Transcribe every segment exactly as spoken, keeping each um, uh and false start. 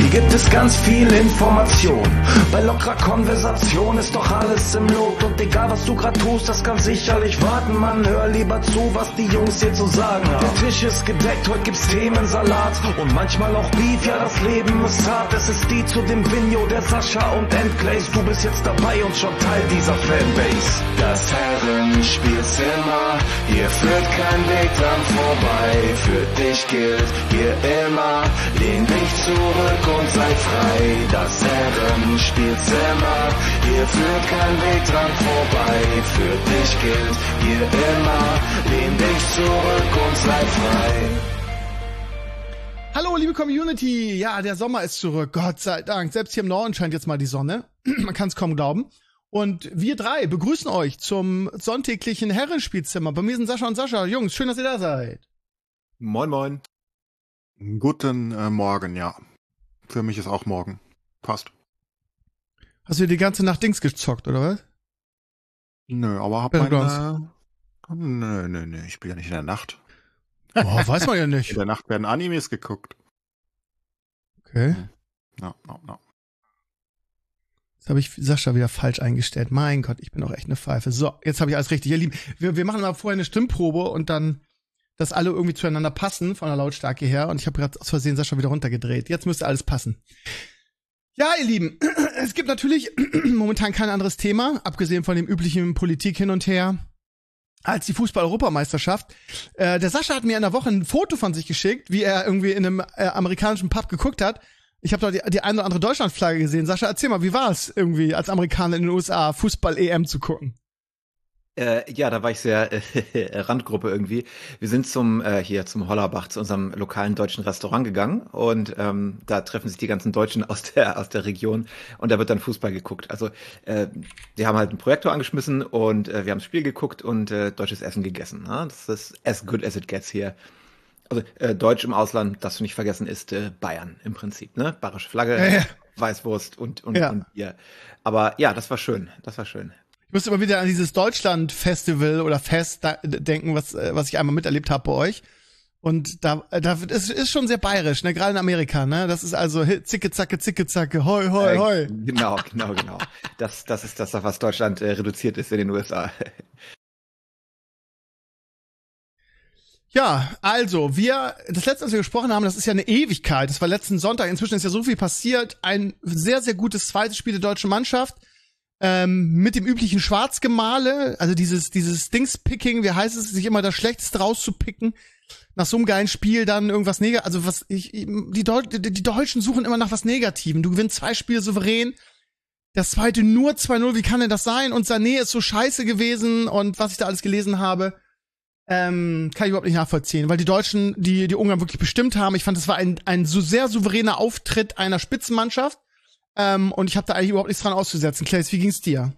Hier gibt es ganz viel Information. Bei lockerer Konversation ist doch alles im Lot. Und egal was du grad tust, das kann sicherlich warten. Mann, hör lieber zu, was die Jungs hier zu sagen haben. Der Tisch ist gedeckt, heute gibt's Themensalat. Und manchmal auch Beef, ja das Leben ist hart. Es ist die zu dem Vinyo, der Sascha und Endglaze. Du bist jetzt dabei und schon Teil dieser Fanbase. Das Herrenspielzimmer, hier führt kein Weg dran vorbei. Für dich gilt hier immer, lehn dich zurück und sei frei. Das Herrenspielzimmer, hier führt kein Weg dran vorbei. Für dich gilt hier immer, lehn dich zurück und sei frei. Hallo, liebe Community. Ja, der Sommer ist zurück. Gott sei Dank. Selbst hier im Norden scheint jetzt mal die Sonne. Man kann es kaum glauben. Und wir drei begrüßen euch zum sonntäglichen Herrenspielzimmer. Bei mir sind Sascha und Sascha. Jungs, schön, dass ihr da seid. Moin, moin. Guten äh, Morgen, ja. Für mich ist auch morgen. Passt. Hast du die ganze Nacht Dings gezockt, oder was? Nö, aber hab meine... Nö, nö, nö, ich spiele ja nicht in der Nacht. Oh, weiß man ja nicht. In der Nacht werden Animes geguckt. Okay. No, no, no. Jetzt habe ich Sascha wieder falsch eingestellt. Mein Gott, ich bin auch echt eine Pfeife. So, jetzt habe ich alles richtig. Ihr Lieben, wir, wir machen mal vorher eine Stimmprobe und dann, dass alle irgendwie zueinander passen von der Lautstärke her. Und ich habe gerade aus Versehen Sascha wieder runtergedreht. Jetzt müsste alles passen. Ja, ihr Lieben, es gibt natürlich momentan kein anderes Thema, abgesehen von dem üblichen Politik hin und her, als die Fußball-Europameisterschaft. Äh, der Sascha hat mir in der Woche ein Foto von sich geschickt, wie er irgendwie in einem äh, amerikanischen Pub geguckt hat. Ich habe da die, die eine oder andere Deutschlandflagge gesehen. Sascha, erzähl mal, wie war es irgendwie als Amerikaner in den U S A Fußball-E M zu gucken? Äh, ja, da war ich sehr äh, Randgruppe irgendwie. Wir sind zum äh, hier zum Hollerbach, zu unserem lokalen deutschen Restaurant gegangen und ähm, da treffen sich die ganzen Deutschen aus der aus der Region und da wird dann Fußball geguckt. Also äh, die haben halt einen Projektor angeschmissen und äh, wir haben das Spiel geguckt und äh, deutsches Essen gegessen. Ne? Das ist as good as it gets hier. Also äh, Deutsch im Ausland, das du nicht vergessen, ist äh, Bayern im Prinzip, ne? Bayerische Flagge, Ja, ja. Weißwurst und und, Ja. und Bier. Aber ja, das war schön, das war schön. Ich muss immer wieder an dieses Deutschland-Festival oder Fest da, denken, was äh, was ich einmal miterlebt habe bei euch. Und da, da ist, ist schon sehr bayerisch, ne? Gerade in Amerika, ne? Das ist also zicke, zacke, zicke, zacke, hoi, hoi, Äh, hoi. Genau, genau, genau. Das, das ist das, was Deutschland äh, reduziert ist in den U S A. Ja, also, wir, das letzte, was wir gesprochen haben, das ist ja eine Ewigkeit. Das war letzten Sonntag. Inzwischen ist ja so viel passiert. Ein sehr, sehr gutes zweites Spiel der deutschen Mannschaft. Ähm, mit dem üblichen Schwarzgemale, also dieses, dieses Dingspicking, wie heißt es, sich immer das Schlechteste rauszupicken. Nach so einem geilen Spiel dann irgendwas Negatives. Also was, ich, die, Deu- die, die Deutschen suchen immer nach was Negativem. Du gewinnst zwei Spiele souverän. Das zweite nur zwei null. Wie kann denn das sein? Und Sané ist so scheiße gewesen und was ich da alles gelesen habe. Ähm, kann ich überhaupt nicht nachvollziehen, weil die Deutschen, die die Ungarn wirklich bestimmt haben. Ich fand, das war ein ein so sehr souveräner Auftritt einer Spitzenmannschaft. Ähm, und ich habe da eigentlich überhaupt nichts dran auszusetzen. Claes, wie ging's dir?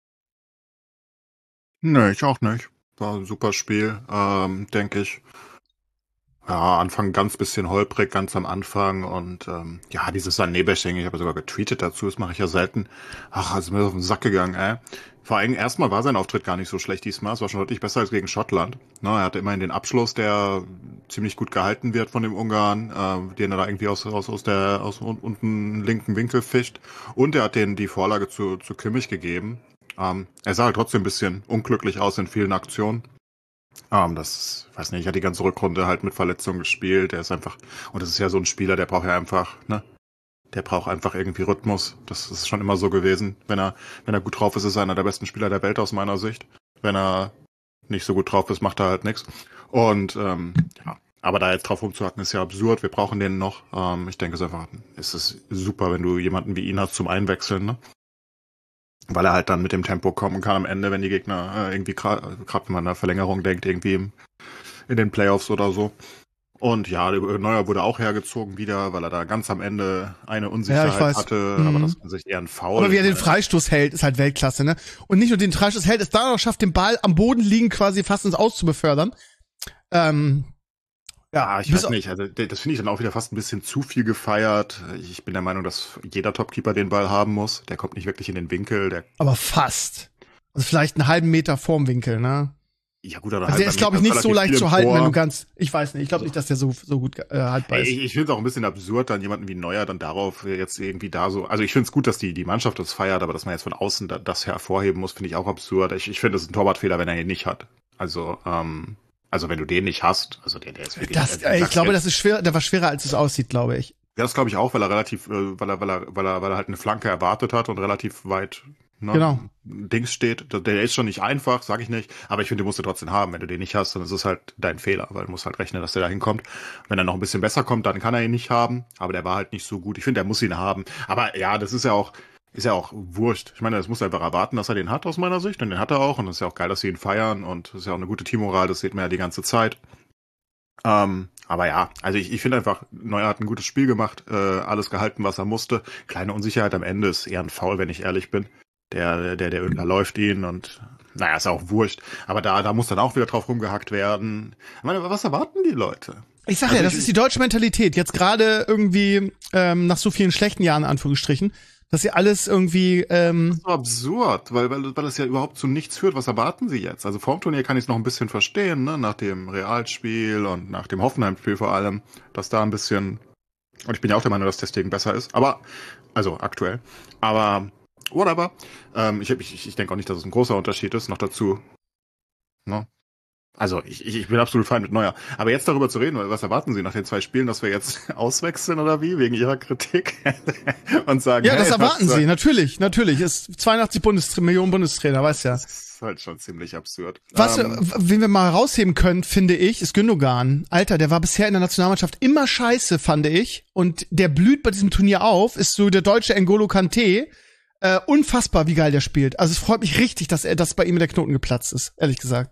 Nö, ich auch nicht. War ein super Spiel, ähm, denke ich. Ja, Anfang ganz bisschen holprig, ganz am Anfang und ähm, ja, dieses Sané-Bashing, ich habe sogar getweetet dazu, das mache ich ja selten. Ach, ist mir auf den Sack gegangen, ey. Vor allem erstmal war sein Auftritt gar nicht so schlecht diesmal, es war schon deutlich besser als gegen Schottland. Na, er hatte immerhin den Abschluss, der ziemlich gut gehalten wird von dem Ungarn, äh, den er da irgendwie aus aus aus der aus unten linken Winkel fischt, und er hat den die Vorlage zu zu Kimmich gegeben. Ähm, er sah halt trotzdem ein bisschen unglücklich aus in vielen Aktionen. Um, das, weiß nicht, ich hatte die ganze Rückrunde halt mit Verletzungen gespielt. Der ist einfach, und das ist ja so ein Spieler, der braucht ja einfach, ne? Der braucht einfach irgendwie Rhythmus. Das ist schon immer so gewesen. Wenn er, wenn er gut drauf ist, ist er einer der besten Spieler der Welt aus meiner Sicht. Wenn er nicht so gut drauf ist, macht er halt nichts. Und, ähm, ja. Aber da jetzt drauf rumzuhacken, ist ja absurd. Wir brauchen den noch. Ähm, ich denke, es ist einfach, es ist super, wenn du jemanden wie ihn hast zum Einwechseln, ne? Weil er halt dann mit dem Tempo kommen kann am Ende, wenn die Gegner äh, irgendwie, gerade wenn man an der Verlängerung denkt, irgendwie im, in den Playoffs oder so. Und ja, Neuer wurde auch hergezogen wieder, weil er da ganz am Ende eine Unsicherheit Ja, ich weiß. hatte, Mhm. aber das ist an sich eher ein Foul. Aber wie er den Freistoß hält, ist halt Weltklasse, ne? Und nicht nur den Freistoß hält, es da noch schafft, den Ball am Boden liegen quasi fast ins Aus zu befördern. Ähm, Ja, ich bis weiß nicht. Also das finde ich dann auch wieder fast ein bisschen zu viel gefeiert. Ich bin der Meinung, dass jeder Topkeeper den Ball haben muss. Der kommt nicht wirklich in den Winkel. Der Aber fast. Also vielleicht einen halben Meter vorm Winkel, ne? Ja gut, aber also der ist, glaube ich, nicht so leicht zu halten, wenn du ganz, ich weiß nicht, ich glaube nicht, dass der so so gut äh, haltbar ist. Ich, ich finde es auch ein bisschen absurd, dann jemanden wie Neuer dann darauf jetzt irgendwie da so, also ich finde es gut, dass die die Mannschaft das feiert, aber dass man jetzt von außen da, das hervorheben muss, finde ich auch absurd. Ich, ich finde, es ist ein Torwartfehler, wenn er ihn nicht hat. Also, ähm, also wenn du den nicht hast, also der, der ist wirklich. Das, äh, ich glaube, das ist schwer, der war schwerer, als es aussieht, glaube ich. Ja, das glaube ich auch, weil er relativ, äh, weil er, weil er, weil er, weil er halt eine Flanke erwartet hat und relativ weit, ne, genau. Dings steht. Der ist schon nicht einfach, sage ich nicht, aber ich finde, den musst du trotzdem haben. Wenn du den nicht hast, dann ist es halt dein Fehler, weil du musst halt rechnen, dass der da hinkommt. Wenn er noch ein bisschen besser kommt, dann kann er ihn nicht haben, aber der war halt nicht so gut. Ich finde, er muss ihn haben. Aber ja, das ist ja auch, ist ja auch wurscht. Ich meine, das muss einfach erwarten, dass er den hat aus meiner Sicht, und den hat er auch, und es ist ja auch geil, dass sie ihn feiern, und das ist ja auch eine gute Teammoral, das sieht man ja die ganze Zeit. Ähm, aber ja, also ich, ich finde einfach, Neuer hat ein gutes Spiel gemacht, äh, alles gehalten, was er musste. Kleine Unsicherheit am Ende ist eher ein Foul, wenn ich ehrlich bin. Der, der, der Ödler läuft ihn, und naja, ist auch wurscht. Aber da, da muss dann auch wieder drauf rumgehackt werden. Ich meine, was erwarten die Leute? Ich sag also ja, das ich, ist die deutsche Mentalität. Jetzt gerade irgendwie ähm, nach so vielen schlechten Jahren, in Anführungsstrichen, dass sie alles irgendwie ähm, Das ist so absurd, weil, weil, weil das ja überhaupt zu nichts führt. Was erwarten sie jetzt? Also vorm Turnier kann ich es noch ein bisschen verstehen, ne? Nach dem Realspiel und nach dem Hoffenheim-Spiel vor allem, dass da ein bisschen, und ich bin ja auch der Meinung, dass Testing besser ist, aber, also aktuell, aber whatever. Ähm, ich, ich, ich denke auch nicht, dass es ein großer Unterschied ist, noch dazu, ne? Also ich, ich, ich bin absolut fein mit Neuer. Aber jetzt darüber zu reden, was erwarten Sie nach den zwei Spielen, dass wir jetzt auswechseln oder wie, wegen Ihrer Kritik? Und sagen, ja, das hey, erwarten was, sie, natürlich, natürlich. Ist zweiundachtzig Bundes- Millionen Bundestrainer, weißt ja. Das ist halt schon ziemlich absurd. Was, Ähm, wen wir mal rausheben können, finde ich, ist Gündogan. Alter, der war bisher in der Nationalmannschaft immer scheiße, fand ich. Und der blüht bei diesem Turnier auf, ist so der deutsche N'Golo Kanté. Äh, unfassbar, wie geil der spielt. Also es freut mich richtig, dass er, dass bei ihm der Knoten geplatzt ist, ehrlich gesagt.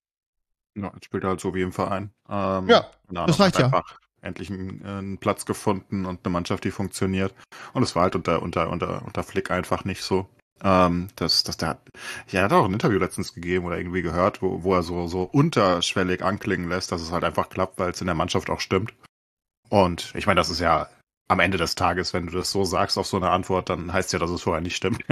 Ja, jetzt spielt er halt so wie im Verein. Ähm, Ja, na, das hat reicht ja. einfach endlich einen, einen Platz gefunden und eine Mannschaft, die funktioniert. Und es war halt unter, unter, unter, unter Flick einfach nicht so. Ähm, das, das, der hat, ja, er hat auch ein Interview letztens gegeben oder irgendwie gehört, wo, wo er so, so unterschwellig anklingen lässt, dass es halt einfach klappt, weil es in der Mannschaft auch stimmt. Und ich meine, das ist ja am Ende des Tages, wenn du das so sagst auf so eine Antwort, dann heißt ja, dass es vorher nicht stimmt.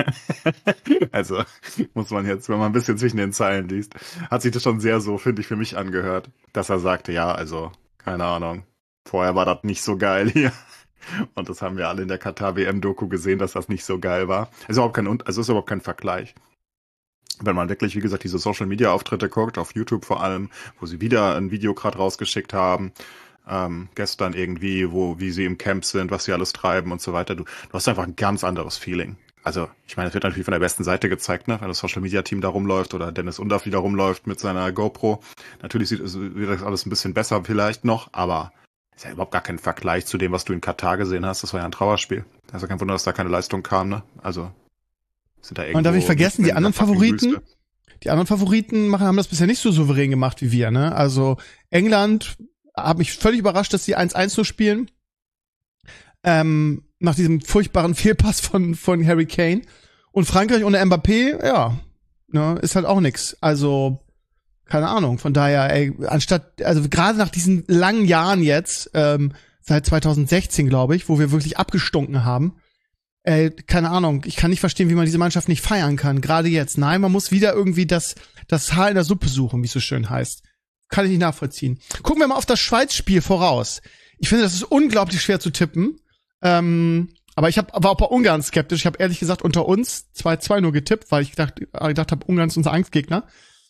Also muss man jetzt, wenn man ein bisschen zwischen den Zeilen liest, hat sich das schon sehr so, finde ich, für mich angehört, dass er sagte, ja, also, keine Ahnung, vorher war das nicht so geil hier. Und das haben wir alle in der Katar-W M-Doku gesehen, dass das nicht so geil war. Also überhaupt kein, also ist überhaupt kein Vergleich. Wenn man wirklich, wie gesagt, diese Social-Media-Auftritte guckt, auf YouTube vor allem, wo sie wieder ein Video gerade rausgeschickt haben, Ähm, gestern irgendwie, wo, wie sie im Camp sind, was sie alles treiben und so weiter. Du, du hast einfach ein ganz anderes Feeling. Also, ich meine, es wird natürlich von der besten Seite gezeigt, ne, wenn das Social Media Team da rumläuft oder Dennis Undaff wieder rumläuft mit seiner GoPro. Natürlich sieht es, wird das alles ein bisschen besser vielleicht noch, aber ist ja überhaupt gar kein Vergleich zu dem, was du in Katar gesehen hast. Das war ja ein Trauerspiel. Also kein Wunder, dass da keine Leistung kam, ne? Also, sind da irgendwo. Und darf ich vergessen, die anderen Favoriten? Wüste. Die anderen Favoriten machen, haben das bisher nicht so souverän gemacht wie wir, ne? Also, England hat mich völlig überrascht, dass sie eins eins nur spielen. Ähm, nach diesem furchtbaren Fehlpass von, von Harry Kane. Und Frankreich ohne Mbappé, ja, ne, ist halt auch nix. Also, keine Ahnung. Von daher, ey, anstatt, also gerade nach diesen langen Jahren jetzt, ähm, seit zwanzig sechzehn, glaube ich, wo wir wirklich abgestunken haben, ey, keine Ahnung, ich kann nicht verstehen, wie man diese Mannschaft nicht feiern kann. Gerade jetzt. Nein, man muss wieder irgendwie das, das Haar in der Suppe suchen, wie es so schön heißt. Kann ich nicht nachvollziehen. Gucken wir mal auf das Schweiz-Spiel voraus. Ich finde, das ist unglaublich schwer zu tippen. Ähm, aber ich hab, war auch bei Ungarn skeptisch. Ich habe ehrlich gesagt unter uns zwei zwei nur getippt, weil ich gedacht, gedacht habe, Ungarn ist unser Angstgegner.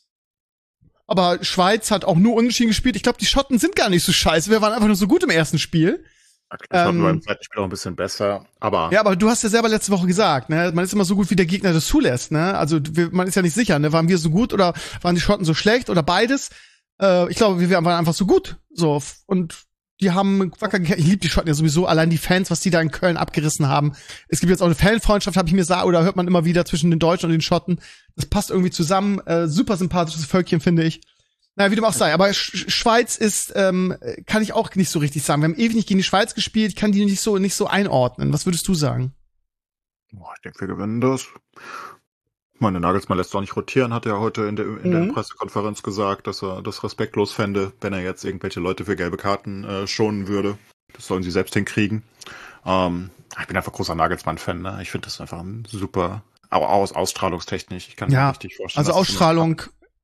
Aber Schweiz hat auch nur unentschieden gespielt. Ich glaube, die Schotten sind gar nicht so scheiße. Wir waren einfach nur so gut im ersten Spiel. Ich ähm, beim zweiten Spiel auch ein bisschen besser, aber. Ja, aber du hast ja selber letzte Woche gesagt, ne? Man ist immer so gut, wie der Gegner das zulässt, ne? Also wir, man ist ja nicht sicher, ne? Waren wir so gut oder waren die Schotten so schlecht oder beides? Äh, ich glaube, wir waren einfach so gut. So. Und die haben wacker gekämpft. Ich liebe die Schotten ja sowieso. Allein die Fans, was die da in Köln abgerissen haben. Es gibt jetzt auch eine Fanfreundschaft, habe ich mir gesagt, oder hört man immer wieder zwischen den Deutschen und den Schotten. Das passt irgendwie zusammen. Äh, super sympathisches Völkchen, finde ich. Naja, wie dem auch sei. Aber Sch- Schweiz ist, ähm, kann ich auch nicht so richtig sagen. Wir haben ewig nicht gegen die Schweiz gespielt. Ich kann die nicht so, nicht so einordnen. Was würdest du sagen? Boah, ich denke, wir gewinnen das. Ich meine, Nagelsmann lässt auch nicht rotieren, hat er heute in der, in der Mhm. Pressekonferenz gesagt, dass er das respektlos fände, wenn er jetzt irgendwelche Leute für gelbe Karten äh, schonen würde. Das sollen sie selbst hinkriegen. Ähm, ich bin einfach großer Nagelsmann-Fan, ne? Ich finde das einfach ein super, aber aus ausstrahlungstechnisch. Ich kann mir Ja, richtig vorstellen. Also dass das Ausstrahlung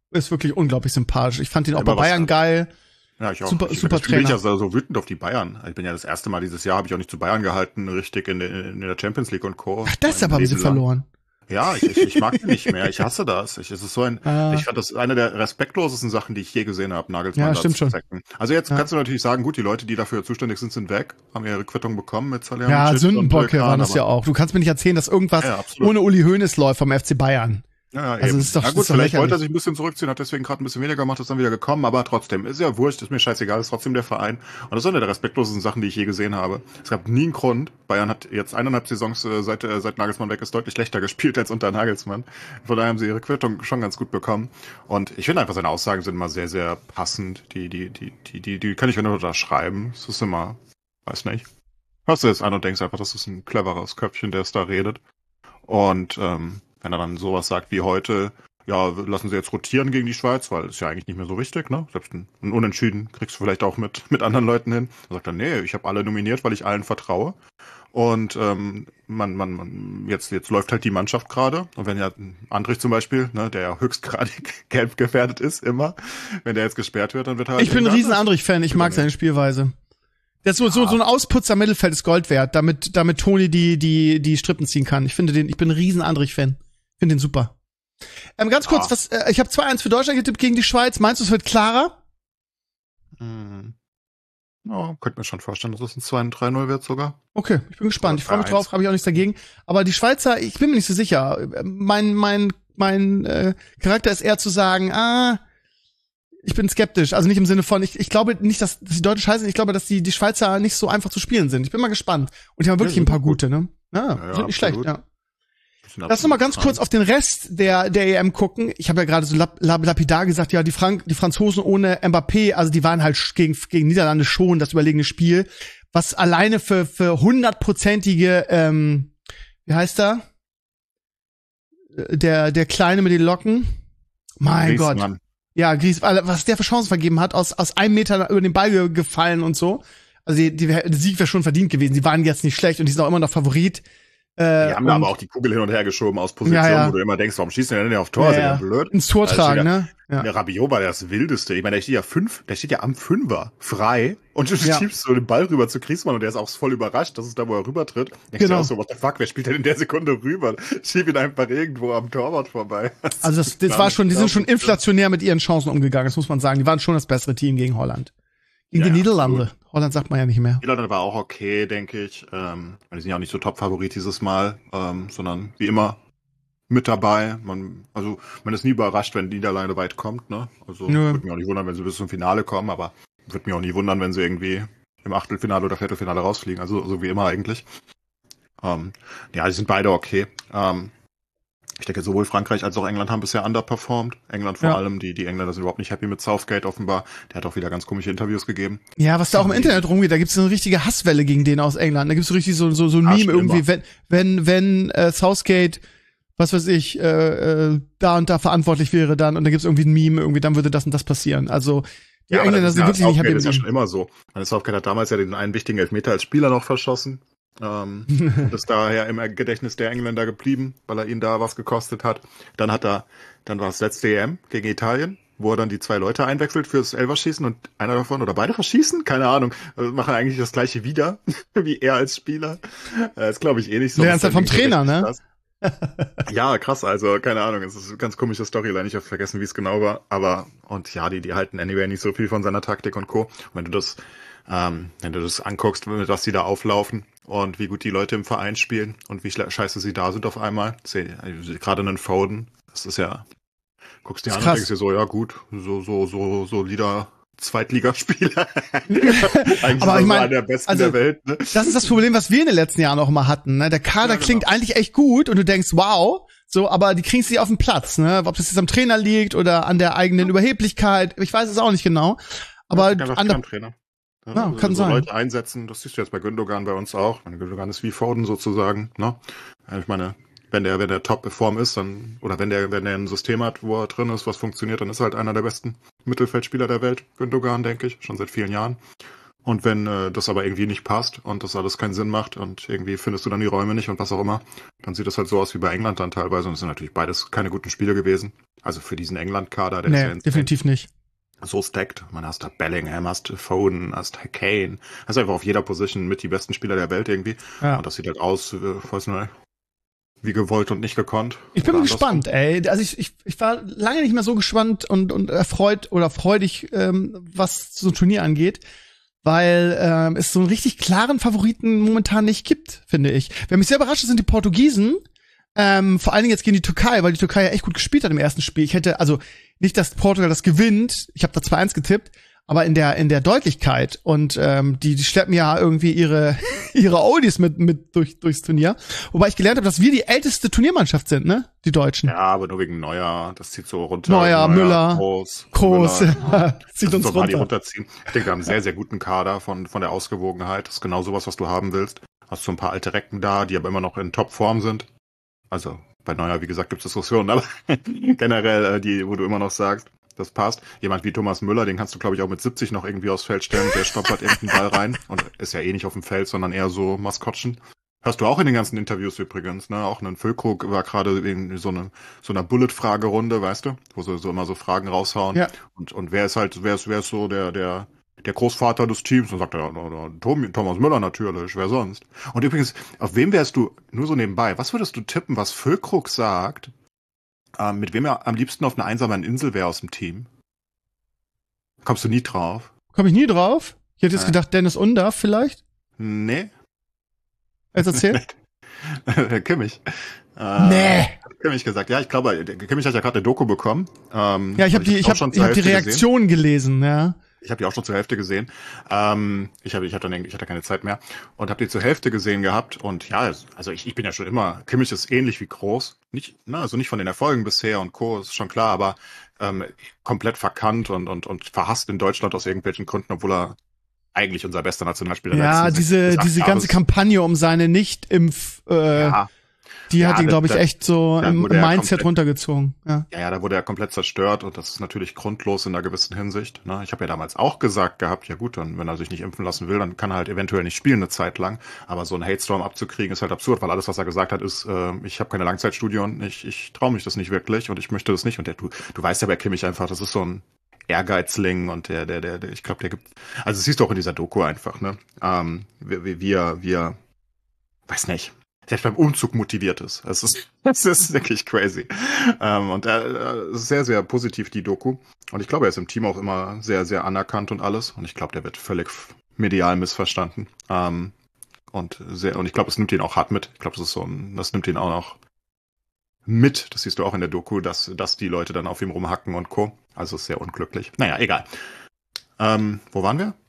ist wirklich unglaublich sympathisch. Ich fand ihn auch Immer bei Bayern was- geil. Ja, ich auch. Super- ich, super deswegen bin ich Trainer. ja so, so wütend auf die Bayern. Ich bin ja das erste Mal dieses Jahr, habe ich auch nicht zu Bayern gehalten, richtig in, der- in der Champions League und Co. Ach, deshalb Mein haben sie Leben lang. verloren. Ja, ich, ich, ich mag ihn nicht mehr. Ich hasse das. Ich, es ist so ein, Ah. ich fand das eine der respektlosesten Sachen, die ich je gesehen habe, Nagelsmann Ja, da stimmt zu schon. zecken. Also jetzt Ja. kannst du natürlich sagen, gut, die Leute, die dafür zuständig sind, sind weg, haben ihre Quittung bekommen mit Ja, Salihamidzic Sündenbocke und, äh, waren das Kahn, ja auch. Du kannst mir nicht erzählen, dass irgendwas Ja, absolut. ohne Uli Hoeneß läuft vom F C Bayern. Ja, ja, Also eben. das ist doch- Na das gut, ist doch vielleicht wollte er lächerlich. sich ein bisschen zurückziehen, hat deswegen gerade ein bisschen weniger gemacht, ist dann wieder gekommen, aber trotzdem, ist ja wurscht, ist mir scheißegal, ist trotzdem der Verein. Und das ist eine der respektlosesten Sachen, die ich je gesehen habe. Es gab nie einen Grund. Bayern hat jetzt eineinhalb Saisons äh, seit, äh, seit Nagelsmann weg ist deutlich schlechter gespielt als unter Nagelsmann. Von daher haben sie ihre Quittung schon ganz gut bekommen. Und ich finde einfach, seine Aussagen sind immer sehr, sehr passend. Die, die, die, die, die, die kann ich nur unterschreiben. Es ist immer, weiß nicht. Hörst du jetzt an und denkst einfach, das ist ein cleveres Köpfchen, der es da redet. Und ähm, wenn er dann sowas sagt wie heute, ja, lassen sie jetzt rotieren gegen die Schweiz, weil ist ja eigentlich nicht mehr so wichtig, ne? Selbst ein, ein Unentschieden kriegst du vielleicht auch mit, mit anderen Leuten hin. Dann sagt er, nee, ich habe alle nominiert, weil ich allen vertraue. Und ähm, man, man, man, jetzt, jetzt läuft halt die Mannschaft gerade. Und wenn ja Andrich zum Beispiel, ne, der ja höchstgradig gelb gefährdet ist, immer, wenn der jetzt gesperrt wird, dann wird er halt Ich bin ein irgendwer riesen anders. Andrich-Fan. Ich mag Übernehmen. seine Spielweise. Der ist so, so, so ein Ausputzer Mittelfeld ist Gold wert, damit, damit Toni die, die, die Strippen ziehen kann. Ich finde den, ich bin ein riesen Andrich-Fan. Finde den super. Ähm, ganz kurz, Ah. was, äh, ich habe zwei eins für Deutschland getippt gegen die Schweiz. Meinst du, es wird klarer? Hm. Ja, könnte mir schon vorstellen, dass es ein zwei drei null wird sogar. Okay, ich bin gespannt. Ich freue mich drei eins. drauf, habe ich auch nichts dagegen. Aber die Schweizer, ich bin mir nicht so sicher. Mein, mein, mein äh, Charakter ist eher zu sagen, ah, ich bin skeptisch. Also nicht im Sinne von, ich, ich glaube nicht, dass, dass die Deutschen scheiße sind. Ich glaube, dass die, die Schweizer nicht so einfach zu spielen sind. Ich bin mal gespannt. Und die haben wirklich Ja, ein paar sind gut. gute, ne? Ja, Ja, ja, sind nicht schlecht, absolut. ja. Lass uns mal ganz kurz auf den Rest der der E M gucken. Ich habe ja gerade so lap, lap, lapidar gesagt, ja, die Frank die Franzosen ohne Mbappé, also die waren halt sch- gegen gegen Niederlande schon das überlegene Spiel, was alleine für für hundertprozentige ähm, wie heißt er? Äh, Der der Kleine mit den Locken. Mein Gott. Griezmann. Ja, Gries, was der für Chancen vergeben hat, aus aus einem Meter über den Ball ge- gefallen und so. Also die, die, der Sieg wäre schon verdient gewesen. Sie waren jetzt nicht schlecht und die sind auch immer noch Favorit. Äh, Die haben da und- aber auch die Kugel hin und her geschoben aus Positionen, Ja, ja. wo du immer denkst, warum schießt der denn nicht auf Tor? Ja, Ist ja ja. blöd. ins Tor Also tragen, der- ne? Ja. Der Rabiot war das Wildeste. Ich meine, der steht ja fünf, der steht ja am Fünfer frei und du Ja. schiebst so den Ball rüber zu Griezmann und der ist auch voll überrascht, dass es da, wo er rübertritt. Denkst Genau. du auch so, what the fuck, wer spielt denn in der Sekunde rüber? Schieb ihn einfach irgendwo am Torwart vorbei. Also das, das war schon, die sind schon inflationär mit ihren Chancen umgegangen, das muss man sagen. Die waren schon das bessere Team gegen Holland. Gegen Ja, die ja, Niederlande. absolut. Holland sagt man ja nicht mehr. Irland war auch okay, denke ich. Ähm, die sind ja auch nicht so Top-Favorit dieses Mal, ähm, sondern wie immer mit dabei. Man, also man ist nie überrascht, wenn die Niederlande weit kommt, ne? Also Nö. würde mich auch nicht wundern, wenn sie bis zum Finale kommen, aber würde mich auch nie wundern, wenn sie irgendwie im Achtelfinale oder Viertelfinale rausfliegen. Also so wie immer eigentlich. Ähm, ja, die sind beide okay. Ähm, ich denke, sowohl Frankreich als auch England haben bisher underperformed. England vor Ja. allem, die, die Engländer sind überhaupt nicht happy mit Southgate offenbar. Der hat auch wieder ganz komische Interviews gegeben. Ja, was da auch im Internet rumgeht, da gibt's so eine richtige Hasswelle gegen den aus England. Da gibt's so richtig so, so, so ein Ja, Meme schon irgendwie, immer. wenn, wenn, wenn äh, Southgate, was weiß ich, äh, äh, da und da verantwortlich wäre dann und da gibt's irgendwie ein Meme, irgendwie, dann würde das und das passieren. Also die Ja, aber Engländer das ist sind ja, wirklich nicht happy Southgate mit ist ja ihm. schon immer so. Meine Southgate hat damals ja den einen wichtigen Elfmeter als Spieler noch verschossen. Ähm, und ist daher im Gedächtnis der Engländer geblieben, weil er ihn da was gekostet hat. Dann hat er, dann war das letzte E M gegen Italien, wo er dann die zwei Leute einwechselt fürs Elferschießen und einer davon oder beide verschießen? Keine Ahnung. Also machen eigentlich das gleiche wieder, wie er als Spieler. Äh, das glaube ich eh nicht so. Lernst halt vom Trainer, ne? Krass. Ja, krass, also keine Ahnung, es ist eine ganz komische Storyline, ich habe vergessen, wie es genau war, aber und ja, die die halten anyway nicht so viel von seiner Taktik und Co. Und wenn du das ähm, wenn du das anguckst, mit was die da auflaufen und wie gut die Leute im Verein spielen und wie scheiße sie da sind auf einmal, also, gerade einen Foden, das ist ja, guckst dir Das an ist und krass. denkst dir so, ja gut, so so so solider Zweitligaspieler. Eigentlich Aber ist ich er so mein, einer der Besten also, der Welt, ne? Das ist das Problem, was wir in den letzten Jahren auch immer hatten. Ne? Der Kader Ja, genau. klingt eigentlich echt gut und du denkst, wow, so, aber die kriegen sie auf den Platz. Ne? Ob das jetzt am Trainer liegt oder an der eigenen Überheblichkeit, ich weiß es auch nicht genau. Aber Ja, an der, Trainer. Ja, Ja, also kann so sein. Leute einsetzen, das siehst du jetzt bei Gündogan bei uns auch. Meine, Gündogan ist wie Foden sozusagen, ne? Ich meine, wenn der, wenn der Top-Perform ist, dann, oder wenn der, wenn der ein System hat, wo er drin ist, was funktioniert, dann ist er halt einer der besten Mittelfeldspieler der Welt, Gündogan, denke ich, schon seit vielen Jahren. Und wenn äh, das aber irgendwie nicht passt und das alles keinen Sinn macht und irgendwie findest du dann die Räume nicht und was auch immer, dann sieht das halt so aus wie bei England dann teilweise. Und es sind natürlich beides keine guten Spiele gewesen. Also für diesen England-Kader, der nee, ist ja definitiv nicht. So stacked. Man hast da Bellingham, hast Foden, hast Kane. Hast einfach auf jeder Position mit die besten Spieler der Welt irgendwie. Ja. Und das sieht halt aus, äh, weiß nicht, wie gewollt und nicht gekonnt. Ich bin gespannt, ey. Also ich, ich, ich war lange nicht mehr so gespannt und, und erfreut oder freudig, ähm, was so ein Turnier angeht. Weil ähm, es so einen richtig klaren Favoriten momentan nicht gibt, finde ich. Wer mich sehr überrascht, sind die Portugiesen. Ähm, vor allen Dingen jetzt gegen die Türkei, weil die Türkei ja echt gut gespielt hat im ersten Spiel. Ich hätte, also nicht, dass Portugal das gewinnt. Ich habe da zwei eins getippt. Aber in der in der Deutlichkeit und ähm, die die schleppen ja irgendwie ihre ihre Oldies mit mit durch durchs Turnier, wobei ich gelernt habe, dass wir die älteste Turniermannschaft sind, ne, die Deutschen. Ja, aber nur wegen Neuer, das zieht so runter. Neuer, Neuer Müller, Kroos, Kroos, Müller, ja, zieht uns runter. Die runterziehen. Ich denke, wir haben einen sehr sehr guten Kader von von der Ausgewogenheit. Das ist genau sowas, was du haben willst. Hast so ein paar alte Recken da, die aber immer noch in Topform sind. Also bei Neuer, wie gesagt, gibt es Diskussionen, aber generell äh, die, wo du immer noch sagst, das passt. Jemand wie Thomas Müller, den kannst du, glaube ich, auch mit siebzig noch irgendwie aufs Feld stellen. Der stoppt irgendeinen Ball rein und ist ja eh nicht auf dem Feld, sondern eher so Maskottchen. Hörst du auch in den ganzen Interviews übrigens, ne? Auch ein Füllkrug war gerade in so, eine, so einer Bullet-Fragerunde, weißt du? Wo sie so immer so Fragen raushauen. Ja. Und, und wer ist halt, wer ist, wer ist so der, der, der Großvater des Teams? Und sagt er, Thomas Müller natürlich, wer sonst? Und übrigens, auf wem wärst du, nur so nebenbei, was würdest du tippen, was Füllkrug sagt, Ähm, mit wem er am liebsten auf einer einsamen Insel wäre aus dem Team? Kommst du nie drauf? Komm ich nie drauf? Ich hätte jetzt äh. gedacht, Dennis Undaff vielleicht? Nee. Jetzt erzähl. Kimmich. Äh, nee. Kimmich gesagt. Ja, ich glaube, Kimmich hat ja gerade eine Doku bekommen. Ähm, ja, ich habe die, ich hab, ich hab die Reaktion gelesen, ja. Ich habe die auch schon zur Hälfte gesehen. Ähm, ich habe, ich hatte, ich hatte keine Zeit mehr und habe die zur Hälfte gesehen gehabt. Und ja, also ich, ich bin ja schon immer. Kimmich ist ähnlich wie Kroos, nicht, ne, also nicht von den Erfolgen bisher und Co. ist schon klar, aber ähm, komplett verkannt und und und verhasst in Deutschland aus irgendwelchen Gründen, obwohl er eigentlich unser bester Nationalspieler ist. Ja, diese diese ganze Kampagne um seine Nicht-Impf. Äh, ja. Die ja, hat ihn, glaube ich, da, echt so im Mindset komplett runtergezogen. Ja. ja, ja, da wurde er komplett zerstört und das ist natürlich grundlos in einer gewissen Hinsicht. Ne? Ich habe ja damals auch gesagt gehabt, ja gut, dann wenn er sich nicht impfen lassen will, dann kann er halt eventuell nicht spielen eine Zeit lang. Aber so einen Hate-Storm abzukriegen ist halt absurd, weil alles, was er gesagt hat, ist, äh, ich habe keine Langzeitstudie und ich, ich traue mich das nicht wirklich und ich möchte das nicht. Und der, du, du weißt ja bei Kimmich einfach, das ist so ein Ehrgeizling und der, der, der, der ich glaube, der gibt, also das siehst du auch in dieser Doku einfach, ne? Ähm, wie, wie er, wie er, weiß nicht, selbst beim Umzug motiviert ist. Es ist, es ist wirklich crazy. Ähm, und er ist sehr, sehr positiv, die Doku. Und ich glaube, er ist im Team auch immer sehr, sehr anerkannt und alles. Und ich glaube, der wird völlig medial missverstanden. Ähm, und sehr, und ich glaube, es nimmt ihn auch hart mit. Ich glaube, das ist so ein, das nimmt ihn auch noch mit. Das siehst du auch in der Doku, dass, dass die Leute dann auf ihm rumhacken und Co. Also ist sehr unglücklich. Naja, egal. Ähm, wo waren wir?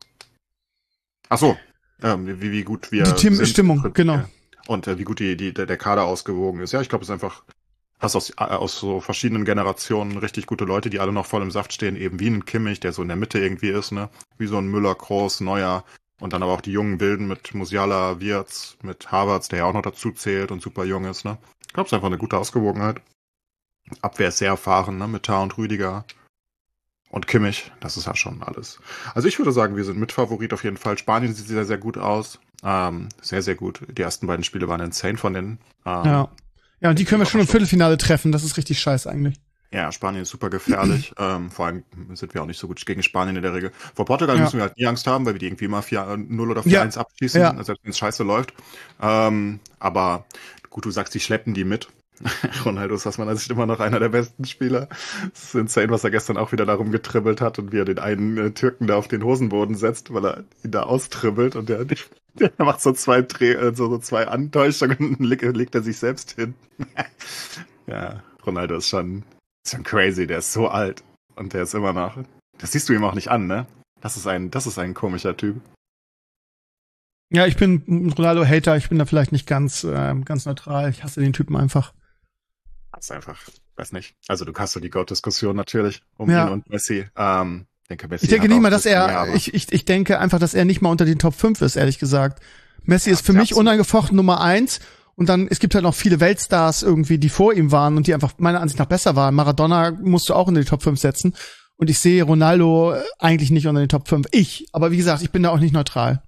Ach so. Ähm, wie, wie gut wir die Team Stimmung, genau. Und äh, wie gut die, die, der Kader ausgewogen ist. Ja, ich glaube, es ist einfach, hast aus, aus so verschiedenen Generationen richtig gute Leute, die alle noch voll im Saft stehen, eben wie ein Kimmich, der so in der Mitte irgendwie ist, ne? Wie so ein Müller, Kroos, Neuer und dann aber auch die jungen Wilden mit Musiala, Wirtz, mit Havertz, der ja auch noch dazu zählt und super jung ist, ne? Ich glaube, es ist einfach eine gute Ausgewogenheit. Abwehr ist sehr erfahren, ne? Mit Tah und Rüdiger. Und Kimmich, das ist ja schon alles. Also ich würde sagen, wir sind Mitfavorit auf jeden Fall. Spanien sieht sehr, sehr gut aus. Ähm, sehr, sehr gut. Die ersten beiden Spiele waren insane von denen. Ähm, ja. Ja, und die können wir schon im Viertelfinale treffen. Das ist richtig scheiße eigentlich. Ja, Spanien ist super gefährlich. ähm, vor allem sind wir auch nicht so gut gegen Spanien in der Regel. Vor Portugal ja. müssen wir halt nie Angst haben, weil wir die irgendwie mal vier null oder vier eins ja. abschießen, ja. selbst wenn es scheiße läuft. Ähm, aber gut, du sagst, die schleppen die mit. Ronaldo ist aus meiner Sicht immer noch einer der besten Spieler. Es ist insane, was er gestern auch wieder darum getribbelt hat und wie er den einen äh, Türken da auf den Hosenboden setzt, weil er ihn da austribbelt und der, der macht so zwei Dreh, äh, so, so zwei Antäuschungen und legt, legt er sich selbst hin. Ja, Ronaldo ist schon, ist schon crazy, der ist so alt und der ist immer noch, das siehst du ihm auch nicht an, ne? Das ist ein, das ist ein komischer Typ. Ja, ich bin ein Ronaldo-Hater, ich bin da vielleicht nicht ganz, äh, ganz neutral, ich hasse den Typen einfach. Das ist einfach, weiß nicht. Also du hast so die Goat-Diskussion natürlich um ja. ihn und Messi. Ähm, denke, Messi ich denke nicht mal, dass er, ich, ich, ich denke einfach, dass er nicht mal unter den Top fünf ist, ehrlich gesagt. Messi ja, ist für mich unangefochten Nummer eins und dann, es gibt halt noch viele Weltstars irgendwie, die vor ihm waren und die einfach meiner Ansicht nach besser waren. Maradona musst du auch in die Top fünf setzen Und ich sehe Ronaldo eigentlich nicht unter den Top fünf. Ich, aber wie gesagt, ich bin da auch nicht neutral.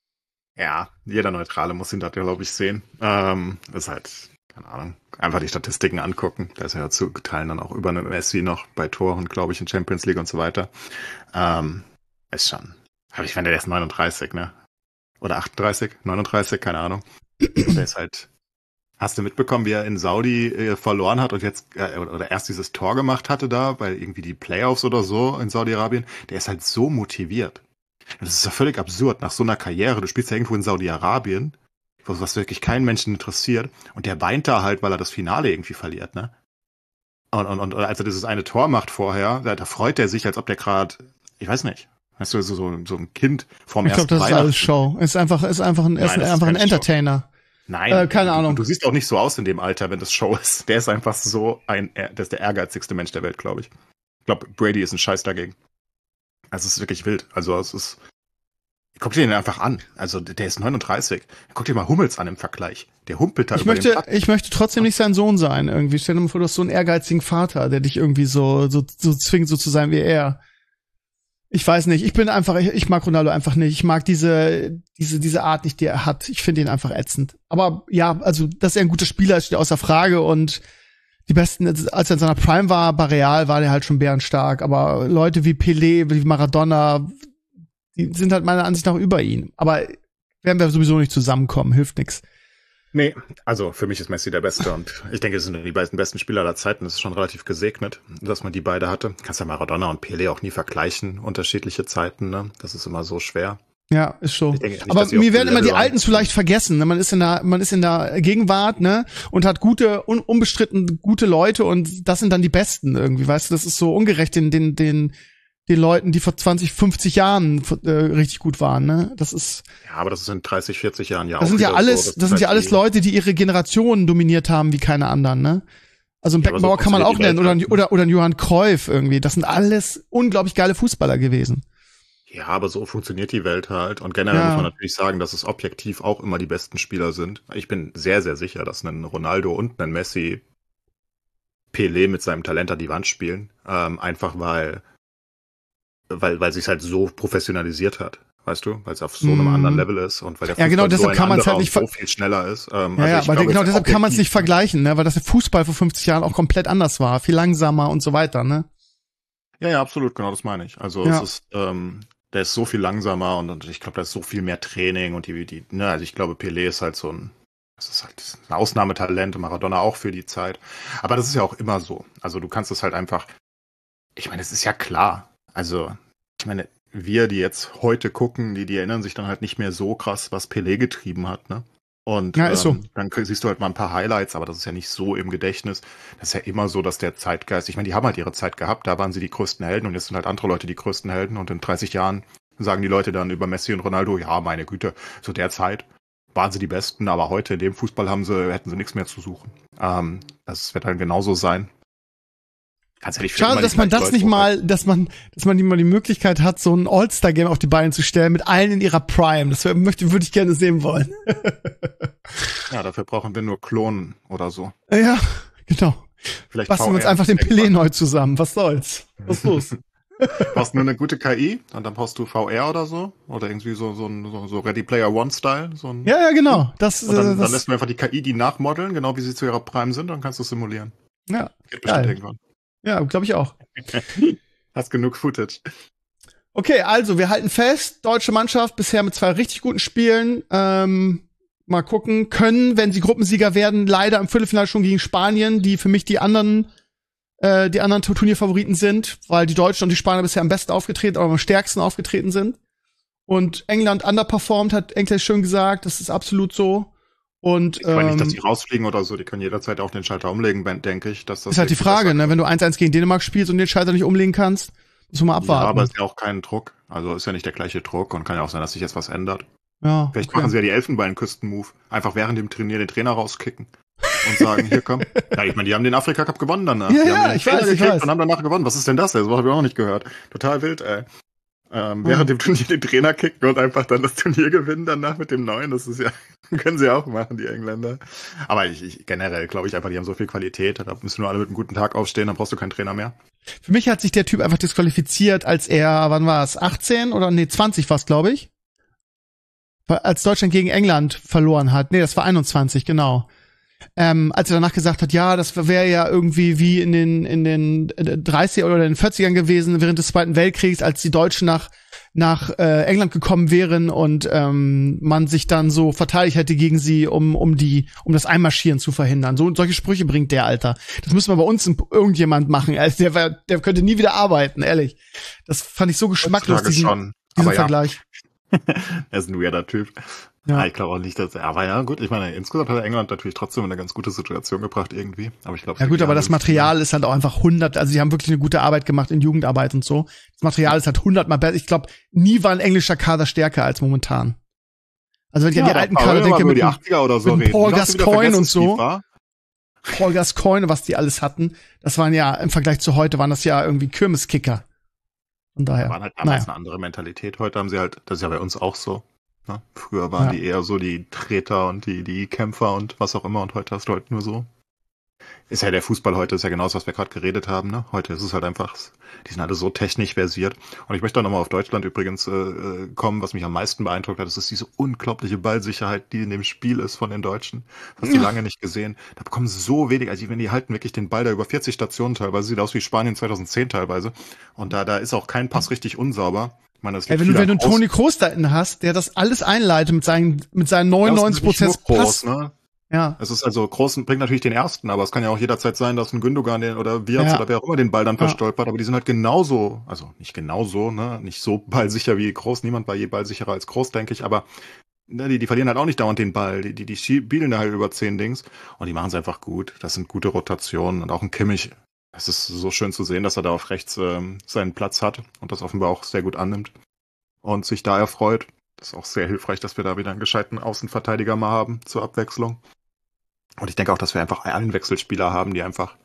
Ja, jeder Neutrale muss ihn da, glaube ich, sehen. Ähm, ist halt, keine Ahnung, einfach die Statistiken angucken. Da ist ja zu Teilen dann auch über eine Messi noch bei Toren, glaube ich, in Champions League und so weiter. Ähm, ist schon. Aber ich meine, der ist neununddreißig, ne? Oder achtunddreißig, neununddreißig, keine Ahnung. Und der ist halt. Hast du mitbekommen, wie er in Saudi äh, verloren hat und jetzt äh, oder erst dieses Tor gemacht hatte da, weil irgendwie die Playoffs oder so in Saudi-Arabien, der ist halt so motiviert. Das ist ja völlig absurd, nach so einer Karriere, du spielst ja irgendwo in Saudi-Arabien, was wirklich keinen Menschen interessiert, und der weint da halt, weil er das Finale irgendwie verliert, ne? Und, und, und als er dieses eine Tor macht vorher, da, da freut er sich, als ob der gerade, ich weiß nicht, weißt du, so, so, so ein Kind vorm ich ersten glaub, das ist alles Show. Ist einfach, ist einfach ein, ist Nein, einfach ein Entertainer. Show. Nein, äh, keine du, Ahnung. Du siehst auch nicht so aus in dem Alter, wenn das Show ist. Der ist einfach so ein, der ist der ehrgeizigste Mensch der Welt, glaube ich. Ich glaube, Brady ist ein Scheiß dagegen. Also es ist wirklich wild. Also es ist, guck dir den einfach an. Also der ist neununddreißig. Guck dir mal Hummels an im Vergleich. Der humpelt da ich über möchte, den Platz. Ich möchte trotzdem nicht sein Sohn sein, irgendwie. Stell dir mal vor, du hast so einen ehrgeizigen Vater, der dich irgendwie so, so, so zwingt, so zu sein wie er. Ich weiß nicht, ich bin einfach, ich, ich mag Ronaldo einfach nicht. Ich mag diese, diese, diese Art nicht, die er hat. Ich finde ihn einfach ätzend. Aber ja, also, dass er ein guter Spieler ist, steht außer Frage. Und die besten, als er in seiner Prime war, bei Real, war der halt schon bärenstark. Aber Leute wie Pelé, wie Maradona, die sind halt meiner Ansicht nach über ihn. Aber werden wir sowieso nicht zusammenkommen, hilft nix. Nee, also für mich ist Messi der Beste und ich denke, es sind die beiden besten Spieler aller Zeiten. Das ist schon relativ gesegnet, dass man die beide hatte. Kannst ja Maradona und Pelé auch nie vergleichen, unterschiedliche Zeiten, ne? Das ist immer so schwer. Ja, ist so. Denke, nicht, aber mir werden immer die Level Alten zu leicht vergessen. Ne? Man ist in der, man ist in der Gegenwart, ne, und hat gute, un, unbestritten gute Leute und das sind dann die Besten irgendwie. Weißt du, das ist so ungerecht den, den, den, den Leuten, die vor zwanzig, fünfzig Jahren äh, richtig gut waren, ne? Das ist. Ja, aber das ist in dreißig, vierzig Jahren ja auch. Das sind ja alles, so, das, das sind ja alles Leute, die ihre Generation dominiert haben wie keine anderen, ne? Also einen ja, Beckenbauer so kann man auch nennen oder, halt. oder, oder einen Johann Cruyff irgendwie. Das sind alles unglaublich geile Fußballer gewesen. Ja, aber so funktioniert die Welt halt. Und generell Ja. muss man natürlich sagen, dass es objektiv auch immer die besten Spieler sind. Ich bin sehr, sehr sicher, dass ein Ronaldo und ein Messi Pelé mit seinem Talent an die Wand spielen. Ähm, einfach weil, weil, weil sich halt so professionalisiert hat. Weißt du? Weil es auf so einem Mm. anderen Level ist und weil der Ja, genau, Fußball so deshalb ein kann man's anderer halt nicht und ver- so viel schneller ist. Ähm, Ja, ja, ich aber glaube genau jetzt deshalb kann man es objektiv- nicht vergleichen, ne, weil das der Fußball vor fünfzig Jahren auch komplett anders war, viel langsamer und so weiter, ne? Ja, ja, absolut, genau, das meine ich. Also Ja. es ist, ähm, der ist so viel langsamer und, und ich glaube, da ist so viel mehr Training und die, die, ne, also ich glaube, Pelé ist halt so ein, das ist halt ein Ausnahmetalent und Maradona auch für die Zeit. Aber das ist ja auch immer so. Also du kannst es halt einfach, ich meine, es ist ja klar. Also, ich meine, wir, die jetzt heute gucken, die, die erinnern sich dann halt nicht mehr so krass, was Pelé getrieben hat, ne? Und Ja, ist so. ähm, dann k- siehst du halt mal ein paar Highlights, aber das ist ja nicht so im Gedächtnis. Das ist ja immer so, dass der Zeitgeist, ich meine, die haben halt ihre Zeit gehabt, da waren sie die größten Helden und jetzt sind halt andere Leute die größten Helden und in dreißig Jahren sagen die Leute dann über Messi und Ronaldo, ja, meine Güte, zu der Zeit waren sie die Besten, aber heute in dem Fußball haben sie, hätten sie nichts mehr zu suchen. Ähm, das wird dann genauso sein. Kannst ja nicht für Schade, immer dass die man gleichen das Leute nicht mal, dass man, dass man nicht mal die Möglichkeit hat, so ein All-Star-Game auf die Beine zu stellen mit allen in ihrer Prime. Das wär- möchte, würde ich gerne sehen wollen. Ja, dafür brauchen wir nur Klonen oder so. Ja, genau. Vielleicht Basteln wir uns V R einfach den irgendwann. Pelé neu zusammen. Was soll's? Was ist los? Brauchst nur eine gute K I und dann brauchst du V R oder so. Oder irgendwie so, so, ein- so, so Ready Player One-Style. So ein, Ja, ja, genau. Das, und dann, äh, dann das lässt du einfach die K I die nachmodeln, genau wie sie zu ihrer Prime sind, dann kannst du simulieren. ja, Geht bestimmt Geil. irgendwann. ja, glaube ich auch. Hast genug Footage. Okay, also wir halten fest, deutsche Mannschaft bisher mit zwei richtig guten Spielen. Ähm, mal gucken, können, wenn sie Gruppensieger werden, leider im Viertelfinale schon gegen Spanien, die für mich die anderen äh, die anderen Turnierfavoriten sind, weil die Deutschen und die Spanier bisher am besten aufgetreten, aber am stärksten aufgetreten sind. Und England underperformed, hat Englisch schön gesagt, das ist absolut so. Und Ich meine nicht, dass ähm, die rausfliegen oder so, die können jederzeit auch den Schalter umlegen, Ben, denke ich. Dass das ist halt die irgendwie Frage, besser- ne, wenn du eins eins gegen Dänemark spielst und den Schalter nicht umlegen kannst, musst du mal Ja, abwarten. aber es ist ja auch kein Druck. Also ist ja nicht der gleiche Druck und kann ja auch sein, dass sich jetzt was ändert. Ja, Vielleicht okay. machen sie ja die Elfenbeinküsten-Move. Einfach während dem Trainier den Trainer rauskicken. Und sagen, hier komm. Ja, ich meine, die haben den Afrika-Cup gewonnen danach. Ja, die ja, haben den ich Trainer weiß, ich gekickt weiß. und haben danach gewonnen. Was ist denn das? Das habe ich auch noch nicht gehört. Total wild, ey. Ähm, während dem Turnier den Trainer kicken und einfach dann das Turnier gewinnen danach mit dem neuen. Das ist ja, können sie auch machen, die Engländer. Aber ich, ich generell glaube ich einfach, die haben so viel Qualität. Da müssen nur alle mit einem guten Tag aufstehen, dann brauchst du keinen Trainer mehr. Für mich hat sich der Typ einfach disqualifiziert, als er, wann war es, achtzehn oder nee, zwanzig war's, glaube ich. Als Deutschland gegen England verloren hat. Nee, das war einundzwanzig, genau. Ähm, als er danach gesagt hat, ja, das wäre ja irgendwie wie in den in den dreißiger oder den vierzigern gewesen, während des Zweiten Weltkriegs, als die Deutschen nach nach äh, England gekommen wären und ähm, man sich dann so verteidigt hätte gegen sie, um um die um das Einmarschieren zu verhindern. So solche Sprüche bringt der, Alter. Das müssen wir bei uns irgendjemand machen. Also der der könnte nie wieder arbeiten, ehrlich. Das fand ich so geschmacklos, diesen, schon. diesen Aber Vergleich. Er ist ein weirder Typ. Ja. Ah, ich glaube auch nicht, dass er, aber ja, gut, ich meine, insgesamt hat England natürlich trotzdem eine ganz gute Situation gebracht irgendwie, aber ich glaube. Ja gut, aber das Material ist halt auch einfach hundert, also sie haben wirklich eine gute Arbeit gemacht in Jugendarbeit und so. Das Material ist halt hundertmal besser. Ich glaube, nie war ein englischer Kader stärker als momentan. Also wenn ich ja, an die alten Kader denke, mit, die achtziger oder so mit Paul Gascoigne und so. Paul Gascoigne, was die alles hatten, das waren ja, im Vergleich zu heute, waren das ja irgendwie Kirmeskicker. Von daher. Waren halt damals naja. eine andere Mentalität. Heute haben sie halt, das ist ja bei uns auch so. Ne? Früher waren ja. die eher so die Treter und die, die Kämpfer und was auch immer und heute hast du halt nur so. Ist ja der Fußball heute, ist ja genau das, was wir gerade geredet haben, ne? Heute ist es halt einfach, die sind alle so technisch versiert. Und ich möchte auch nochmal auf Deutschland übrigens äh, kommen, was mich am meisten beeindruckt hat, das ist diese unglaubliche Ballsicherheit, die in dem Spiel ist von den Deutschen. Das hast du ja. lange nicht gesehen. Da bekommen so wenig, also wenn die halten wirklich den Ball da über vierzig Stationen teilweise, sieht aus wie Spanien zweitausendzehn teilweise. Und da, da ist auch kein Pass richtig unsauber. Ich meine, das ja, wenn du, wenn du Toni Kroos da hinten hast, der das alles einleitet mit seinen, mit seinen neunundneunzig Prozent Pass. Ne? Ja. Es ist also, Groß bringt natürlich den ersten, aber es kann ja auch jederzeit sein, dass ein Gündogan den, oder Wirtz ja. oder wer auch immer den Ball dann verstolpert, ja. aber die sind halt genauso, also nicht genauso, ne, nicht so ballsicher wie Groß, niemand war je ballsicherer als Groß, denke ich, aber ne, die, die verlieren halt auch nicht dauernd den Ball, die, die, die spielen da halt über zehn Dings und die machen es einfach gut, das sind gute Rotationen und auch ein Kimmich, es ist so schön zu sehen, dass er da auf rechts ähm, seinen Platz hat und das offenbar auch sehr gut annimmt und sich da erfreut. Das ist auch sehr hilfreich, dass wir da wieder einen gescheiten Außenverteidiger mal haben zur Abwechslung. Und ich denke auch, dass wir einfach einen Wechselspieler haben, die einfach,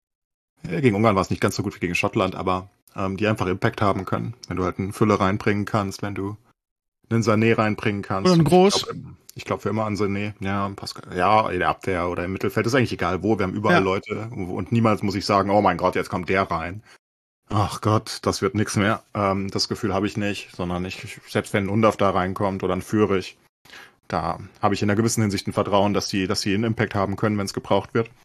ja, gegen Ungarn war es nicht ganz so gut wie gegen Schottland, aber ähm, die einfach Impact haben können. Wenn du halt einen Fülle reinbringen kannst, wenn du einen Sané reinbringen kannst. Oder einen Groß. Ich glaube ich glaub für immer an Sané. Ja, Pascal, ja, in der Abwehr oder im Mittelfeld. Ist eigentlich egal wo. Wir haben überall ja. Leute. Und niemals muss ich sagen, oh mein Gott, jetzt kommt der rein. Ach Gott, das wird nix mehr. Ähm, das Gefühl habe ich nicht, sondern ich, selbst wenn ein Undaf da reinkommt oder ein Führig, da habe ich in einer gewissen Hinsicht ein Vertrauen, dass die, dass sie einen Impact haben können, wenn es gebraucht wird.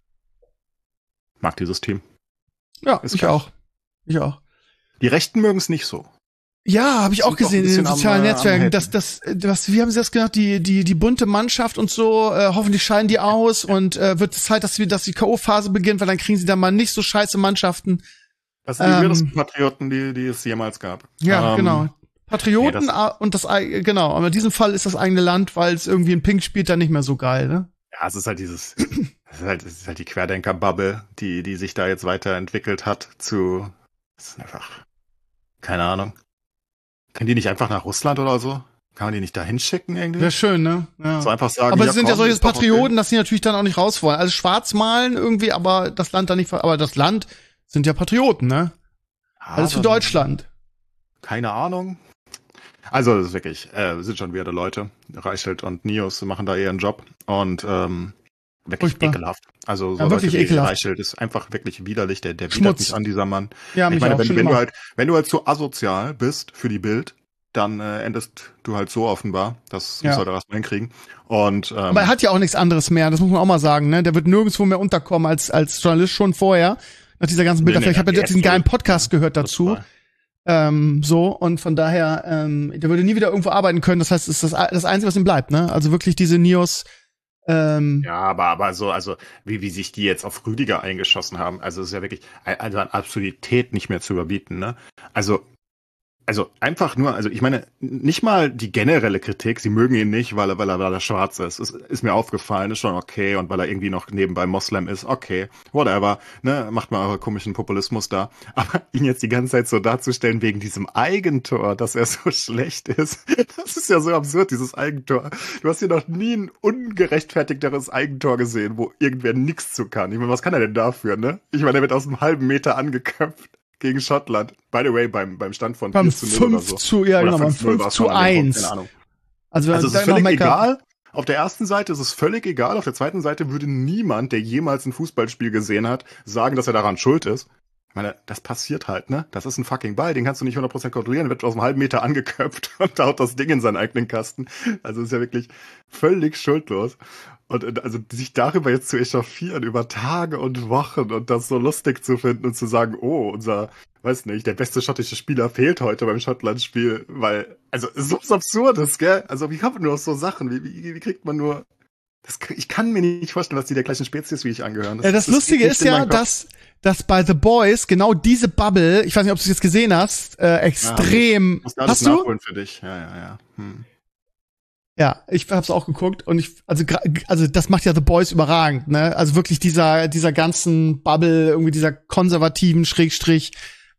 Mag dieses Team. Ja, ist ich geil. auch. Ich auch. Die Rechten mögen es nicht so. Ja, habe ich auch gesehen in den sozialen am, Netzwerken. Das, das, das, wie haben sie das genannt? Die, die, die bunte Mannschaft und so. Äh, hoffentlich scheiden die aus und äh, wird es Zeit, dass wir, dass die K O-Phase beginnt, weil dann kriegen sie dann mal nicht so scheiße Mannschaften. Das sind die ähm, weirdesten Patrioten, die, die es jemals gab. Ja, ähm, genau. Patrioten nee, das, und das, genau, aber in diesem Fall ist das eigene Land, weil es irgendwie in Pink spielt, dann nicht mehr so geil, ne? Ja, es ist halt dieses, es ist halt, es ist halt die Querdenker-Bubble, die, die sich da jetzt weiterentwickelt hat zu, es ist einfach, keine Ahnung. Können die nicht einfach nach Russland oder so? Kann man die nicht da hinschicken irgendwie? Wäre schön, ne? Ja. So einfach sagen, aber ja, sie sind komm, ja solche Patrioten, okay, dass sie natürlich dann auch nicht raus wollen. Also schwarz malen irgendwie, aber das Land da nicht, aber das Land sind ja Patrioten, ne? Ja, alles für Deutschland. Keine Ahnung. Also, das ist wirklich, äh, sind schon wieder Leute. Reichelt und Nios machen da eher einen Job. Und ähm, wirklich Furchtbar. ekelhaft. Also, so ja, wirklich ekelhaft. Reichelt ist einfach wirklich widerlich. Der, der widert mich an, dieser Mann. Ja, mich ich meine, auch, wenn, wenn du halt, wenn du halt so asozial bist für die Bild, dann äh, endest du halt so offenbar. Das ja. muss halt erstmal hinkriegen. Und, ähm, aber er hat ja auch nichts anderes mehr. Das muss man auch mal sagen, ne? Der wird nirgendwo mehr unterkommen als, als Journalist schon vorher. Nach dieser ganzen Bilder. Nee, nee, ich habe ja diesen geilen Podcast gehört dazu. Ähm, so, und von daher, ähm, der würde nie wieder irgendwo arbeiten können. Das heißt, es ist das, das Einzige, was ihm bleibt, ne? Also wirklich diese Nios. Ähm, ja, aber, aber so, also, wie, wie sich die jetzt auf Rüdiger eingeschossen haben, also, es ist ja wirklich, also an Absurdität nicht mehr zu überbieten, ne? Also, Also einfach nur, also ich meine, nicht mal die generelle Kritik, sie mögen ihn nicht, weil er, weil er, weil er schwarz ist. ist. Ist mir aufgefallen, ist schon okay. Und weil er irgendwie noch nebenbei Moslem ist, okay, whatever, ne, macht mal euren komischen Populismus da. Aber ihn jetzt die ganze Zeit so darzustellen wegen diesem Eigentor, dass er so schlecht ist, das ist ja so absurd, dieses Eigentor. Du hast hier noch nie ein ungerechtfertigteres Eigentor gesehen, wo irgendwer nichts zu kann. Ich meine, was kann er denn dafür, ne? Ich meine, er wird aus einem halben Meter angeköpft. gegen Schottland. By the way, beim, beim Stand von Beim vier zu null oder so. fünf zu, ja, Oder genau, beim fünf zu null fünf war's zu schon an dem Punkt, eins. keine Ahnung. Also, Also es da ist noch völlig meckern. egal. Auf der ersten Seite ist es völlig egal. Auf der zweiten Seite würde niemand, der jemals ein Fußballspiel gesehen hat, sagen, dass er daran schuld ist. Ich meine, das passiert halt, ne? Das ist ein fucking Ball, den kannst du nicht hundert Prozent kontrollieren, wird aus einem halben Meter angeköpft und haut das Ding in seinen eigenen Kasten. Also ist ja wirklich völlig schuldlos. Und also sich darüber jetzt zu echauffieren über Tage und Wochen und das so lustig zu finden und zu sagen, oh, unser, weiß nicht, der beste schottische Spieler fehlt heute beim Schottland-Spiel, weil, also so was Absurdes, gell? Also wie kommt man nur auf so Sachen? Wie, wie, wie kriegt man nur... Das, ich kann mir nicht vorstellen, dass die der gleichen Spezies wie ich angehören. Das, Ja, das, das Lustige ist ja, dass, dass bei The Boys genau diese Bubble, ich weiß nicht, ob du es jetzt gesehen hast, äh, extrem. Ja, hast du? Nachholen für dich. Ja, ja, ja. Hm. Ja, ich hab's auch geguckt und ich, also, also das macht ja The Boys überragend, ne? Also wirklich dieser, dieser ganzen Bubble, irgendwie dieser konservativen Schrägstrich,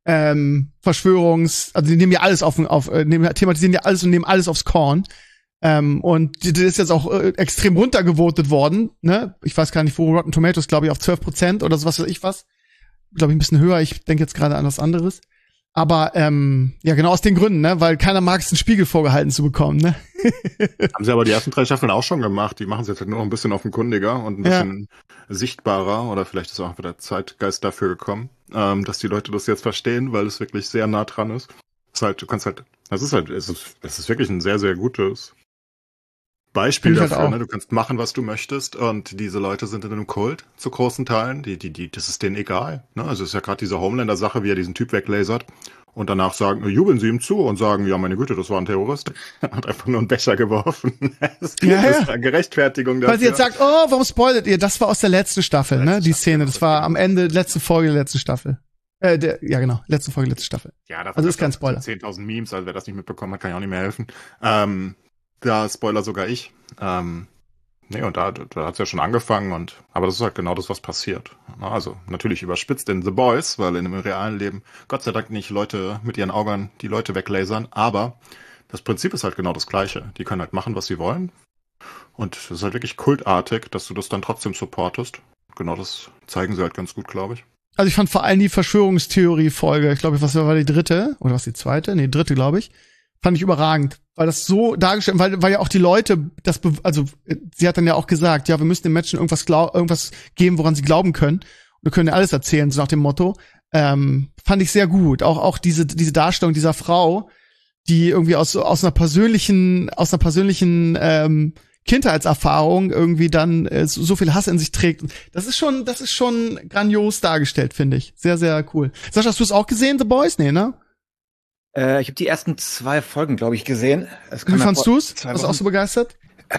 ähm, Verschwörungs, also die nehmen ja alles auf, auf äh, nehmen, thematisieren ja alles und nehmen alles aufs Korn. Ähm, und das ist jetzt auch äh, extrem runtergevotet worden, ne? Ich weiß gar nicht, wo Rotten Tomatoes, glaube ich, auf zwölf Prozent oder so was weiß ich was. Glaube ich, ein bisschen höher. Ich denke jetzt gerade an was anderes. Aber ähm, ja, genau aus den Gründen, ne? Weil keiner mag es, einen Spiegel vorgehalten zu bekommen, ne? Haben sie aber die ersten drei Staffeln auch schon gemacht. Die machen es jetzt halt nur noch ein bisschen offenkundiger und ein bisschen ja. sichtbarer. Oder vielleicht ist auch wieder Zeitgeist dafür gekommen, ähm, dass die Leute das jetzt verstehen, weil es wirklich sehr nah dran ist. Es ist halt, du kannst halt, das ist halt, es ist, es ist wirklich ein sehr, sehr gutes Beispiel Find ich dafür, halt ne? Du kannst machen, was du möchtest, und diese Leute sind in einem Kult zu großen Teilen. Die, die, die, das ist denen egal. Ne? Also es ist ja gerade diese Homelander-Sache, wie er diesen Typ weglasert und danach sagen, jubeln sie ihm zu und sagen, ja, meine Güte, das war ein Terrorist. Er hat einfach nur einen Becher geworfen. Das Ja, ist ja. eine Gerechtfertigung dafür. Weil sie jetzt sagt, oh, warum spoilert ihr? Das war aus der letzten Staffel, Letzte ne? Die Staffel, Szene, das war am Ende, letzte Folge der letzten Staffel. Äh, der, ja genau, letzte Folge, letzte Staffel. Ja, dafür Also ist kein gab's Spoiler. zehntausend Memes, also wer das nicht mitbekommen hat, kann ja auch nicht mehr helfen. Ähm, da spoiler sogar ich. Ähm, nee, und da, da hat's ja schon angefangen, und aber das ist halt genau das, was passiert. Also natürlich überspitzt in The Boys, weil in dem realen Leben Gott sei Dank nicht Leute mit ihren Augen die Leute weglasern, aber das Prinzip ist halt genau das Gleiche. Die können halt machen, was sie wollen, und es ist halt wirklich kultartig, dass du das dann trotzdem supportest. Genau das zeigen sie halt ganz gut, glaube ich. Also ich fand vor allem die Verschwörungstheorie-Folge, ich glaube, was war die dritte? Oder was die zweite? Nee, dritte, glaube ich. Fand ich überragend, weil das so dargestellt, weil, weil ja auch die Leute, das, be- also sie hat dann ja auch gesagt, ja, wir müssen den Menschen irgendwas glaub, irgendwas geben, woran sie glauben können. Und wir können ja alles erzählen, so nach dem Motto. Ähm, fand ich sehr gut. Auch auch diese diese Darstellung dieser Frau, die irgendwie aus aus einer persönlichen aus einer persönlichen ähm, Kindheitserfahrung irgendwie dann äh, so, so viel Hass in sich trägt. Das ist schon, das ist schon grandios dargestellt, finde ich. Sehr, sehr cool. Sascha, hast du es auch gesehen, The Boys? Nee, ne? Äh, ich habe die ersten zwei Folgen, glaube ich, gesehen. Es kam Wie ja fandst vor du's? zwei Warst du auch Wochen. so begeistert?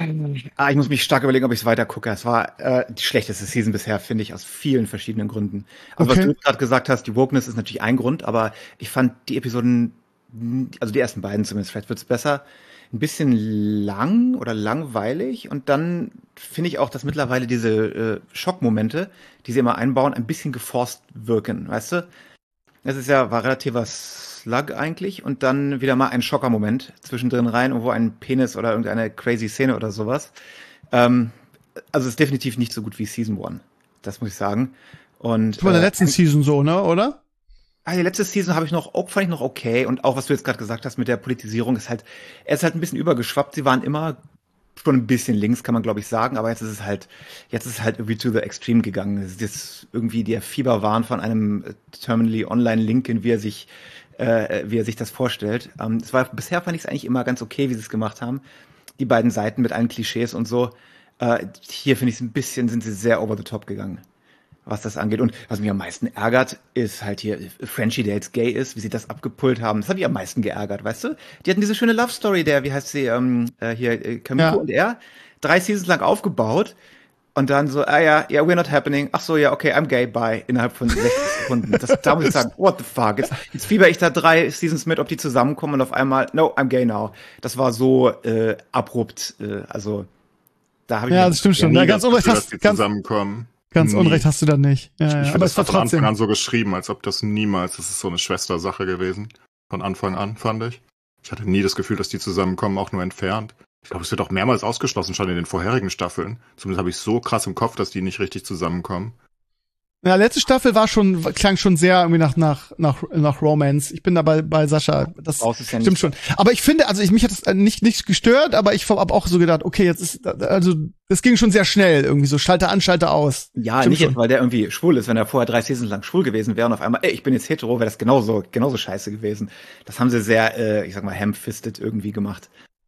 Ah, ich muss mich stark überlegen, ob ich es weiter gucke. Es war äh, die schlechteste Season bisher, finde ich, aus vielen verschiedenen Gründen. Also Okay. was du gerade gesagt hast, die Wokeness ist natürlich ein Grund, aber ich fand die Episoden, also die ersten beiden zumindest, vielleicht wird's besser, ein bisschen lang oder langweilig, und dann finde ich auch, dass mittlerweile diese äh, Schockmomente, die sie immer einbauen, ein bisschen geforst wirken, weißt du? Es ist ja, war relativer Slug eigentlich, und dann wieder mal ein Schockermoment zwischendrin rein, irgendwo ein Penis oder irgendeine crazy Szene oder sowas. Ähm, also es ist definitiv nicht so gut wie Season One. Das muss ich sagen. Und Das war in der äh, letzten Season so, ne, oder? Ah, die letzte Season habe ich noch, auch, fand ich noch okay. Und auch, was du jetzt gerade gesagt hast mit der Politisierung, ist halt, er ist halt ein bisschen übergeschwappt. Sie waren immer schon ein bisschen links, kann man glaube ich sagen. Aber jetzt ist es halt, jetzt ist es halt irgendwie to the extreme gegangen. Es ist jetzt irgendwie der Fieberwahn von einem äh, terminally online Linken, wie er sich, äh, wie er sich das vorstellt. Ähm, es war, bisher fand ich es eigentlich immer ganz okay, wie sie es gemacht haben. Die beiden Seiten mit allen Klischees und so. Äh, hier finde ich es ein bisschen, sind sie sehr over the top gegangen, was das angeht. Und was mich am meisten ärgert, ist halt hier Frenchie, der jetzt gay ist, wie sie das abgepult haben. Das hat mich am meisten geärgert, weißt du? Die hatten diese schöne Love Story, der, wie heißt sie, ähm, äh, hier, äh, Kamiko Ja. und er, drei Seasons lang aufgebaut, und dann so, ah ja, yeah, we're not happening. Ach so, ja, okay, I'm gay, bye, innerhalb von sechzig Sekunden. Das, da muss ich sagen, what the fuck? Jetzt, jetzt fieber ich da drei Seasons mit, ob die zusammenkommen, und auf einmal, no, I'm gay now. Das war so äh, abrupt, äh, also da habe ich Ja, mich- das stimmt schon. Nie Ja, ganz das unrecht Gefühl, dass hast die ganz, zusammenkommen. ganz Nie. unrecht hast du da nicht. Ja, Ich ja, finde, aber das es war war von Anfang trotzdem. an so geschrieben, als ob das niemals, das ist so eine Schwestersache gewesen. Von Anfang an, fand ich. Ich hatte nie das Gefühl, dass die zusammenkommen, auch nur entfernt. Ich glaube, es wird auch mehrmals ausgeschlossen, schon in den vorherigen Staffeln. Zumindest habe ich so krass im Kopf, dass die nicht richtig zusammenkommen. Ja, letzte Staffel war schon, klang schon sehr irgendwie nach, nach, nach, nach Romance. Ich bin da bei, bei Sascha. Das Raus ist ja stimmt schon. Aber ich finde, also ich, mich hat das nicht, nicht gestört, aber ich habe auch so gedacht, okay, jetzt ist, also, das ging schon sehr schnell irgendwie so, Schalter an, Schalter aus. Ja, Stimmt nicht schon. jetzt, weil der irgendwie schwul ist. Wenn er vorher drei Seasons lang schwul gewesen wäre und auf einmal, ey, ich bin jetzt hetero, wäre das genauso, genauso scheiße gewesen. Das haben sie sehr, äh, ich sag mal, ham-fisted irgendwie gemacht.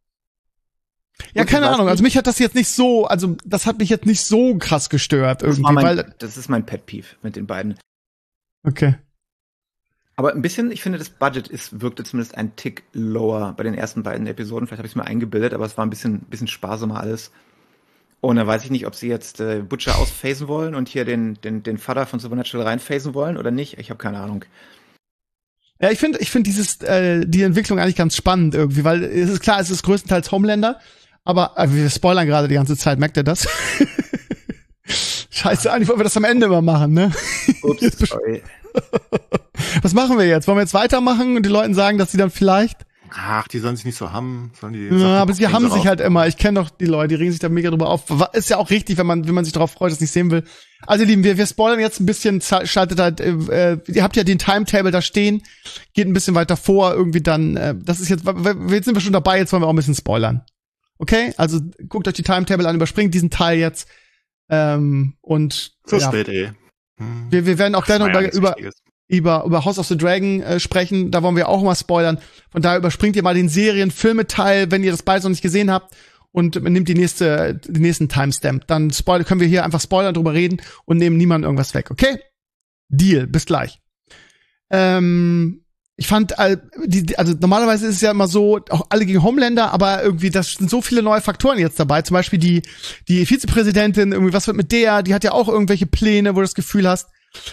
Ja, Und keine was Ahnung. nicht- Also mich hat das jetzt nicht so, also das hat mich jetzt nicht so krass gestört Das, irgendwie, war mein, weil, das ist mein Pet-Peeve mit den beiden. okay. Aber ein bisschen, ich finde, das Budget ist, wirkte zumindest ein Tick lower bei den ersten beiden Episoden. Vielleicht habe ich es mir eingebildet, aber es war ein bisschen, bisschen sparsamer alles. Und da weiß ich nicht, ob sie jetzt äh, Butcher ausphasen wollen und hier den, den, den Vater von Supernatural reinphasen wollen oder nicht. Ich habe keine Ahnung. Ja, ich finde, ich finde dieses, äh, die Entwicklung eigentlich ganz spannend irgendwie, weil es ist klar, es ist größtenteils Homelander, aber äh, wir spoilern gerade die ganze Zeit, merkt ihr das? Scheiße, eigentlich wollen wir das am Ende immer machen, ne? Ups, sorry. Was machen wir jetzt? Wollen wir jetzt weitermachen und die Leuten sagen, dass sie dann vielleicht, Ach, die sollen sich nicht so haben. Sollen die ja, Sachen aber sie gucken, haben sie sich halt raus- immer, ich kenne doch die Leute, die regen sich da mega drüber auf. Wa- Ist ja auch richtig, wenn man, wenn man sich darauf freut, das nicht sehen will. Also, ihr Lieben, wir, wir spoilern jetzt ein bisschen, za- schaltet halt, äh, ihr habt ja den Timetable da stehen, geht ein bisschen weiter vor, irgendwie dann, äh, das ist jetzt, w- w- jetzt sind wir schon dabei, jetzt wollen wir auch ein bisschen spoilern. Okay? Also, guckt euch die Timetable an, überspringt diesen Teil jetzt, ähm, und, So ja, spät eh. Hm. wir, wir werden auch gleich noch Das war ja über, nichts über, Wichtiges. über, über House of the Dragon äh, sprechen. Da wollen wir auch mal spoilern. Von daher überspringt ihr mal den Serien-Filme-Teil, wenn ihr das beides noch nicht gesehen habt, und nimmt die nächste, den nächsten Timestamp. Dann spoil können wir hier einfach spoilern, drüber reden und nehmen niemandem irgendwas weg, okay? Deal, bis gleich. Ähm, ich fand, äh, die, die- also normalerweise ist es ja immer so, auch alle gegen Homelander, aber irgendwie, das sind so viele neue Faktoren jetzt dabei. Zum Beispiel die, die Vizepräsidentin, irgendwie, was wird mit der? Die hat ja auch irgendwelche Pläne, wo du das Gefühl hast,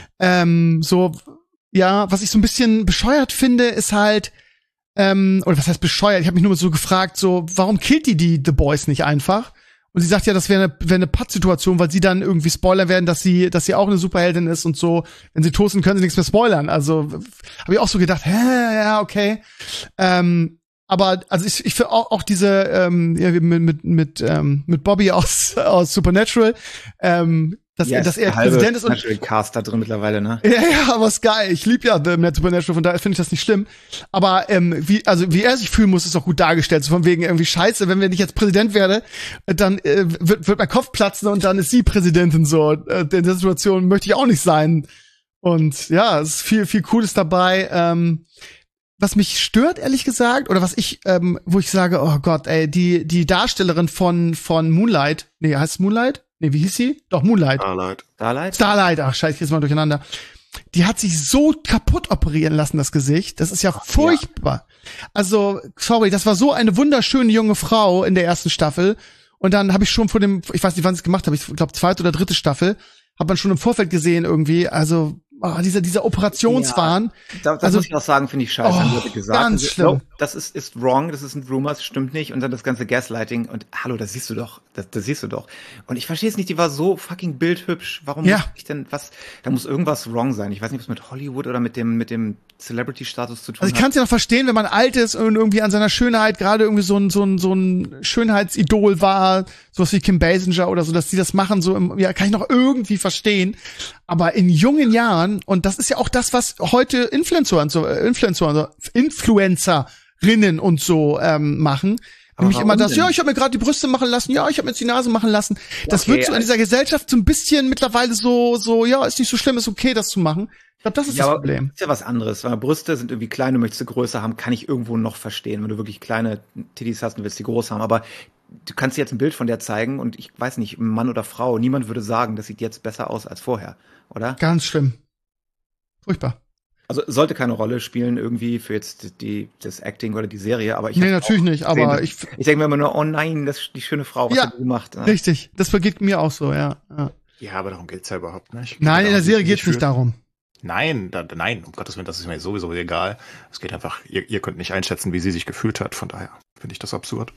ähm, so, ja, was ich so ein bisschen bescheuert finde, ist halt, ähm, oder was heißt bescheuert? Ich habe mich nur so gefragt, so, warum killt die die The Boys nicht einfach? Und sie sagt ja, das wäre eine, wär eine Pattsituation, weil sie dann irgendwie spoilern werden, dass sie, dass sie auch eine Superheldin ist und so. Wenn sie tot sind, können sie nichts mehr spoilern. Also habe ich auch so gedacht, hä, ja, okay. Ähm, aber also ich, ich finde auch, auch diese ähm, ja, mit mit mit ähm, mit Bobby aus aus Supernatural, ähm, dass, Ja, dass ist er der halbe Präsident ist und Natural Cast da drin mittlerweile, ne? ja, ja, aber ist geil. Ich lieb ja The Net Supernatural, von daher finde ich das nicht schlimm. Aber ähm, wie, also wie er sich fühlen muss, ist auch gut dargestellt. So von wegen irgendwie Scheiße, wenn wenn ich jetzt Präsident werde, dann äh, wird, wird mein Kopf platzen und dann ist sie Präsidentin so. Äh, in der Situation möchte ich auch nicht sein. Und ja, es ist viel, viel Cooles dabei. Ähm, was mich stört, ehrlich gesagt, oder was ich, ähm, wo ich sage, oh Gott, ey, die die Darstellerin von von Moonlight, nee, heißt es Moonlight? Nee, wie hieß sie? Doch, Moonlight. Ah, leid. Starlight? Starlight, ach scheiße, jetzt mal durcheinander. Die hat sich so kaputt operieren lassen, das Gesicht. Das ist ja furchtbar. Also, sorry, das war so eine wunderschöne junge Frau in der ersten Staffel. Und dann habe ich schon vor dem, ich weiß nicht, wann sie es gemacht habe, ich glaube zweite oder dritte Staffel, hat man schon im Vorfeld gesehen irgendwie. Also, oh, dieser, dieser Operationswahn. Da, das Also- muss ich auch sagen, finde ich scheiße. Oh, haben Leute gesagt. ganz Also, schlimm. no, das ist, ist wrong, das ist ein Rumor, das stimmt nicht. Und dann das ganze Gaslighting. Und hallo, das siehst du doch. Das, das siehst du doch. Und ich verstehe es nicht, die war so fucking bildhübsch. Warum Ja. muss ich denn was? Da muss irgendwas wrong sein. Ich weiß nicht, was mit Hollywood oder mit dem, mit dem Celebrity-Status zu tun Also ich hat. kann es ja noch verstehen, wenn man alt ist und irgendwie an seiner Schönheit gerade irgendwie so ein so ein so ein Schönheitsidol war, sowas wie Kim Basinger oder so, dass die das machen, so im, ja, kann ich noch irgendwie verstehen. Aber in jungen Jahren, und das ist ja auch das, was heute Influencer und so, äh, Influencer, also Influencerinnen und so ähm, machen. Aber Nämlich immer warum das, denn? ja, ich habe mir gerade die Brüste machen lassen, ja, ich habe mir jetzt die Nase machen lassen. Das okay, wird so in also- dieser Gesellschaft so ein bisschen mittlerweile so, so, ja, ist nicht so schlimm, ist okay, das zu machen. Ich glaube, das ist Ja, das aber Problem. ist ja was anderes. Weil Brüste sind irgendwie klein, du möchtest sie größer haben, kann ich irgendwo noch verstehen. Wenn du wirklich kleine Titties hast und willst die groß haben. Aber du kannst dir jetzt ein Bild von der zeigen und ich weiß nicht, Mann oder Frau, niemand würde sagen, das sieht jetzt besser aus als vorher, oder? Ganz schlimm. Furchtbar. Also sollte keine Rolle spielen irgendwie für jetzt die, das Acting oder die Serie, aber ich Nee, hab's natürlich auch nicht, gesehen. aber ich, Ich denke mir immer nur, oh nein, das ist die schöne Frau, was Ja, hat die gemacht? Ne? richtig, das vergeht mir auch so, ja. ja. Ja, aber darum geht's ja überhaupt nicht. Nein, in der Darum, Serie wie sie geht's sich nicht fühlt. darum. Nein, da, nein, um Gottes Willen, das ist mir sowieso egal. Es geht einfach, ihr, ihr könnt nicht einschätzen, wie sie sich gefühlt hat. Von daher finde ich das absurd.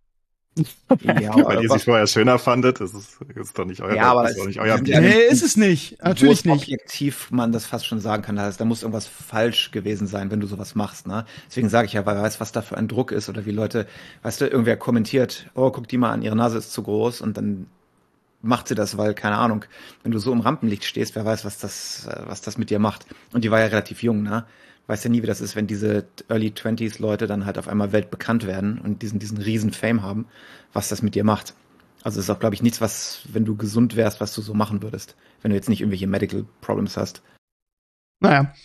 Ja, Weil aber, ihr sich vorher schöner fandet, das ist, das ist doch nicht euer, Ja, aber das ist doch nicht euer es- Bier. Ja, Nee, nicht- ist es nicht. Natürlich wo es nicht. objektiv man das fast schon sagen kann, da, da muss irgendwas falsch gewesen sein, wenn du sowas machst, ne? Deswegen sage ich ja, weil ich weiß, was da für ein Druck ist oder wie Leute, weißt du, irgendwer kommentiert, oh, guck die mal an, ihre Nase ist zu groß und dann macht sie das, weil, keine Ahnung, wenn du so im Rampenlicht stehst, wer weiß, was das, was das mit dir macht. Und die war ja relativ jung, ne? Weiß ja nie, wie das ist, wenn diese Early Twenties Leute dann halt auf einmal weltbekannt werden und diesen, diesen riesen Fame haben, was das mit dir macht. Also ist auch, glaube ich, nichts, was, wenn du gesund wärst, was du so machen würdest. Wenn du jetzt nicht irgendwelche Medical Problems hast. Naja.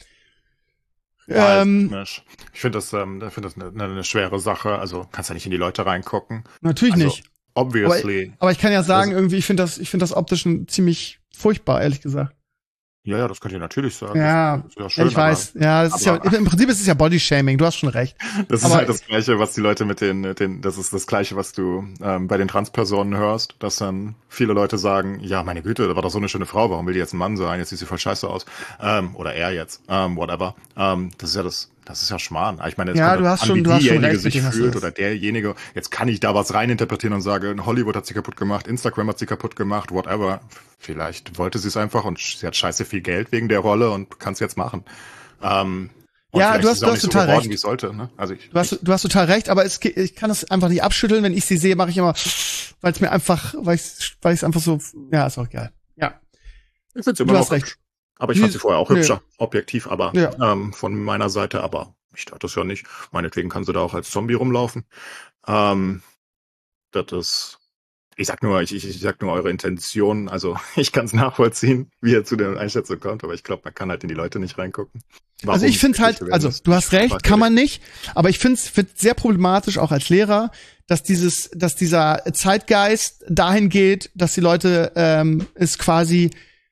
Ja, ähm, ich finde das, ähm, ich finde das eine, eine schwere Sache. Also kannst ja nicht in die Leute reingucken. Natürlich also, nicht. Obviously. Aber, aber ich kann ja sagen, also, irgendwie, ich finde das, ich finde das optisch ein ziemlich furchtbar, ehrlich gesagt. Ja, ja, das könnt ihr natürlich sagen. Ja, das ist ja schön, ich weiß. aber, ja, das ist ja, aber, im Prinzip ist es ja Bodyshaming. Du hast schon recht. Das aber, ist halt das Gleiche, was die Leute mit den, den, das ist das Gleiche, was du ähm, bei den Transpersonen hörst, dass dann viele Leute sagen, ja, meine Güte, da war doch so eine schöne Frau, warum will die jetzt ein Mann sein? Jetzt sieht sie voll scheiße aus. Ähm, oder er jetzt, ähm, whatever. Ähm, das ist ja das, das ist ja Schmarrn. Ich meine, jetzt ja, kommt du hast an, schon, wie du hast schon diejenige recht, sich dem, fühlt oder derjenige. Jetzt kann ich da was reininterpretieren und sage, Hollywood hat sie kaputt gemacht, Instagram hat sie kaputt gemacht, whatever. Vielleicht wollte sie es einfach und sie hat scheiße viel Geld wegen der Rolle und kann es jetzt machen. Ähm, ja, du hast, du hast total geworden, recht. Wie es sollte, ne? Also ich, du, hast, ich, du hast total recht, aber es, ich kann es einfach nicht abschütteln. Wenn ich sie sehe, mache ich immer, weil es mir einfach, weil ich weil ich es einfach so, ja, ist auch geil. Ja. Ich finde sie immer du noch hast recht. hübsch. Aber ich fand sie vorher auch Nee. hübscher, objektiv, aber Ja. ähm, von meiner Seite, aber ich dachte das ja nicht. Meinetwegen kann sie da auch als Zombie rumlaufen. Ähm, das ist, ich sag nur, ich, ich, ich sag nur eure Intention. Also ich kann es nachvollziehen, wie ihr zu der Einschätzung kommt, aber ich glaube, man kann halt in die Leute nicht reingucken. Warum Also ich finde halt, also du hast recht, kann man nicht, aber ich finde es sehr problematisch, auch als Lehrer, dass dieses, dass dieser Zeitgeist dahin geht, dass die Leute ähm, es quasi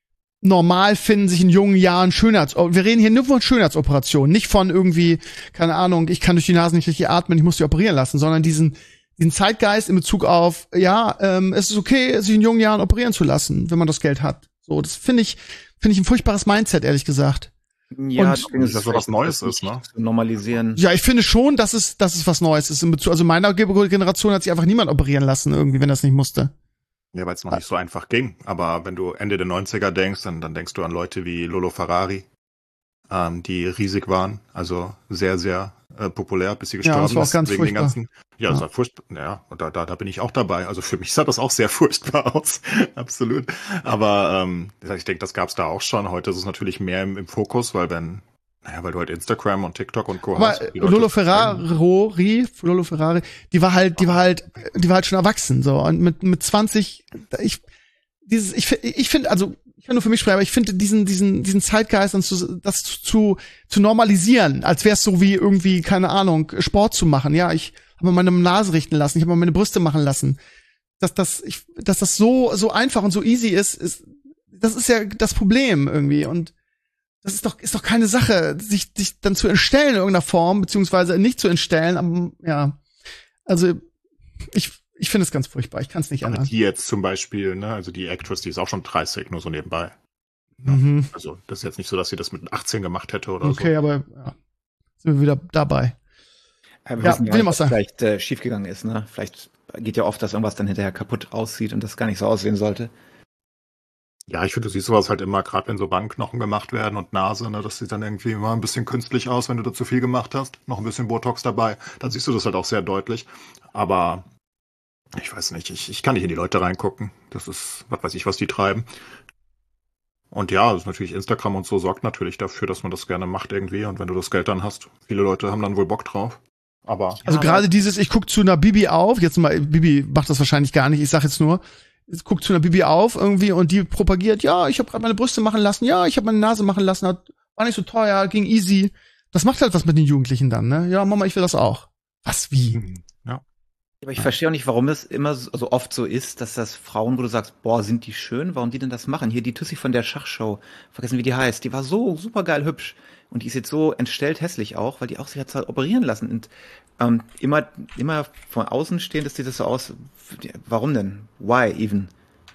normal finden, sich in jungen Jahren Schönheits... Wir reden hier nur von Schönheitsoperationen, nicht von irgendwie, keine Ahnung, ich kann durch die Nase nicht richtig atmen, ich muss die operieren lassen, sondern diesen diesen Zeitgeist in Bezug auf, ja, ähm, es ist okay, sich in jungen Jahren operieren zu lassen, wenn man das Geld hat. So, das finde ich, finde ich ein furchtbares Mindset, ehrlich gesagt. Ja, Und- deswegen dass das so was Neues ist, ne? zu normalisieren. Ja, ich finde schon, dass es, dass es was Neues ist in Bezug. Also meiner Ge- Generation hat sich einfach niemand operieren lassen, irgendwie, wenn das nicht musste. Ja, weil es noch nicht so einfach ging. Aber wenn du Ende der neunziger denkst, dann, dann denkst du an Leute wie Lolo Ferrari, ähm, die riesig waren, also sehr, sehr äh, populär, bis sie Ja, gestorben das war auch ist. ganz wegen den furchtbar. ganzen. Ja, das Ja. war furchtbar. Ja, und da, da, da bin ich auch dabei. Also für mich sah das auch sehr furchtbar aus. Absolut. Aber ähm, ich denke, das gab es da auch schon. Heute ist es natürlich mehr im, im Fokus, weil wenn, naja, weil du halt Instagram und TikTok und Co. Aber hast. die Leute- Lolo Ferrari, Lolo Ferrari, die war halt, die war halt, die war halt schon erwachsen, so. Und mit, mit zwanzig, ich, dieses, ich, fi- ich finde, also, ich kann nur für mich sprechen, aber ich finde diesen, diesen, diesen Zeitgeist und zu, das zu, zu normalisieren, als wäre es so wie irgendwie, keine Ahnung, Sport zu machen. Ja, ich habe meine Nase richten lassen, ich habe meine Brüste machen lassen. Dass das, ich, dass das so, so einfach und so easy ist, ist, das ist ja das Problem irgendwie. Und das ist doch, ist doch keine Sache, sich, sich dann zu entstellen in irgendeiner Form, beziehungsweise nicht zu entstellen. Aber, ja, also ich, ich finde es ganz furchtbar. Ich kann es nicht Aber ändern. die jetzt zum Beispiel, ne, also die Actress, die ist auch schon dreißig, nur so nebenbei. Mhm. Also das ist jetzt nicht so, dass sie das mit achtzehn gemacht hätte oder Okay, so. aber ja, sind wir wieder dabei. Aber wir Ja, wissen will nicht, ich auch was sagen. vielleicht äh, schiefgegangen ist, ne? Vielleicht geht ja oft, dass irgendwas dann hinterher kaputt aussieht und das gar nicht so aussehen sollte. Ja, ich finde, du siehst sowas halt immer, gerade wenn so Wangenknochen gemacht werden und Nase, ne, das sieht dann irgendwie immer ein bisschen künstlich aus, wenn du da zu viel gemacht hast. Noch ein bisschen Botox dabei, dann siehst du das halt auch sehr deutlich. Aber ich weiß nicht, ich, ich kann nicht in die Leute reingucken. Das ist, was weiß ich, was die treiben. Und ja, das ist natürlich Instagram und so sorgt natürlich dafür, dass man das gerne macht irgendwie. Und wenn du das Geld dann hast, viele Leute haben dann wohl Bock drauf. Aber Also Ja, gerade dieses, ich guck zu einer Bibi auf, jetzt mal, Bibi macht das wahrscheinlich gar nicht, ich sag jetzt nur, ich guck zu einer Bibi auf irgendwie und die propagiert, ja, ich habe gerade meine Brüste machen lassen, ja, ich habe meine Nase machen lassen, hat, war nicht so teuer, ging easy. Das macht halt was mit den Jugendlichen dann, ne? Ja, Mama, ich will das auch. Was, wie? hm, ja. Aber ich verstehe auch nicht, warum es immer so so oft so ist, dass das Frauen, wo du sagst, boah, sind die schön, warum die denn das machen? Hier die Tussi von der Schachshow, vergessen wie die heißt, die war so super geil hübsch und die ist jetzt so entstellt hässlich auch, weil die auch sich hat halt operieren lassen und ähm, immer immer von außen stehend sieht das so aus. Warum denn? Why even?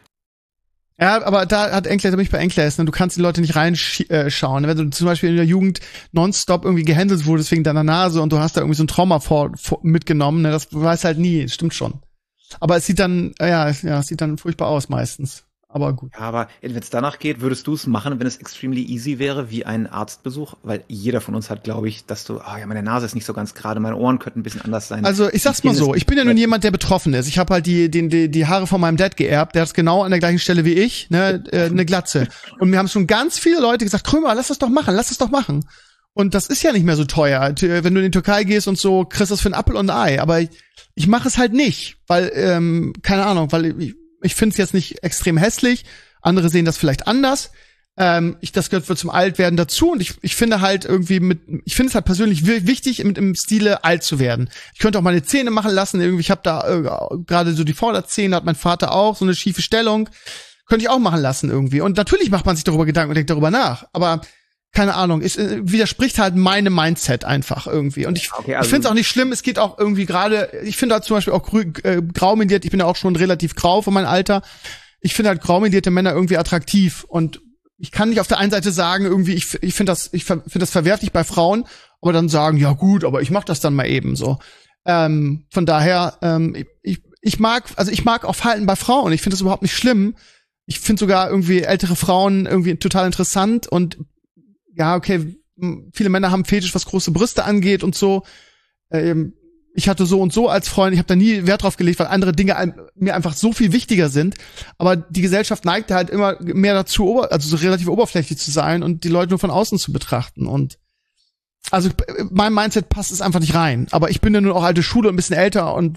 Ja, aber da hat Enkler, da bin ich bei Enkler, ne? Du kannst die Leute nicht reinschauen. Wenn du zum Beispiel in der Jugend nonstop irgendwie gehandelt wurdest wegen deiner Nase und du hast da irgendwie so ein Trauma vor, vor, mitgenommen, ne? Das weiß halt nie, stimmt schon. Aber es sieht dann, ja, ja, es sieht dann furchtbar aus meistens. Aber gut. Ja, aber wenn es danach geht, würdest du es machen, wenn es extremely easy wäre, wie ein Arztbesuch? Weil jeder von uns hat, glaube ich, dass du, ah oh ja, meine Nase ist nicht so ganz gerade, meine Ohren könnten ein bisschen anders sein. Also ich sag's mal so, ich bin ja nun jemand, der betroffen ist. Ich habe halt die, die, die, die Haare von meinem Dad geerbt, der hat genau an der gleichen Stelle wie ich, ne, äh, eine Glatze. Und mir haben schon ganz viele Leute gesagt, Krömer, lass das doch machen, lass das doch machen. Und das ist ja nicht mehr so teuer. Wenn du in die Türkei gehst und so, kriegst du das für einen Apfel und ein Ei. Aber ich, ich mache es halt nicht, weil, ähm, keine Ahnung, weil ich, ich finde es jetzt nicht extrem hässlich. Andere sehen das vielleicht anders. Ähm, ich, das gehört zum Altwerden dazu. Und ich, ich finde halt irgendwie mit, ich finde es halt persönlich wichtig, mit im Stile alt zu werden. Ich könnte auch meine Zähne machen lassen. Irgendwie, ich habe da äh, gerade so die Vorderzähne, hat mein Vater auch, so eine schiefe Stellung. Könnte ich auch machen lassen irgendwie. Und natürlich macht man sich darüber Gedanken und denkt darüber nach. Aber keine Ahnung, es äh, widerspricht halt meinem Mindset einfach irgendwie. Und ich, okay, also ich finde es auch nicht schlimm. Es geht auch irgendwie gerade, ich finde halt zum Beispiel auch grü äh, graumeldiert. Ich bin ja auch schon relativ grau für mein Alter. Ich finde halt graumeldierte Männer irgendwie attraktiv und ich kann nicht auf der einen Seite sagen, irgendwie, ich, ich finde das, ich finde das verwerflich bei Frauen, aber dann sagen, ja gut, aber ich mach das dann mal eben so. Ähm, von daher, ähm, ich, ich mag, also ich mag auch Verhalten bei Frauen. Ich finde das überhaupt nicht schlimm. Ich finde sogar irgendwie ältere Frauen irgendwie total interessant und ja, okay, viele Männer haben Fetisch, was große Brüste angeht und so. Ähm, ich hatte so und so als Freund, ich habe da nie Wert drauf gelegt, weil andere Dinge ein, mir einfach so viel wichtiger sind. Aber die Gesellschaft neigt halt immer mehr dazu, also so relativ oberflächlich zu sein und die Leute nur von außen zu betrachten. Und also mein Mindset passt es einfach nicht rein. Aber ich bin ja nun auch alte Schule, ein bisschen älter und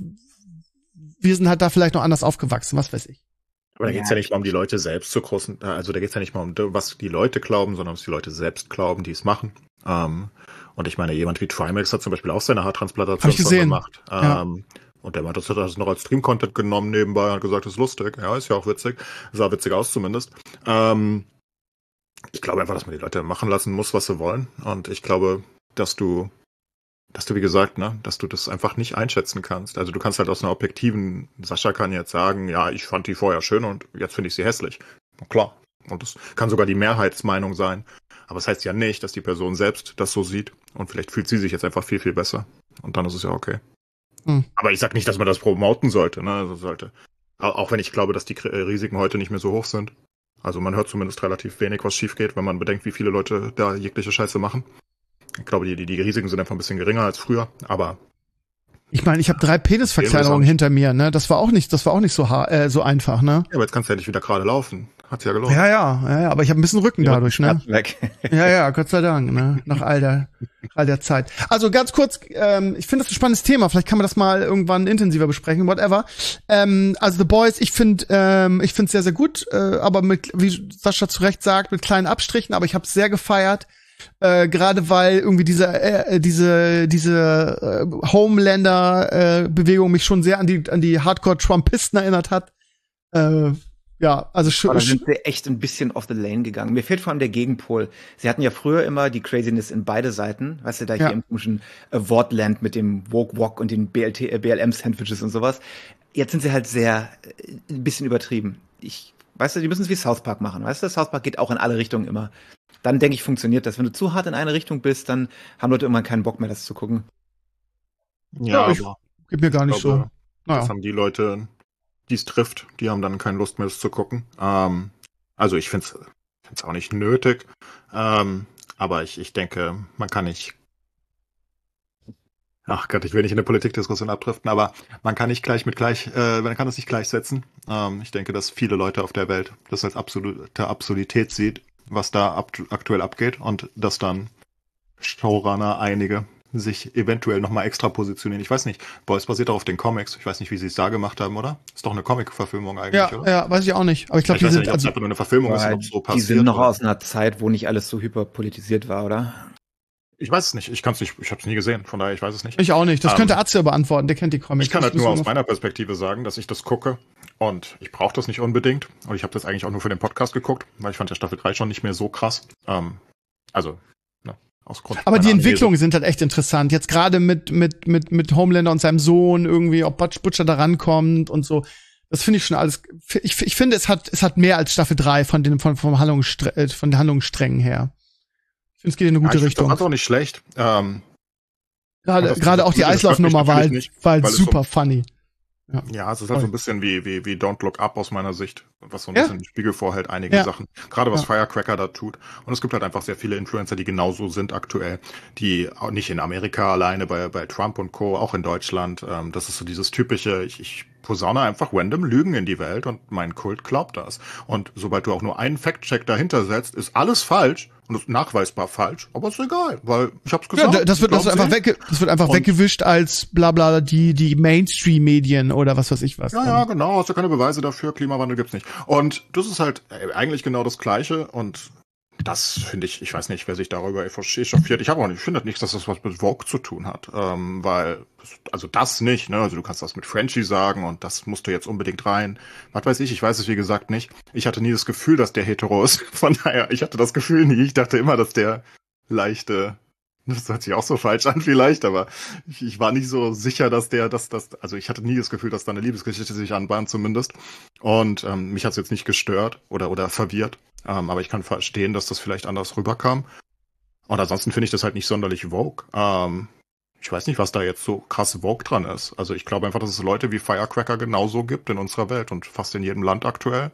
wir sind halt da vielleicht noch anders aufgewachsen, was weiß ich. Aber da geht's ja nicht mal um die Leute selbst zu großen, also da geht's ja nicht mal um was die Leute glauben, sondern was die Leute selbst glauben, die es machen. Ähm, und ich meine, jemand wie Trimax hat zum Beispiel auch seine Haartransplantation schon gemacht. Ja. Ähm, und der hat das, hat das noch als Stream-Content genommen nebenbei und hat gesagt, das ist lustig. Ja, ist ja auch witzig. Sah witzig aus zumindest. Ähm, ich glaube einfach, dass man die Leute machen lassen muss, was sie wollen. Und ich glaube, dass du, dass du, wie gesagt, ne, dass du das einfach nicht einschätzen kannst. Also du kannst halt aus einer objektiven, Sascha kann jetzt sagen, ja, ich fand die vorher schön und jetzt finde ich sie hässlich. Klar. Und das kann sogar die Mehrheitsmeinung sein. Aber es das heißt ja nicht, dass die Person selbst das so sieht. Und vielleicht fühlt sie sich jetzt einfach viel, viel besser. Und dann ist es ja okay. Hm. Aber ich sag nicht, dass man das promoten sollte. Ne? Also sollte. Auch wenn ich glaube, dass die Risiken heute nicht mehr so hoch sind. Also man hört zumindest relativ wenig, was schief geht, wenn man bedenkt, wie viele Leute da jegliche Scheiße machen. Ich glaube, die, die, die Risiken sind einfach ein bisschen geringer als früher. Aber ich meine, ich habe drei Penisverkleinerungen hinter mir, ne? Das war auch nicht, das war auch nicht so äh, so einfach, ne? Ja, aber jetzt kannst du ja nicht wieder gerade laufen. Hat's ja gelohnt. Ja, ja, ja, ja, aber ich habe ein bisschen Rücken ja, dadurch, ne? Weg. Ja, ja, Gott sei Dank, ne? Nach all der, all der Zeit. Also ganz kurz, ähm, ich finde das ein spannendes Thema. Vielleicht kann man das mal irgendwann intensiver besprechen, whatever. Ähm, also The Boys, ich finde, ähm, ich finde es sehr, sehr gut, äh, aber mit, wie Sascha zu Recht sagt, mit kleinen Abstrichen. Aber ich habe es sehr gefeiert. Äh, gerade weil irgendwie diese äh, diese diese äh, Homelander äh, Bewegung mich schon sehr an die an die Hardcore Trumpisten erinnert hat. Äh, ja, also schon. Da sind sie echt ein bisschen off the lane gegangen. Mir fehlt vor allem der Gegenpol. Sie hatten ja früher immer die Craziness in beide Seiten, weißt du, da hier ja. im komischen äh, Wortland mit dem Woke Walk und den B L T, äh, B L M Sandwiches und sowas. Jetzt sind sie halt sehr äh, ein bisschen übertrieben. Ich, weißt du, die müssen es wie South Park machen, weißt du? South Park geht auch in alle Richtungen immer. Dann denke ich, funktioniert das. Wenn du zu hart in eine Richtung bist, dann haben Leute irgendwann keinen Bock mehr, das zu gucken. Ja, ja ich aber geht mir gar nicht glaube, so. Naja. Das haben die Leute, die es trifft, die haben dann keine Lust mehr, das zu gucken. Ähm, also ich finde es auch nicht nötig. Ähm, aber ich, ich denke, man kann nicht. Ach Gott, ich will nicht in eine Politikdiskussion abdriften, aber man kann nicht gleich mit gleich, äh, man kann das nicht gleichsetzen. Ähm, ich denke, dass viele Leute auf der Welt das als absolute Absurdität sieht, was da ab, aktuell abgeht und dass dann Showrunner einige sich eventuell nochmal extra positionieren. Ich weiß nicht, Boys basiert auch auf den Comics. Ich weiß nicht, wie sie es da gemacht haben, oder? Ist doch eine Comic-Verfilmung eigentlich, ja, oder? Ja, weiß ich auch nicht. Aber ich glaube, die sind nicht, also, ob es nur eine Verfilmung ist, ob so passiert. Die sind noch oder? aus einer Zeit, wo nicht alles so hyperpolitisiert war, oder? Ich weiß es nicht. Ich kann es nicht. Ich habe es nie gesehen. Von daher, ich weiß es nicht. Ich auch nicht. Das um, könnte Atze beantworten. Der kennt die Comics. Ich kann halt nur aus meiner Perspektive sagen, dass ich das gucke und ich brauche das nicht unbedingt. Und ich habe das eigentlich auch nur für den Podcast geguckt, weil ich fand der Staffel drei schon nicht mehr so krass. Ähm, also, ne, aus Grund. Aber die Entwicklungen sind halt echt interessant. Jetzt gerade mit mit mit mit Homelander und seinem Sohn irgendwie, ob Butcher da rankommt und so. Das finde ich schon alles. Ich, ich finde, es hat es hat mehr als Staffel drei von den von vom Handlungsstre- von den Handlungssträngen her. Ich finde, es geht in eine gute ja, ich Richtung. Das war auch nicht schlecht. Ähm, Gerade gerade auch die Eislaufnummer war halt, war halt super funny. Ja, ja es ist halt so ein bisschen wie, wie, wie Don't Look Up aus meiner Sicht, was so ein ja. bisschen den Spiegel vorhält, einige ja. Sachen. Gerade was ja. Firecracker da tut. Und es gibt halt einfach sehr viele Influencer, die genauso sind aktuell, die auch nicht in Amerika alleine, bei, bei Trump und Co., auch in Deutschland. Ähm, das ist so dieses typische, ich, ich posaune einfach random Lügen in die Welt und mein Kult glaubt das. Und sobald du auch nur einen Fact-Check dahinter setzt, ist alles falsch und ist nachweisbar falsch, aber ist egal, weil ich hab's gesagt. Ja, das wird, das wird einfach, wegge das wird einfach weggewischt als bla bla die, die Mainstream-Medien oder was weiß ich was. Ja, ja, genau, hast du keine Beweise dafür, Klimawandel gibt's nicht. Und das ist halt eigentlich genau das Gleiche und das finde ich, ich weiß nicht, wer sich darüber echauffiert. Ich habe auch nicht, ich finde nichts, dass das was mit Vogue zu tun hat, ähm, weil, also das nicht, ne, also du kannst das mit Frenchie sagen und das musst du jetzt unbedingt rein. Was weiß ich, ich weiß es wie gesagt nicht. Ich hatte nie das Gefühl, dass der hetero ist, von daher, ich hatte das Gefühl nie, ich dachte immer, dass der leichte, das hört sich auch so falsch an vielleicht, aber ich, ich war nicht so sicher, dass der, dass das, also ich hatte nie das Gefühl, dass da eine Liebesgeschichte sich anbahnt zumindest und ähm, mich hat's jetzt nicht gestört oder oder verwirrt. Um, aber ich kann verstehen, dass das vielleicht anders rüberkam. Und ansonsten finde ich das halt nicht sonderlich Vogue. Um, ich weiß nicht, was da jetzt so krass Vogue dran ist. Also ich glaube einfach, dass es Leute wie Firecracker genauso gibt in unserer Welt und fast in jedem Land aktuell.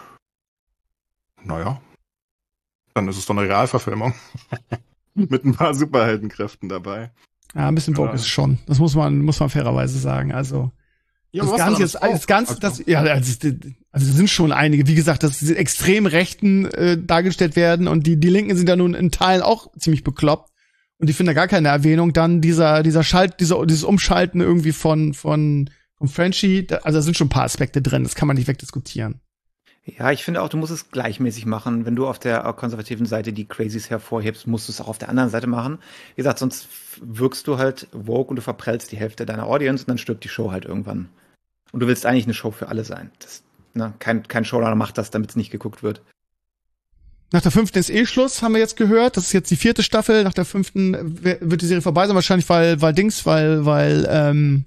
Naja. Dann ist es doch eine Realverfilmung. Mit ein paar Superheldenkräften dabei. Ja, ein bisschen Vogue ja. ist es schon. Das muss man, muss man fairerweise sagen. Also. Ja, das Ganze jetzt, das Ganze, das, ja, also, also sind schon einige, wie gesagt, dass diese extrem Rechten äh, dargestellt werden und die, die Linken sind ja nun in Teilen auch ziemlich bekloppt und die finden da gar keine Erwähnung. Dann dieser, dieser Schalt, dieser, dieses Umschalten irgendwie von, von, von Frenchie, da, also da sind schon ein paar Aspekte drin, das kann man nicht wegdiskutieren. Ja, ich finde auch, du musst es gleichmäßig machen. Wenn du auf der konservativen Seite die Crazies hervorhebst, musst du es auch auf der anderen Seite machen. Wie gesagt, sonst wirkst du halt woke und du verprellst die Hälfte deiner Audience und dann stirbt die Show halt irgendwann. Und du willst eigentlich eine Show für alle sein. Das, ne, kein, kein Showrunner macht das, damit es nicht geguckt wird. Nach der fünften ist eh Schluss, haben wir jetzt gehört. Das ist jetzt die vierte Staffel. Nach der fünften wird die Serie vorbei sein. Wahrscheinlich, weil, weil Dings, weil, weil, ähm,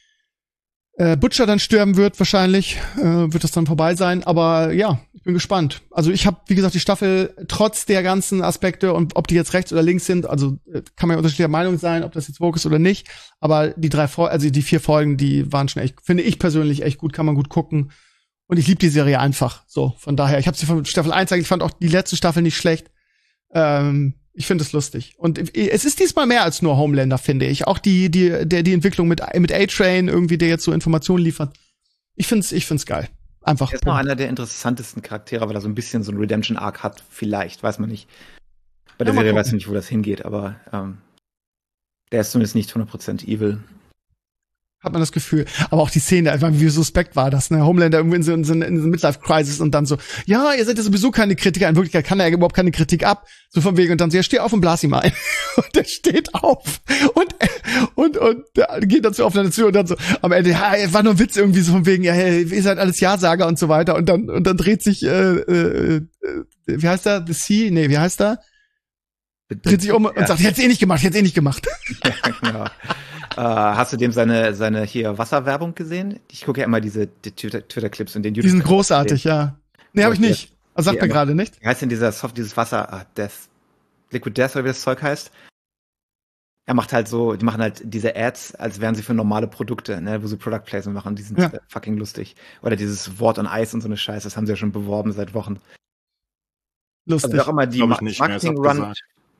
äh, Butcher dann sterben wird, wahrscheinlich, äh, wird das dann vorbei sein. Aber ja, ich bin gespannt. Also ich habe, wie gesagt, die Staffel trotz der ganzen Aspekte und ob die jetzt rechts oder links sind, also kann man ja unterschiedlicher Meinung sein, ob das jetzt woke ist oder nicht. Aber die drei, also die vier Folgen, die waren schon echt, finde ich persönlich echt gut, kann man gut gucken. Und ich liebe die Serie einfach. So, von daher, ich habe sie von Staffel eins eigentlich, ich fand auch die letzte Staffel nicht schlecht. Ähm, ich finde es lustig. Und es ist diesmal mehr als nur Homelander, finde ich. Auch die, die, der, die Entwicklung mit, mit A-Train irgendwie, der jetzt so Informationen liefert. Ich find's, ich find's geil. Einfach. Er ist noch einer der interessantesten Charaktere, weil er so ein bisschen so ein Redemption-Arc hat. Vielleicht, weiß man nicht. Bei der ja, Serie weiß man nicht, wo das hingeht, aber ähm, der ist zumindest nicht hundert Prozent evil. Hat man das Gefühl. Aber auch die Szene, einfach wie suspekt war das, ne? Homelander irgendwie in so, in so, in so Midlife-Crisis und dann so, ja, ihr seid ja sowieso keine Kritiker. In Wirklichkeit kann er ja überhaupt keine Kritik ab. So von wegen, und dann so, ja, steh auf und blas ihm ein. Und der steht auf. Und, und, und, der geht dann zu Aufeinander zu und dann so, am Ende, ja, war nur ein Witz irgendwie so von wegen, ja, hey, ihr seid alles Ja-Sager und so weiter. Und dann, und dann dreht sich, äh, äh, wie heißt der? The Sea? Nee, wie heißt der? Dreht sich um und sagt, ich hätt's eh nicht gemacht, ich hätt's eh nicht gemacht. Ja, genau. Uh, hast du dem seine seine hier Wasserwerbung gesehen? Ich gucke ja immer diese die Twitter-Clips und den YouTube. Die sind großartig, ja. Nee, habe ich nicht. Also sagt mir gerade nicht. Wie heißt denn dieser Soft, dieses Wasser, uh, Death, Liquid Death oder wie das Zeug heißt? Er macht halt so, die machen halt diese Ads, als wären sie für normale Produkte, ne, wo sie Product Placement machen, die sind ja. fucking lustig. Oder dieses Wort on Ice und so eine Scheiße, das haben sie ja schon beworben seit Wochen. Lustig. Also auch immer die Ma Marketing Run.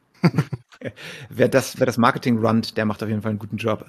wer das, wer das Marketing runnt, der macht auf jeden Fall einen guten Job.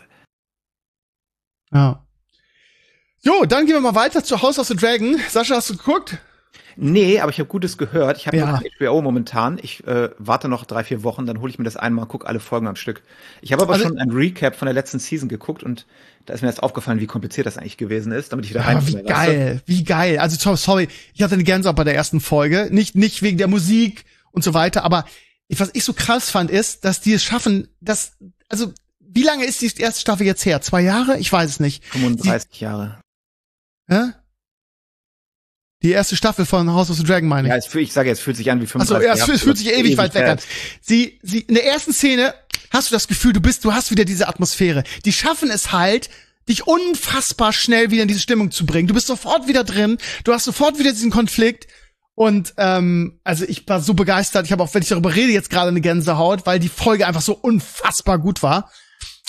Ja. Jo, dann gehen wir mal weiter zu House of the Dragon. Sascha, hast du geguckt? Nee, aber ich habe Gutes gehört. Ich habe ja. H B O momentan. Ich äh, warte noch drei, vier Wochen, dann hole ich mir das einmal und gucke alle Folgen am Stück. Ich habe aber also, schon ein Recap von der letzten Season geguckt und da ist mir jetzt aufgefallen, wie kompliziert das eigentlich gewesen ist, damit ich wieder ja, reinkomme. Wie geil, weißt du? Wie geil. Also sorry, ich hatte eine Gänsehaut bei der ersten Folge. Nicht, nicht wegen der Musik und so weiter, aber was ich so krass fand, ist, dass die es schaffen, dass, also, wie lange ist die erste Staffel jetzt her? Zwei Jahre? Ich weiß es nicht. fünfunddreißig die, Jahre. Hä? Die erste Staffel von House of the Dragon, meine ich. Ja, es, ich sage, es fühlt sich an wie fünfunddreißig Jahre. Also, ja, es fühlt sich ewig, ewig weit weg an. Sie, sie, in der ersten Szene hast du das Gefühl, du bist, du hast wieder diese Atmosphäre. Die schaffen es halt, dich unfassbar schnell wieder in diese Stimmung zu bringen. Du bist sofort wieder drin. Du hast sofort wieder diesen Konflikt. Und ähm, also ich war so begeistert. Ich habe auch, wenn ich darüber rede, jetzt gerade eine Gänsehaut, weil die Folge einfach so unfassbar gut war.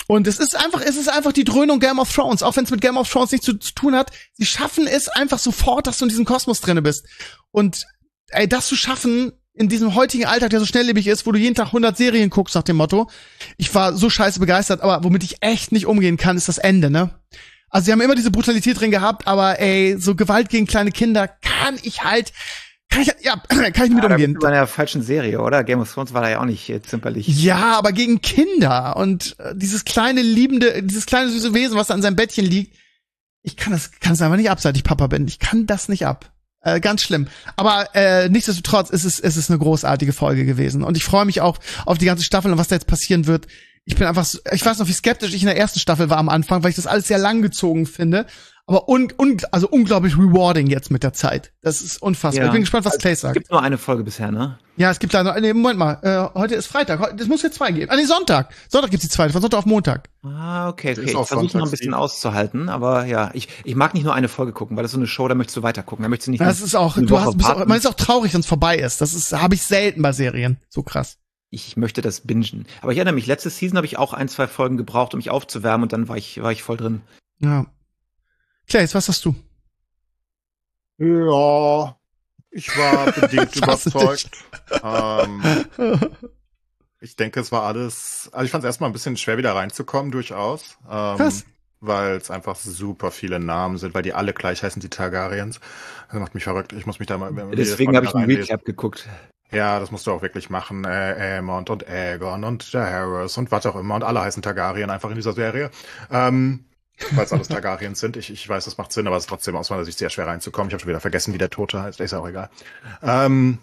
Und es ist einfach, es ist einfach die Dröhnung Game of Thrones, auch wenn es mit Game of Thrones nichts zu, zu tun hat. Sie schaffen es einfach sofort, dass du in diesem Kosmos drinne bist. Und ey, das zu schaffen in diesem heutigen Alltag, der so schnelllebig ist, wo du jeden Tag hundert Serien guckst nach dem Motto. Ich war so scheiße begeistert, aber womit ich echt nicht umgehen kann, ist das Ende, ne? Also sie haben immer diese Brutalität drin gehabt, aber ey, so Gewalt gegen kleine Kinder kann ich halt, kann ich, ja, kann ich nicht mit ja, umgehen. Das war in der falschen Serie, oder? Game of Thrones war da ja auch nicht äh, zimperlich. Ja, aber gegen Kinder und äh, dieses kleine liebende, dieses kleine süße Wesen, was da an seinem Bettchen liegt, ich kann das, kann es einfach nicht ab, seit ich Papa bin. Ich kann das nicht ab. Äh, ganz schlimm. Aber äh, nichtsdestotrotz ist es, ist es eine großartige Folge gewesen und ich freue mich auch auf die ganze Staffel und was da jetzt passieren wird. Ich bin einfach, so, ich weiß noch, wie skeptisch ich in der ersten Staffel war am Anfang, weil ich das alles sehr langgezogen finde. Aber un, un, also unglaublich rewarding jetzt mit der Zeit. Das ist unfassbar. Ja. Ich bin gespannt, was Also, Clay sagt. Es gibt nur eine Folge bisher, ne? Ja, es gibt leider, nee, Moment mal, äh, heute ist Freitag, es muss jetzt zwei geben. Ah, nee, Sonntag. Sonntag gibt's die zweite, von Sonntag auf Montag. Ah, okay, okay. Ist Ich auch versuche noch ein bisschen Sonntags- auszuhalten, aber ja, ich, ich mag nicht nur eine Folge gucken, weil das ist so eine Show, da möchtest du weiter gucken. Da möchtest du nicht Das ist auch, eine du Woche hast, bist auch, warten. man ist auch traurig, wenn es vorbei ist. Das ist, habe ich selten bei Serien. So krass. Ich möchte das bingen. Aber ich erinnere mich, letzte Season habe ich auch ein, zwei Folgen gebraucht, um mich aufzuwärmen und dann war ich, war ich voll drin. Ja. Clay, was hast du? Ja, ich war bedingt Ich hasse überzeugt. Ähm, ich denke, es war alles, also ich fand es erstmal ein bisschen schwer, wieder reinzukommen, durchaus. Ähm, Was? Weil es einfach super viele Namen sind, weil die alle gleich heißen, die Targaryens. Das macht mich verrückt. Ich muss mich da mal jedes Deswegen Mal habe ich wieder einen reinlesen. Recap geguckt. Ja, das musst du auch wirklich machen. Äh, Aemond und Aegon und der Harris und was auch immer. Und alle heißen Targaryen einfach in dieser Serie. Ähm, weil es alles Targaryens sind. Ich, ich weiß, das macht Sinn, aber es ist trotzdem aus meiner Sicht sehr schwer reinzukommen. Ich habe schon wieder vergessen, wie der Tote heißt. Ist ja auch egal. Ähm,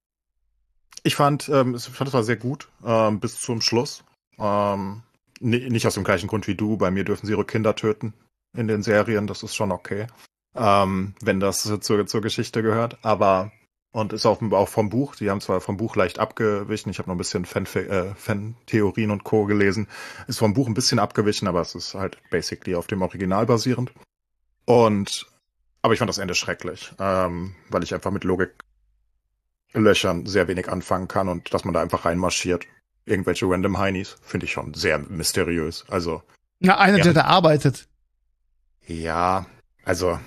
ich fand, ähm, ich fand, es war sehr gut ähm, bis zum Schluss. Ähm, ni- nicht aus dem gleichen Grund wie du. Bei mir dürfen sie ihre Kinder töten in den Serien. Das ist schon okay, ähm, wenn das zur, zur Geschichte gehört. Aber und ist auch, auch vom Buch. Die haben zwar vom Buch leicht abgewichen. Ich habe noch ein bisschen Fan, äh, Fan-Theorien und Co. gelesen. Ist vom Buch ein bisschen abgewichen, aber es ist halt basically auf dem Original basierend. Und aber ich fand das Ende schrecklich, ähm, weil ich einfach mit Logiklöchern sehr wenig anfangen kann und dass man da einfach reinmarschiert. Irgendwelche random Heinis finde ich schon sehr mysteriös. Also Na, einer, Ja. der da arbeitet. ja, also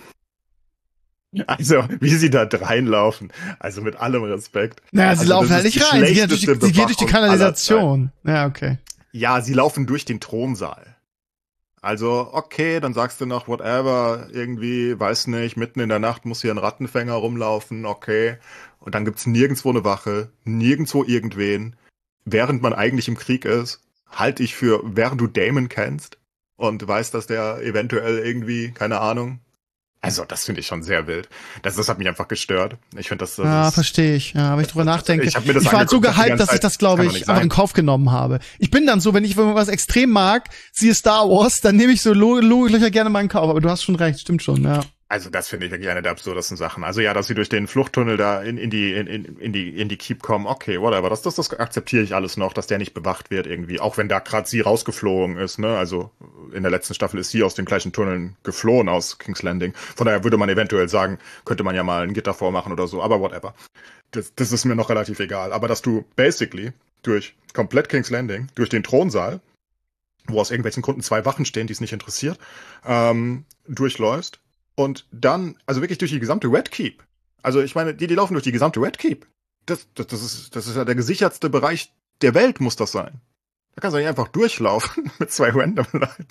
also wie sie da reinlaufen, also mit allem Respekt. Naja, sie Also, laufen das halt ist nicht die rein. Sie gehen, durch die, schlechteste sie gehen durch die Bewachung aller Kanalisation. Ja, okay. Ja, sie laufen durch den Thronsaal. Also, okay, dann sagst du noch, whatever, irgendwie, weiß nicht, mitten in der Nacht muss hier ein Rattenfänger rumlaufen, okay. Und dann gibt's nirgendwo eine Wache, nirgendwo irgendwen. Während man eigentlich im Krieg ist, halte ich für, während du Daemon kennst und weißt, dass der eventuell irgendwie, keine Ahnung. Also, das finde ich schon sehr wild. Das, das hat mich einfach gestört. Ich finde, das, das Ja, ist, verstehe ich. Ja, wenn ich drüber nachdenke. Ich hab mir das war halt so angeguckt, die gehypt, ganze dass ich das, Zeit, glaube kann ich, doch nicht einfach in sein. Kauf genommen habe. Ich bin dann so, wenn ich was extrem mag, siehe Star Wars, dann nehme ich so Lo- Logiklöcher gerne mal in Kauf. Aber du hast schon recht, stimmt schon, ja. Also das finde ich wirklich eine der absurdesten Sachen. Also ja, dass sie durch den Fluchttunnel da in, in die in, in, in die in die Keep kommen, okay, whatever. Das das das akzeptiere ich alles noch, dass der nicht bewacht wird irgendwie, auch wenn da gerade sie rausgeflogen ist, ne? Also in der letzten Staffel ist sie aus den gleichen Tunneln geflohen aus King's Landing. Von daher würde man eventuell sagen, könnte man ja mal ein Gitter vormachen oder so, aber whatever. Das das ist mir noch relativ egal, aber dass du basically durch komplett King's Landing, durch den Thronsaal, wo aus irgendwelchen Gründen zwei Wachen stehen, die es nicht interessiert, ähm, durchläufst. Und dann, also wirklich durch die gesamte Red Keep. Also ich meine, die, die laufen durch die gesamte Red Keep. Das, das, das, ist, das ist ja der gesichertste Bereich der Welt, muss das sein. Da kannst du nicht einfach durchlaufen mit zwei random Leuten.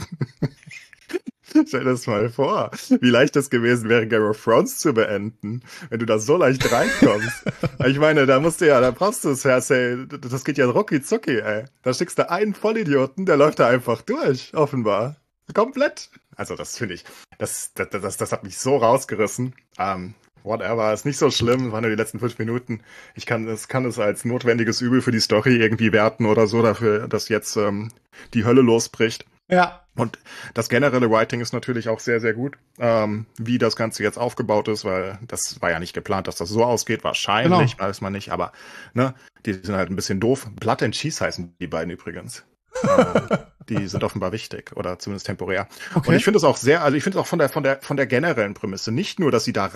Stell dir das mal vor, wie leicht das gewesen wäre, Game of Thrones zu beenden, wenn du da so leicht reinkommst. Ich meine, da musst du ja, da brauchst du es, Cersei, das geht ja rucki zucki, ey. Da schickst du einen Vollidioten, der läuft da einfach durch, offenbar. Komplett. Also das finde ich, das, das, das, das hat mich so rausgerissen. Ähm, whatever, ist nicht so schlimm, das waren nur die letzten fünf Minuten. Ich kann es kann es als notwendiges Übel für die Story irgendwie werten oder so, dafür, dass jetzt ähm, die Hölle losbricht. Ja. Und das generelle Writing ist natürlich auch sehr, sehr gut, ähm, wie das Ganze jetzt aufgebaut ist, weil das war ja nicht geplant, dass das so ausgeht. Wahrscheinlich, Genau. weiß man nicht, aber ne, die sind halt ein bisschen doof. Blood and Cheese heißen die beiden übrigens. äh, die sind offenbar wichtig oder zumindest temporär. Okay. Und ich finde es auch sehr, also ich finde es auch von der, von der, von der generellen Prämisse, nicht nur, dass sie da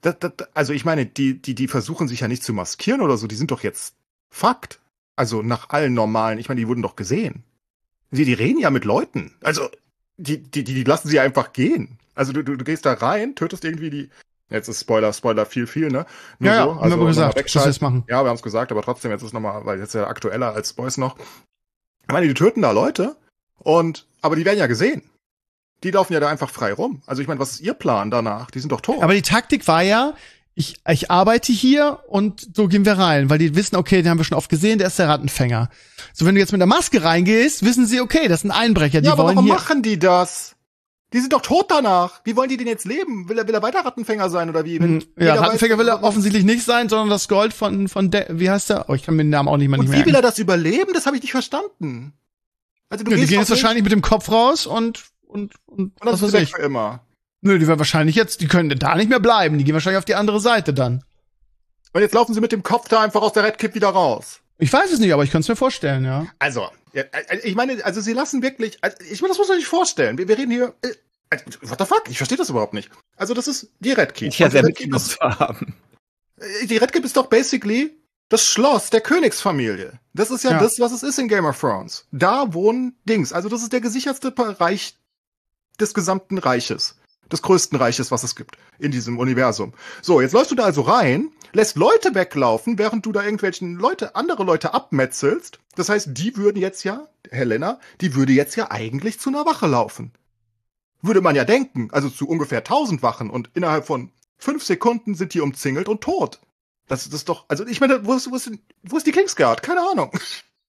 das, das, also ich meine, die, die, die versuchen sich ja nicht zu maskieren oder so, die sind doch jetzt Fakt. Also nach allen normalen, ich meine, die wurden doch gesehen. Die, die reden ja mit Leuten. Also, die, die, die lassen sie einfach gehen. Also du, du, du gehst da rein, tötest irgendwie die. Jetzt ist Spoiler, Spoiler viel, viel, ne? Nur ja, so, ja, also haben wir gesagt, dass wir das machen. Ja, wir haben es gesagt, aber trotzdem, jetzt ist nochmal, weil jetzt ja aktueller als Boys noch. Ich meine, die töten da Leute und, aber die werden ja gesehen. Die laufen ja da einfach frei rum. Also ich meine, was ist ihr Plan danach? Die sind doch tot. Aber die Taktik war ja, ich, ich arbeite hier und so gehen wir rein, weil die wissen, okay, den haben wir schon oft gesehen, der ist der Rattenfänger. So, wenn du jetzt mit der Maske reingehst, wissen sie, okay, das sind Einbrecher, die ja, aber wollen warum hier. machen die das? Die sind doch tot danach. Wie wollen die denn jetzt leben? Will er, will er weiter Rattenfänger sein oder wie? Wenn Hm, ja, jeder Rattenfänger weiß, will er offensichtlich nicht sein, sondern das Gold von, von De wie heißt der? Oh, ich kann mir den Namen auch nicht mal Und nicht wie merken. will er das überleben? Das habe ich nicht verstanden. Also du Nö, die gehst gehen doch jetzt nicht- wahrscheinlich mit dem Kopf raus und, und, und, Und das was ist weiß weg ich. für immer. Nö, die werden wahrscheinlich jetzt, die können da nicht mehr bleiben. Die gehen wahrscheinlich auf die andere Seite dann. Und jetzt laufen sie mit dem Kopf da einfach aus der Red Kip wieder raus. Ich weiß es nicht, aber ich kann es mir vorstellen, ja. Also, ja, äh, ich meine, also sie lassen wirklich, also ich meine, das muss man sich vorstellen. Wir, wir reden hier, äh, äh, what the fuck? Ich verstehe das überhaupt nicht. Also das ist die Red Keep. Ich ja Und die sehr Red Keep mitgenommen ist, zu haben. äh, die Red Keep ist doch basically das Schloss der Königsfamilie. Das ist ja, Ja. das, was es ist in Game of Thrones. Da wohnen Dings. Also das ist der gesichertste Bereich des gesamten Reiches. Des größten Reiches, was es gibt in diesem Universum. So, jetzt läufst du da also rein, lässt Leute weglaufen, während du da irgendwelchen Leute, andere Leute abmetzelst. Das heißt, die würden jetzt ja, Helena, die würde jetzt ja eigentlich zu einer Wache laufen. Würde man ja denken, also zu ungefähr tausend Wachen und innerhalb von fünf Sekunden sind die umzingelt und tot. Das, das ist doch, also ich meine, wo ist, wo ist, wo ist die Kingsguard? Keine Ahnung.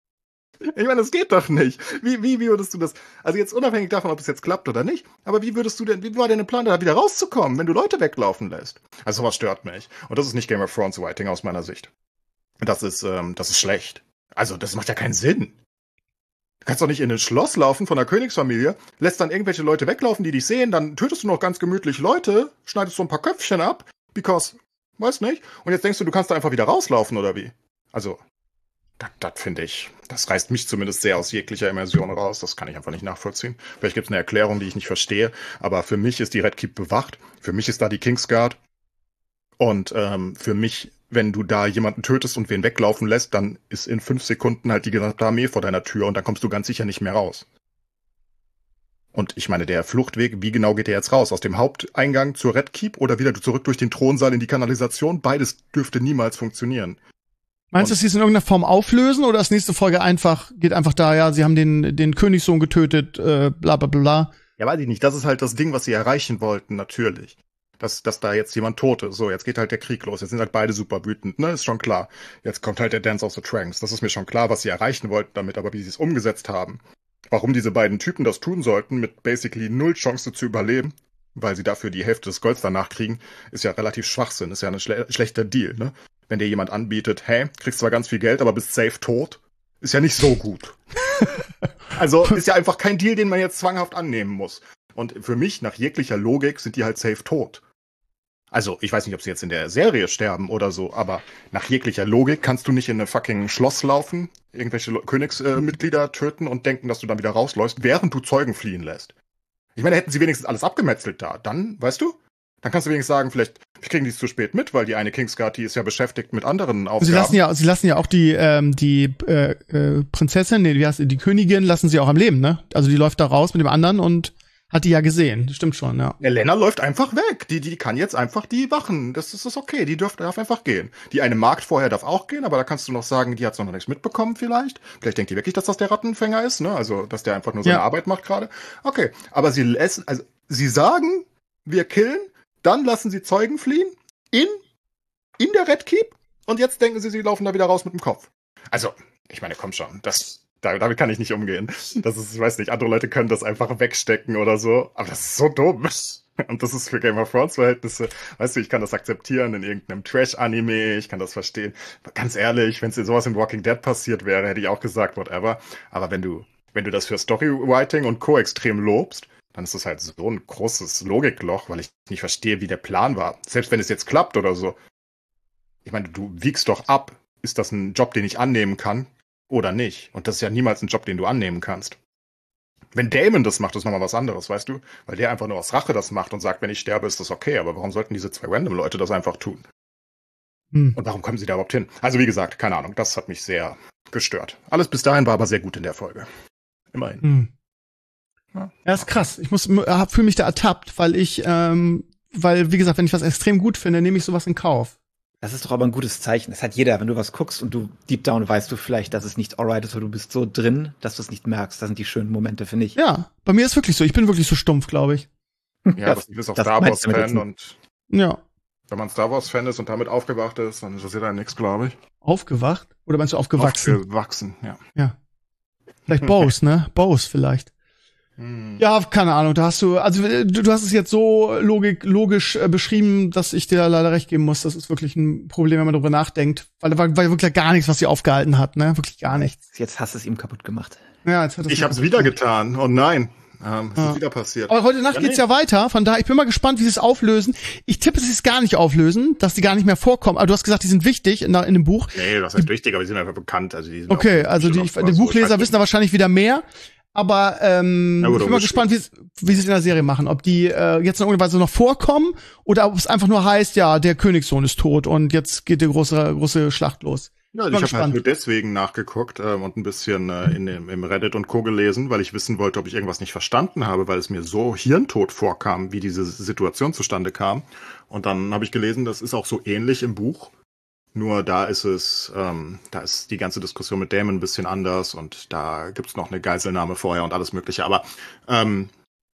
Ich meine, das geht doch nicht. Wie, wie, wie würdest du das, also jetzt unabhängig davon, ob es jetzt klappt oder nicht, aber wie würdest du denn, wie war denn der Plan, da wieder rauszukommen, wenn du Leute weglaufen lässt? Also sowas stört mich. Und das ist nicht Game of Thrones Writing aus meiner Sicht. Das ist, ähm, das ist schlecht. Also das macht ja keinen Sinn. Du kannst doch nicht in ein Schloss laufen von der Königsfamilie, lässt dann irgendwelche Leute weglaufen, die dich sehen, dann tötest du noch ganz gemütlich Leute, schneidest so ein paar Köpfchen ab, because, weiß nicht, und jetzt denkst du, du kannst da einfach wieder rauslaufen oder wie? Also, das, das finde ich, das reißt mich zumindest sehr aus jeglicher Immersion raus. Das kann ich einfach nicht nachvollziehen. Vielleicht gibt es eine Erklärung, die ich nicht verstehe. Aber für mich ist die Red Keep bewacht. Für mich ist da die Kingsguard. Und ähm, für mich, wenn du da jemanden tötest und wen weglaufen lässt, dann ist in fünf Sekunden halt die gesamte Armee vor deiner Tür und dann kommst du ganz sicher nicht mehr raus. Und ich meine, der Fluchtweg, wie genau geht der jetzt raus? Aus dem Haupteingang zur Red Keep oder wieder zurück durch den Thronsaal in die Kanalisation? Beides dürfte niemals funktionieren. Meinst du, dass sie es in irgendeiner Form auflösen oder ist nächste Folge einfach, geht einfach da, ja, sie haben den, den Königssohn getötet, äh, bla bla bla. Ja, weiß ich nicht. Das ist halt das Ding, was sie erreichen wollten, natürlich. Dass, dass da jetzt jemand tot ist. So, jetzt geht halt der Krieg los. Jetzt sind halt beide super wütend, ne? Ist schon klar. Jetzt kommt halt der Dance of the Tranks. Das ist mir schon klar, was sie erreichen wollten damit, aber wie sie es umgesetzt haben. Warum diese beiden Typen das tun sollten, mit basically null Chance zu überleben, weil sie dafür die Hälfte des Golds danach kriegen, ist ja relativ Schwachsinn. Ist ja ein schle schlechter Deal, ne? Wenn dir jemand anbietet, hey, kriegst zwar ganz viel Geld, aber bist safe tot, ist ja nicht so gut. Also ist ja einfach kein Deal, den man jetzt zwanghaft annehmen muss. Und für mich, nach jeglicher Logik, sind die halt safe tot. Also, ich weiß nicht, ob sie jetzt in der Serie sterben oder so, aber nach jeglicher Logik kannst du nicht in ein fucking Schloss laufen, irgendwelche Königsmitglieder äh, töten und denken, dass du dann wieder rausläufst, während du Zeugen fliehen lässt. Ich meine, hätten sie wenigstens alles abgemetzelt da, dann, weißt du? Dann kannst du wenigstens sagen, vielleicht kriegen die es zu spät mit, weil die eine Kingsguard, die ist ja beschäftigt mit anderen Aufgaben. Sie lassen ja, sie lassen ja auch die, ähm, die äh, äh, Prinzessin, nee, wie heißt die, die Königin, lassen sie auch am Leben, ne? Also die läuft da raus mit dem anderen und hat die ja gesehen. Das stimmt schon, ja. Elena läuft einfach weg. Die, die kann jetzt einfach die Wachen. Das ist, das ist okay. Die dürf, darf einfach gehen. Die eine Magd vorher darf auch gehen, aber da kannst du noch sagen, die hat noch nichts mitbekommen vielleicht. Vielleicht denkt die wirklich, dass das der Rattenfänger ist, ne? Also, dass der einfach nur seine Ja. Arbeit macht gerade. Okay. Aber sie lassen, also, sie sagen, wir killen, dann lassen sie Zeugen fliehen in, in der Red Keep und jetzt denken sie, sie laufen da wieder raus mit dem Kopf. Also, ich meine, komm schon. Das, da, damit kann ich nicht umgehen. Das ist, ich weiß nicht, andere Leute können das einfach wegstecken oder so, aber das ist so dumm. Und das ist für Game of Thrones Verhältnisse, weißt du, ich kann das akzeptieren in irgendeinem Trash-Anime, ich kann das verstehen. Ganz ehrlich, wenn es sowas in Walking Dead passiert wäre, hätte ich auch gesagt, whatever. Aber wenn du, wenn du das für Storywriting und Co. extrem lobst, dann ist das halt so ein großes Logikloch, weil ich nicht verstehe, wie der Plan war. Selbst wenn es jetzt klappt oder so. Ich meine, du wiegst doch ab, ist das ein Job, den ich annehmen kann oder nicht? Und das ist ja niemals ein Job, den du annehmen kannst. Wenn Daemon das macht, ist nochmal was anderes, weißt du? Weil der einfach nur aus Rache das macht und sagt, wenn ich sterbe, ist das okay. Aber warum sollten diese zwei Random-Leute das einfach tun? Hm. Und warum kommen sie da überhaupt hin? Also wie gesagt, keine Ahnung, das hat mich sehr gestört. Alles bis dahin war aber sehr gut in der Folge. Immerhin. Hm. Ja, ja, ist krass. Ich muss fühle mich da ertappt, weil ich, ähm, weil, wie gesagt, wenn ich was extrem gut finde, nehme ich sowas in Kauf. Das ist doch aber ein gutes Zeichen. Das hat jeder, wenn du was guckst und du deep down weißt du vielleicht, dass es nicht alright ist, oder du bist so drin, dass du es nicht merkst. Das sind die schönen Momente, finde ich. Ja, bei mir ist wirklich so. Ich bin wirklich so stumpf, glaube ich. Ja, das, du bist auch Star Wars-Fan und ja. Wenn man Star Wars-Fan ist und damit aufgewacht ist, dann interessiert einen nichts, glaube ich. Aufgewacht? Oder meinst du aufgewachsen? Aufgewachsen, ja. Ja. Vielleicht Bose, ne? Bose vielleicht. Ja, keine Ahnung, da hast du, also du, du hast es jetzt so logik, logisch äh, beschrieben, dass ich dir leider recht geben muss. Das ist wirklich ein Problem, wenn man darüber nachdenkt. Weil da war, war wirklich gar nichts, was sie aufgehalten hat, ne? Wirklich gar nichts. Jetzt hast du es ihm kaputt gemacht. Ja, jetzt hat es ich hab's wieder getan. Oh nein. Ähm, es ja. ist wieder passiert. Aber heute Nacht ja, geht's nee. ja weiter, von daher, ich bin mal gespannt, wie sie es auflösen. Ich tippe, sie es gar nicht auflösen, dass die gar nicht mehr vorkommen. Aber du hast gesagt, die sind wichtig in, in dem Buch. Nee, das heißt wichtig, aber die sind einfach bekannt. Also die sind okay, also die, die Buchleser so wissen da wahrscheinlich wieder mehr. Aber ähm, ja, ich bin mal gespannt, wie, wie sie es in der Serie machen. Ob die äh, jetzt in irgendeiner Weise noch vorkommen oder ob es einfach nur heißt, ja, der Königssohn ist tot und jetzt geht die große große Schlacht los. Ja, also ich habe halt nur deswegen nachgeguckt ähm, und ein bisschen äh, in dem, im Reddit und Co. gelesen, weil ich wissen wollte, ob ich irgendwas nicht verstanden habe, weil es mir so hirntot vorkam, wie diese Situation zustande kam. Und dann habe ich gelesen, das ist auch so ähnlich im Buch. Nur da ist es, ähm, da ist die ganze Diskussion mit Daemon ein bisschen anders und da gibt's noch eine Geiselnahme vorher und alles Mögliche. Aber ähm,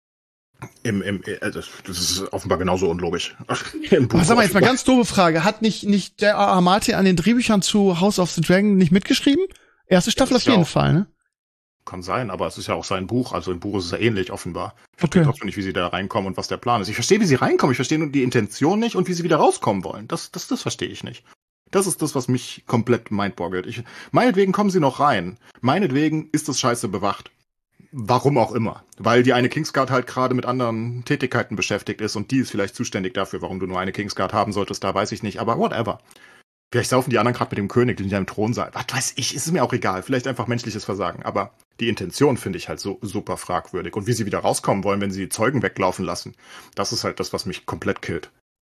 im, im, also das ist offenbar genauso unlogisch. Im Buch. Sag mal jetzt mal ganz doofe Frage. Hat nicht, nicht der R R. Martin an den Drehbüchern zu House of the Dragon nicht mitgeschrieben? Erste Staffel auf jeden ja Fall, ne? Kann sein, aber es ist ja auch sein Buch. Also im Buch ist es ja ähnlich, offenbar. Ich okay. verstehe trotzdem nicht, wie sie da reinkommen und was der Plan ist. Ich verstehe, wie sie reinkommen. Ich verstehe nur die Intention nicht und wie sie wieder rauskommen wollen. Das, das, das verstehe ich nicht. Das ist das, was mich komplett mindboggelt. Ich, meinetwegen kommen sie noch rein. Meinetwegen ist das Scheiße bewacht. Warum auch immer. Weil die eine Kingsguard halt gerade mit anderen Tätigkeiten beschäftigt ist und die ist vielleicht zuständig dafür, warum du nur eine Kingsguard haben solltest, da weiß ich nicht. Aber whatever. Vielleicht saufen die anderen gerade mit dem König, die in seinem Thronsaal. Was weiß ich, ist mir auch egal. Vielleicht einfach menschliches Versagen. Aber die Intention finde ich halt so super fragwürdig. Und wie sie wieder rauskommen wollen, wenn sie die Zeugen weglaufen lassen, das ist halt das, was mich komplett killt.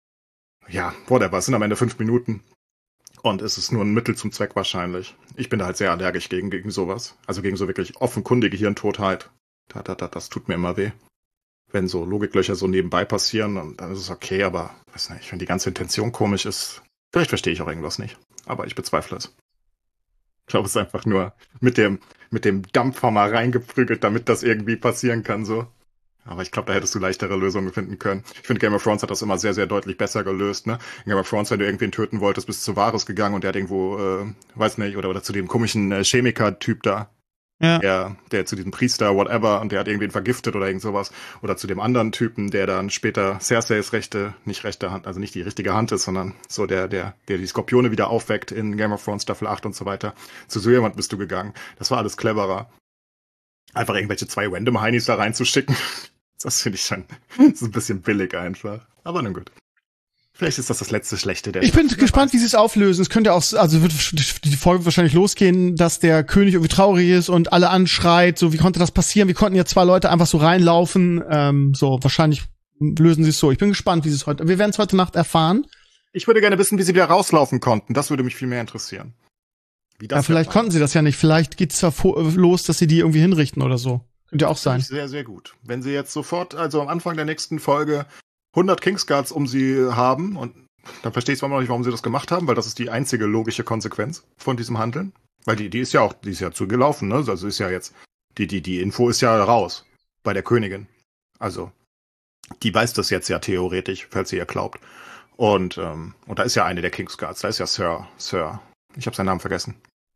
Ja, whatever. Es sind am Ende fünf Minuten. Und es ist nur ein Mittel zum Zweck wahrscheinlich. Ich bin da halt sehr allergisch gegen, gegen sowas. Also gegen so wirklich offenkundige Hirntotheit. Da, da, da, das tut mir immer weh. Wenn so Logiklöcher so nebenbei passieren, und dann ist es okay, aber weiß nicht, wenn die ganze Intention komisch ist, vielleicht verstehe ich auch irgendwas nicht. Aber ich bezweifle es. Ich glaube, es ist einfach nur mit dem, mit dem Dampfhammer reingeprügelt, damit das irgendwie passieren kann, so. Aber ich glaube, da hättest du leichtere Lösungen finden können. Ich finde, Game of Thrones hat das immer sehr, sehr deutlich besser gelöst, ne? In Game of Thrones, wenn du irgendwen töten wolltest, bist du zu Varys gegangen und der hat irgendwo, äh, weiß nicht, oder, oder zu dem komischen äh, Chemiker-Typ da. Ja. Der, der zu diesem Priester, whatever, und der hat irgendwen vergiftet oder irgend sowas. Oder zu dem anderen Typen, der dann später Cerseis rechte, nicht rechte Hand, also nicht die richtige Hand ist, sondern so der, der, der die Skorpione wieder aufweckt in Game of Thrones Staffel acht und so weiter. Zu so jemand bist du gegangen. Das war alles cleverer. Einfach irgendwelche zwei random Heinis da reinzuschicken. Das finde ich schon, das ist ein bisschen billig einfach. Aber nun gut. Vielleicht ist das das letzte Schlechte der Ich bin gespannt, wie sie es auflösen. Es könnte auch, also wird die Folge wahrscheinlich losgehen, dass der König irgendwie traurig ist und alle anschreit. So, wie konnte das passieren? Wie konnten jetzt zwei Leute einfach so reinlaufen? Ähm, so, wahrscheinlich lösen sie es so. Ich bin gespannt, wie sie es heute, wir werden es heute Nacht erfahren. Ich würde gerne wissen, wie sie wieder rauslaufen konnten. Das würde mich viel mehr interessieren. Wie das ja, vielleicht konnten sie das ja nicht. Vielleicht geht's zwar los, dass sie die irgendwie hinrichten oder so. Könnte ja auch sein. Sehr, sehr gut. Wenn sie jetzt sofort, also am Anfang der nächsten Folge, hundert Kingsguards um sie haben, und dann verstehe ich zwar noch nicht, warum sie das gemacht haben, weil das ist die einzige logische Konsequenz von diesem Handeln. Weil die, die ist ja auch, die ist ja zugelaufen, ne? Also ist ja jetzt, die, die, die Info ist ja raus bei der Königin. Also, die weiß das jetzt ja theoretisch, falls sie ihr glaubt. Und, ähm, und da ist ja eine der Kingsguards, da ist ja Sir, Sir, ich habe seinen Namen vergessen.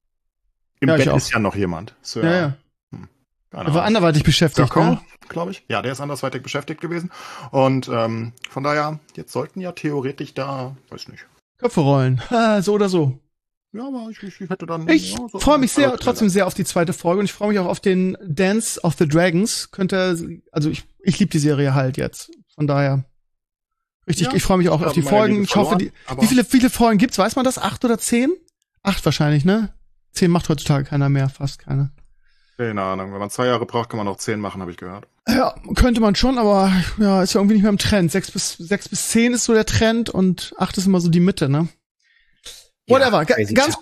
Im ja, Bett ist ja noch jemand. Sir. Ja, ja. Er war anderweitig beschäftigt, ne? Glaube ich. Ja, der ist andersweitig beschäftigt gewesen. Und ähm, von daher, jetzt sollten ja theoretisch da, weiß nicht. Köpfe rollen. so oder so. Ja, aber ich, ich hätte dann... Ich ja, so freue mich sehr, trotzdem sehr auf die zweite Folge und ich freue mich auch auf den Dance of the Dragons. Könnte, also ich, ich liebe die Serie halt jetzt. Von daher. Richtig, ja, ich freue mich auch auf die Folgen. Ich hoffe, die, wie viele, viele Folgen gibt's? Weiß man das? Acht oder zehn? Acht wahrscheinlich, ne? Zehn macht heutzutage keiner mehr, fast keiner. Keine Ahnung. Wenn man zwei Jahre braucht, kann man auch zehn machen, habe ich gehört. Ja, könnte man schon, aber ja, ist ja irgendwie nicht mehr im Trend. Sechs bis, sechs bis zehn ist so der Trend und acht ist immer so die Mitte, ne? Whatever. Ja, Ga- ganz,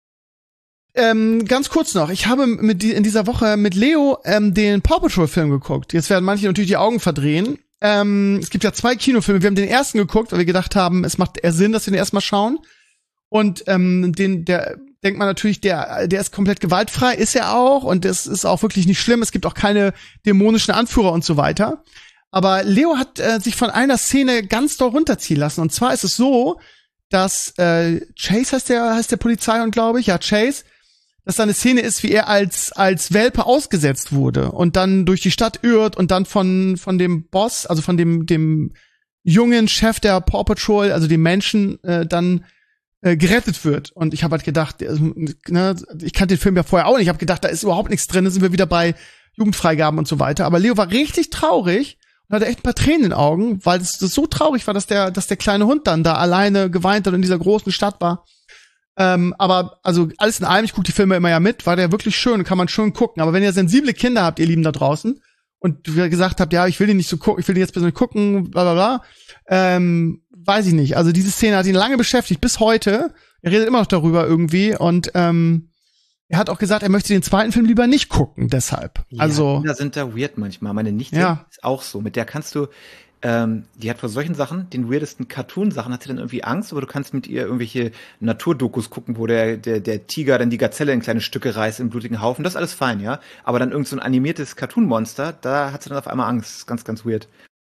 ähm, ganz kurz noch. Ich habe mit die, in dieser Woche mit Leo ähm, den Paw Patrol Film geguckt. Jetzt werden manche natürlich die Augen verdrehen. Ähm, es gibt ja zwei Kinofilme. Wir haben den ersten geguckt, weil wir gedacht haben, es macht eher Sinn, dass wir den erstmal schauen. Und ähm, den, der denkt man natürlich, der, der ist komplett gewaltfrei, ist er auch. Und das ist auch wirklich nicht schlimm. Es gibt auch keine dämonischen Anführer und so weiter. Aber Leo hat äh, sich von einer Szene ganz doll runterziehen lassen. Und zwar ist es so, dass äh, Chase heißt der, heißt der Polizeihund, glaube ich, ja, Chase, dass da eine Szene ist, wie er als als Welpe ausgesetzt wurde und dann durch die Stadt irrt und dann von von dem Boss, also von dem dem jungen Chef der Paw Patrol, also dem Menschen, äh, dann äh, gerettet wird. Und ich habe halt gedacht, äh, ne, ich kannte den Film ja vorher auch nicht, ich habe gedacht, da ist überhaupt nichts drin, da sind wir wieder bei Jugendfreigaben und so weiter. Aber Leo war richtig traurig und hatte echt ein paar Tränen in den Augen, weil es das so traurig war, dass der dass der kleine Hund dann da alleine geweint hat und in dieser großen Stadt war. Ähm, aber also alles in allem, ich gucke die Filme immer ja mit, war der wirklich schön, kann man schön gucken. Aber wenn ihr sensible Kinder habt, ihr Lieben da draußen, und ihr gesagt habt, ja, ich will den nicht so gucken, ich will den jetzt persönlich gucken, bla bla bla, ähm, weiß ich nicht. Also diese Szene hat ihn lange beschäftigt, bis heute. Er redet immer noch darüber irgendwie und ähm, er hat auch gesagt, er möchte den zweiten Film lieber nicht gucken, deshalb. Ja, also Kinder sind da weird manchmal. Meine Nichte Ja. ist auch so. Mit der kannst du, ähm, die hat vor solchen Sachen, den weirdesten Cartoon-Sachen, hat sie dann irgendwie Angst, aber du kannst mit ihr irgendwelche Naturdokus gucken, wo der, der, der Tiger dann die Gazelle in kleine Stücke reißt im blutigen Haufen. Das ist alles fein, ja. Aber dann irgend so ein animiertes Cartoon-Monster, da hat sie dann auf einmal Angst. Das ist ganz, ganz weird.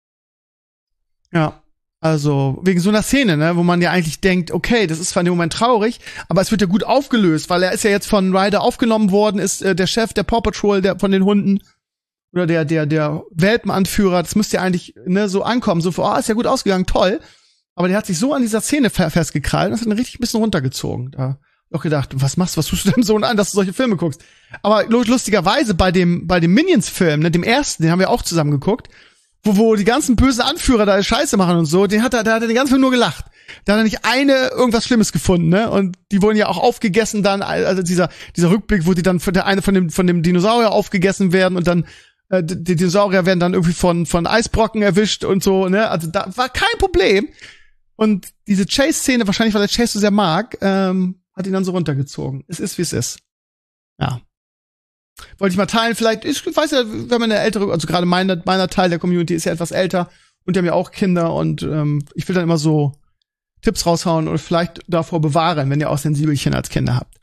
Ja, also wegen so einer Szene, ne, wo man ja eigentlich denkt, okay, das ist zwar in dem Moment traurig, aber es wird ja gut aufgelöst, weil er ist ja jetzt von Ryder aufgenommen worden, ist äh, der Chef der Paw Patrol, der von den Hunden oder der der der Welpenanführer. Das müsste ja eigentlich ne so ankommen, so oh, ist ja gut ausgegangen, toll. Aber der hat sich so an dieser Szene fe- festgekrallt, und das hat ihn richtig ein bisschen runtergezogen. Da hab ich auch gedacht, was machst du, was tust du deinem Sohn an, dass du solche Filme guckst? Aber lustigerweise bei dem bei dem Minions-Film, ne, dem ersten, den haben wir auch zusammen geguckt. Wo, wo die ganzen bösen Anführer da Scheiße machen und so, den hat er, da hat er den ganzen Film nur gelacht. Da hat er nicht eine irgendwas Schlimmes gefunden, ne? Und die wurden ja auch aufgegessen dann, also dieser, dieser Rückblick, wo die dann von der eine von dem, von dem Dinosaurier aufgegessen werden und dann, äh, die Dinosaurier werden dann irgendwie von, von Eisbrocken erwischt und so, ne? Also da war kein Problem. Und diese Chase-Szene, wahrscheinlich weil er Chase so sehr mag, ähm, hat ihn dann so runtergezogen. Es ist, wie es ist. Ja. Wollte ich mal teilen, vielleicht, ich weiß ja, wenn man eine ältere, also gerade meiner, meiner Teil der Community ist ja etwas älter und die haben ja auch Kinder und ähm, ich will dann immer so Tipps raushauen und vielleicht davor bewahren, wenn ihr auch Sensibelchen als Kinder habt.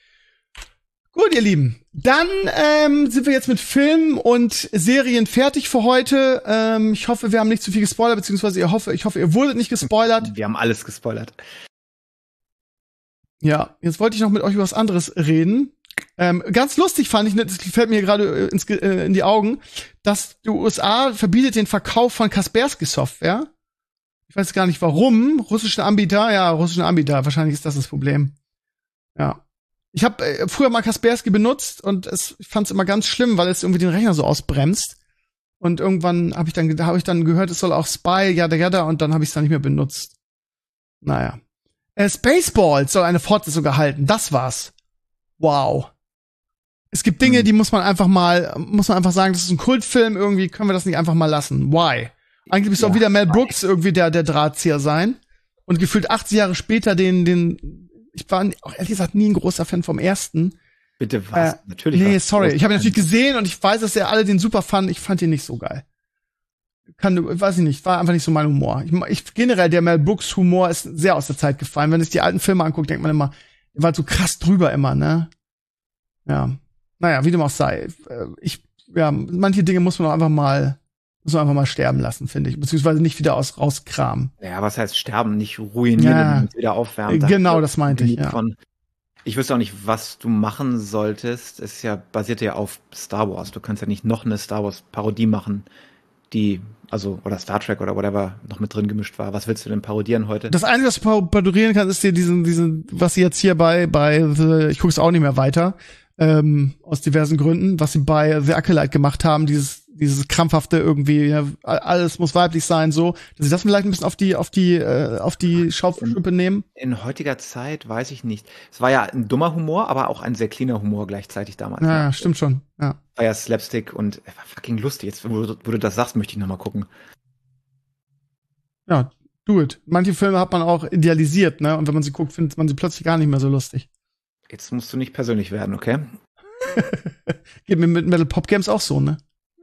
Gut, ihr Lieben, dann ähm, sind wir jetzt mit Filmen und Serien fertig für heute. Ähm, ich hoffe, wir haben nicht zu viel gespoilert, beziehungsweise ich hoffe, ich hoffe, ihr wurdet nicht gespoilert. Wir haben alles gespoilert. Ja, jetzt wollte ich noch mit euch über was anderes reden. Ähm, ganz lustig fand ich, das fällt mir gerade ins, äh, in die Augen, dass die U S A verbietet den Verkauf von Kaspersky-Software. Ich weiß gar nicht warum. Russischen Anbieter, ja, russischen Anbieter, wahrscheinlich ist das das Problem. Ja. Ich habe äh, früher mal Kaspersky benutzt und es, ich fand es immer ganz schlimm, weil es irgendwie den Rechner so ausbremst. Und irgendwann habe ich dann habe ich dann gehört, es soll auch Spy, yada yada, und dann habe ich es dann nicht mehr benutzt. Naja. Äh, Spaceballs soll eine Fortsetzung erhalten. Das war's. Wow. Es gibt Dinge, die muss man einfach mal, muss man einfach sagen, das ist ein Kultfilm, irgendwie können wir das nicht einfach mal lassen. Why? Eigentlich müsste Ja. auch wieder Mel Brooks irgendwie der, der Drahtzieher sein. Und gefühlt achtzig Jahre später den, den, ich war auch ehrlich gesagt nie ein großer Fan vom ersten. Bitte was? Äh, Natürlich. Nee, was. sorry. Ich habe ihn natürlich gesehen und ich weiß, dass ja alle den super fanden. Ich fand ihn nicht so geil. Kann, weiß ich nicht, war einfach nicht so mein Humor. Ich, ich generell, der Mel Brooks Humor ist sehr aus der Zeit gefallen. Wenn ich die alten Filme angucke, denkt man immer, der war so krass drüber immer, ne? Ja. Naja, wie dem auch sei. Ich, ja, manche Dinge muss man auch einfach mal, muss man einfach mal sterben lassen, finde ich. Beziehungsweise nicht wieder aus, rauskramen. Ja, was heißt sterben? Nicht ruinieren, Ja. und wieder aufwärmen. Da Genau, hab das meinte ich, genug ja. von. Ich wüsste auch nicht, was du machen solltest. Es ist ja, basiert ja auf Star Wars. Du kannst ja nicht noch eine Star Wars Parodie machen, die, also, oder Star Trek oder whatever noch mit drin gemischt war. Was willst du denn parodieren heute? Das Einzige, was du parodieren kannst, ist dir diesen, diesen, was sie jetzt hier bei, bei, The, ich guck's auch nicht mehr weiter, ähm, aus diversen Gründen, was sie bei The Acolyte gemacht haben, dieses dieses krampfhafte irgendwie, ja, alles muss weiblich sein, so, dass sie das vielleicht ein bisschen auf die, auf die, äh, auf die Schaufelschuppe nehmen. In heutiger Zeit weiß ich nicht. Es war ja ein dummer Humor, aber auch ein sehr cleaner Humor gleichzeitig damals. Ja, ne? stimmt schon, ja. War ja Slapstick und äh, war fucking lustig. Jetzt, wo, du- wo du das sagst, möchte ich nochmal gucken. Ja, do it. Manche Filme hat man auch idealisiert, ne, und wenn man sie guckt, findet man sie plötzlich gar nicht mehr so lustig. Jetzt musst du nicht persönlich werden, okay? Geht mir mit Metal Pop Games auch so, ne?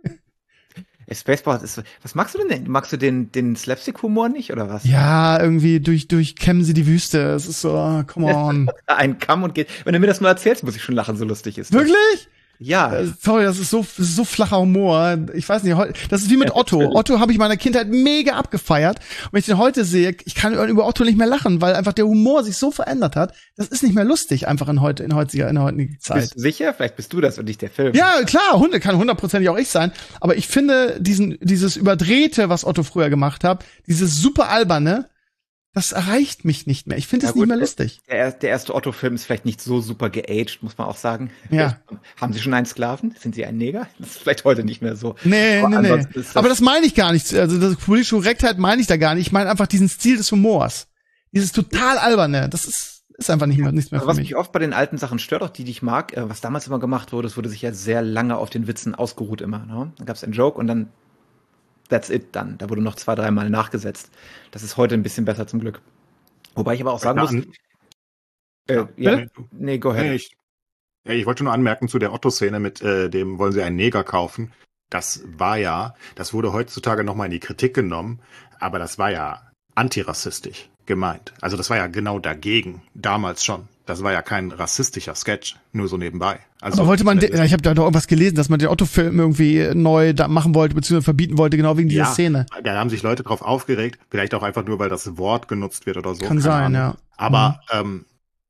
Ey, Spaceballs ist, was magst du denn? Magst du den, den Slapstick-Humor nicht, oder was? Ja, irgendwie durch, durchkämmen sie die Wüste. Es ist so, oh, come on. Ein Kamm und geht. Wenn du mir das mal erzählst, muss ich schon lachen, so lustig ist das. Wirklich? Ja. Äh, Sorry, das ist so, das ist so flacher Humor. Ich weiß nicht, heu- das ist wie mit Ja, Otto. natürlich. Otto habe ich in meiner Kindheit mega abgefeiert. Und wenn ich den heute sehe, ich kann über Otto nicht mehr lachen, weil einfach der Humor sich so verändert hat. Das ist nicht mehr lustig, einfach in heute, in heutiger, in der heutigen Zeit. Bist du sicher? Vielleicht bist du das und nicht der Film. Ja, klar, Hunde kann hundertprozentig auch ich sein. Aber ich finde diesen, dieses Überdrehte, was Otto früher gemacht hat, dieses super alberne, das erreicht mich nicht mehr. Ich finde es Ja, nicht gut, mehr lustig. Der, er- der erste Otto-Film ist vielleicht nicht so super geaged, muss man auch sagen. Ja. Haben Sie schon einen Sklaven? Sind Sie ein Neger? Das ist vielleicht heute nicht mehr so. Nee, Aber nee, nee. ansonsten ist das- Aber das meine ich gar nicht. Also das politische Korrektheit meine ich da gar nicht. Ich meine einfach diesen Stil des Humors. Dieses total alberne. Das ist, ist einfach nicht mehr, nichts mehr Also für was mich. mich oft bei den alten Sachen stört, auch die, die ich mag, äh, was damals immer gemacht wurde, es wurde sich ja sehr lange auf den Witzen ausgeruht immer. Ne? Dann gab es einen Joke und dann that's it dann. Da wurde noch zwei, dreimal nachgesetzt. Das ist heute ein bisschen besser zum Glück. Wobei ich aber auch sagen Na, muss, an- äh, Ja, ja, bitte? nee, go ahead. Nee, ich, ja, ich wollte nur anmerken zu der Otto-Szene mit äh, dem wollen sie einen Neger kaufen. Das war ja, das wurde heutzutage nochmal in die Kritik genommen, aber das war ja antirassistisch gemeint. Also das war ja genau dagegen, damals schon. Das war ja kein rassistischer Sketch, nur so nebenbei. Also Aber wollte man, de- äh, ja, ich habe da doch irgendwas gelesen, dass man den Otto-Film irgendwie neu da machen wollte, beziehungsweise verbieten wollte, genau wegen dieser ja, Szene. Da haben sich Leute drauf aufgeregt, vielleicht auch einfach nur, weil das Wort genutzt wird oder so. Kann keine sein, Ahnung. ja. Aber ähm,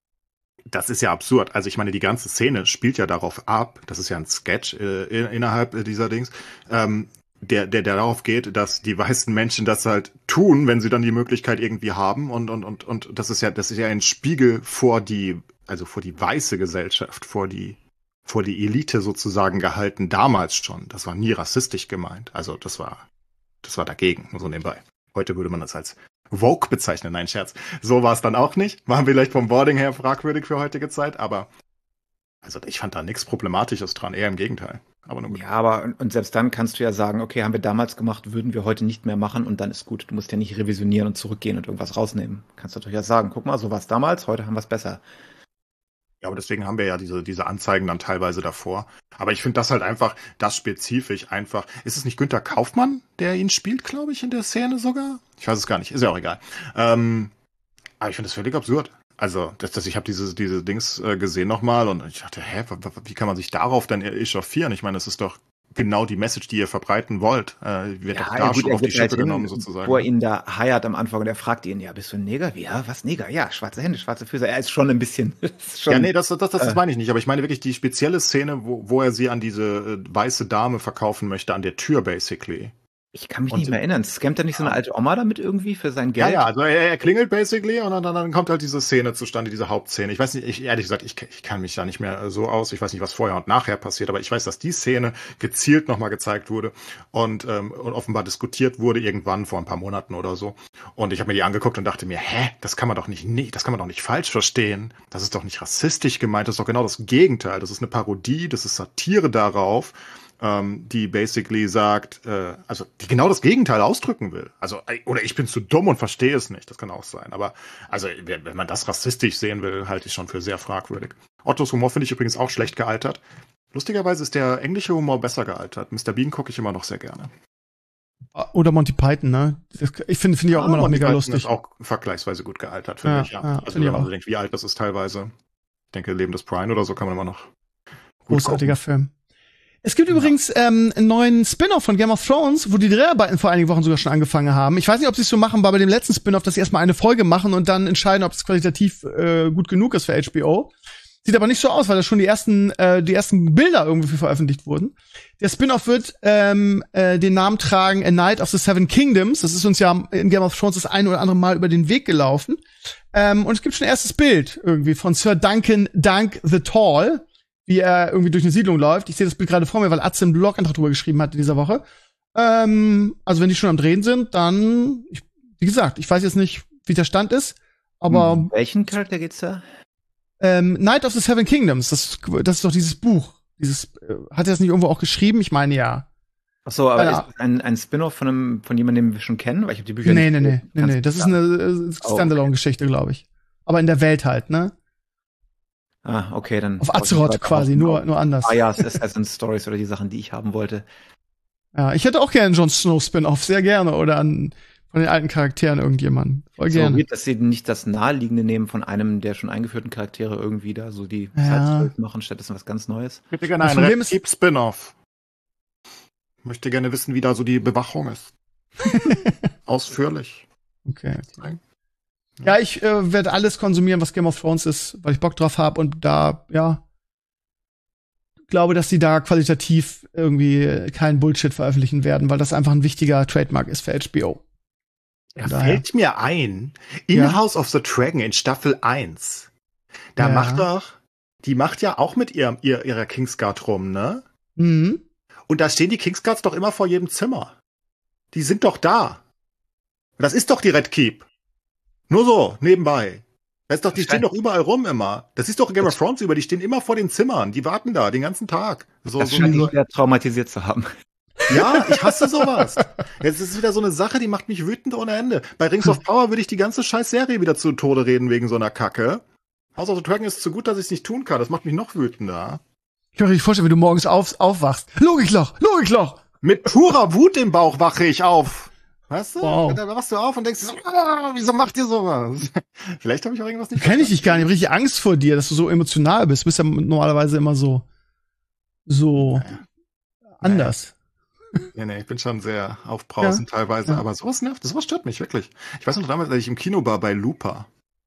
das ist ja absurd. Also ich meine, die ganze Szene spielt ja darauf ab, das ist ja ein Sketch äh, in, innerhalb äh, dieser Dings, ähm, der, der, der darauf geht, dass die weißen Menschen das halt tun, wenn sie dann die Möglichkeit irgendwie haben. Und, und, und, und das ist ja, das ist ja ein Spiegel vor die, also vor die weiße Gesellschaft, vor die, vor die Elite sozusagen gehalten, damals schon. Das war nie rassistisch gemeint. Also das war, das war dagegen, nur so nebenbei. Heute würde man das als Vogue bezeichnen, nein, Scherz. So war es dann auch nicht. War vielleicht vom Wording her fragwürdig für heutige Zeit, aber also ich fand da nichts Problematisches dran, eher im Gegenteil. Aber nur gut. Ja, aber und, und selbst dann kannst du ja sagen, okay, haben wir damals gemacht, würden wir heute nicht mehr machen und dann ist gut. Du musst ja nicht revisionieren und zurückgehen und irgendwas rausnehmen. Kannst du durchaus sagen, guck mal, so war es damals, heute haben wir es besser. Ja, aber deswegen haben wir ja diese, diese Anzeigen dann teilweise davor. Aber ich finde das halt einfach, das spezifisch einfach. Ist es nicht Günther Kaufmann, der ihn spielt, glaube ich, in der Szene sogar? Ich weiß es gar nicht, ist ja auch egal. Ähm, aber ich finde das völlig absurd. Also, das, das, ich habe diese, diese Dings äh, gesehen nochmal und ich dachte, hä, w- w- wie kann man sich darauf dann echauffieren? Ich meine, das ist doch genau die Message, die ihr verbreiten wollt. Äh, wird doch da schon auf die geht halt Schippe hin, genommen, sozusagen. Wo er ihn da heiert am Anfang und er fragt ihn, ja, bist du ein Neger? Wie, ja, was Neger? Ja, schwarze Hände, schwarze Füße. Er ist schon ein bisschen. ist schon, Ja, nee, das, das, das, das äh, meine ich nicht. Aber ich meine wirklich die spezielle Szene, wo, wo er sie an diese äh, weiße Dame verkaufen möchte, an der Tür basically. Ich kann mich Und- nicht mehr erinnern. Scammt er nicht so eine alte Oma damit irgendwie für sein Ja, Geld? ja, also er, er klingelt basically und dann, dann, dann kommt halt diese Szene zustande, diese Hauptszene. Ich weiß nicht, ich, ehrlich gesagt, ich, ich kann mich da nicht mehr so aus. Ich weiß nicht, was vorher und nachher passiert, aber ich weiß, dass die Szene gezielt nochmal gezeigt wurde und, ähm, und offenbar diskutiert wurde irgendwann vor ein paar Monaten oder so. Und ich habe mir die angeguckt und dachte mir, hä, das kann man doch nicht, nicht, das kann man doch nicht falsch verstehen. Das ist doch nicht rassistisch gemeint, das ist doch genau das Gegenteil. Das ist eine Parodie, das ist Satire darauf, ähm, die basically sagt, äh, also die genau das Gegenteil ausdrücken will. Also, äh, oder ich bin zu dumm und verstehe es nicht, das kann auch sein. Aber also, wenn wenn man das rassistisch sehen will, halte ich schon für sehr fragwürdig. Ottos Humor finde ich übrigens auch schlecht gealtert. Lustigerweise ist der englische Humor besser gealtert. Mister Bean gucke ich immer noch sehr gerne. Oder Monty Python, ne? Das- Ich finde finde ich auch immer noch Monty mega Python lustig. Ist auch vergleichsweise gut gealtert, finde Ja, ich. Ja. ja, Also finde ich wenn man auch. so denkt, wie alt das ist teilweise. Ich denke, Leben des Brian oder so kann man immer noch gut Großartiger gucken. Film. Es gibt übrigens ähm, einen neuen Spin-off von Game of Thrones, wo die Dreharbeiten vor einigen Wochen sogar schon angefangen haben. Ich weiß nicht, ob sie es so machen, war bei dem letzten Spin-off, dass sie erstmal eine Folge machen und dann entscheiden, ob es qualitativ äh, gut genug ist für H B O. Sieht aber nicht so aus, weil da schon die ersten äh, die ersten Bilder irgendwie veröffentlicht wurden. Der Spin-off wird ähm, äh, den Namen tragen A Night of the Seven Kingdoms. Das ist uns ja in Game of Thrones das ein oder andere Mal über den Weg gelaufen. Ähm, und es gibt schon ein erstes Bild irgendwie von Sir Duncan Dunk the Tall, wie er irgendwie durch eine Siedlung läuft. Ich sehe das Bild gerade vor mir, weil Atze einen Blog-Eintrag drüber geschrieben hat in dieser Woche. Ähm, also wenn die schon am Drehen sind, dann, ich, wie gesagt, ich weiß jetzt nicht, wie der Stand ist, aber Um welchen Charakter geht's da? ähm, Night of the Seven Kingdoms, das, das ist doch dieses Buch. Dieses, äh, hat er das nicht irgendwo auch geschrieben? Ich meine, ja. Ach so, aber Keine ist Ahnung. das ein, ein Spin-off von einem, von jemandem, den wir schon kennen? Weil ich habe die Bücher Nee, nicht nee, nee, gelesen. nee, Kannst nee, du das ist sagen? eine äh, Oh, Standalone-Geschichte, glaube ich. Aber in der Welt halt, ne? Ah, okay, dann. Auf Azeroth quasi, nur, nur anders. Ah ja, es ist Assassin's Stories oder die Sachen, die ich haben wollte. Ja, ich hätte auch gerne einen Jon Snow Spin-Off, sehr gerne. Oder an, von den alten Charakteren irgendjemanden. Voll So gerne. weird, dass sie nicht das Naheliegende nehmen von einem der schon eingeführten Charaktere irgendwie da so die Ja. Side-Stories machen, stattdessen was ganz Neues. Ich hätte gerne Das einen Problem Red ist- Keep Spin-Off. Möchte gerne wissen, wie da so die Bewachung ist. Ausführlich. Okay. okay. Ja, ich äh, werde alles konsumieren, was Game of Thrones ist, weil ich Bock drauf habe und da, ja, glaube, dass sie da qualitativ irgendwie keinen Bullshit veröffentlichen werden, weil das einfach ein wichtiger Trademark ist für H B O. Da Daher. fällt mir ein, in Ja. House of the Dragon in Staffel eins, da Ja. macht doch, die macht ja auch mit ihrem, ihr, ihrer Kingsguard rum, ne? Mhm. Und da stehen die Kingsguards doch immer vor jedem Zimmer. Die sind doch da. Das ist doch die Red Keep. Nur so, nebenbei. Das ist doch, die Das stehen scheint- doch überall rum immer. Das ist doch Game of Thrones über, die stehen immer vor den Zimmern. Die warten da den ganzen Tag. So, Das so, scheint so. ihn wieder traumatisiert zu haben. Ja, ich hasse sowas. Jetzt ist es wieder so eine Sache, die macht mich wütend ohne Ende. Bei Rings of Power würde ich die ganze scheiß Serie wieder zu Tode reden wegen so einer Kacke. House of the Dragon ist zu gut, dass ich es nicht tun kann. Das macht mich noch wütender. Ich kann mir nicht vorstellen, wie du morgens auf, aufwachst. Logikloch, Logikloch! Mit purer Wut im Bauch wache ich auf. Weißt du? Wow. Da wachst du auf und denkst so, ah, wieso macht ihr sowas? Vielleicht habe ich auch irgendwas nicht Kenn ich dich gar nicht. Ich hab richtig Angst vor dir, dass du so emotional bist. Du bist ja normalerweise immer so, so anders. Nee, nee, ich bin schon sehr aufbrausend teilweise, Ja. aber sowas nervt, sowas stört mich wirklich. Ich weiß noch damals, als ich im Kino war bei Looper.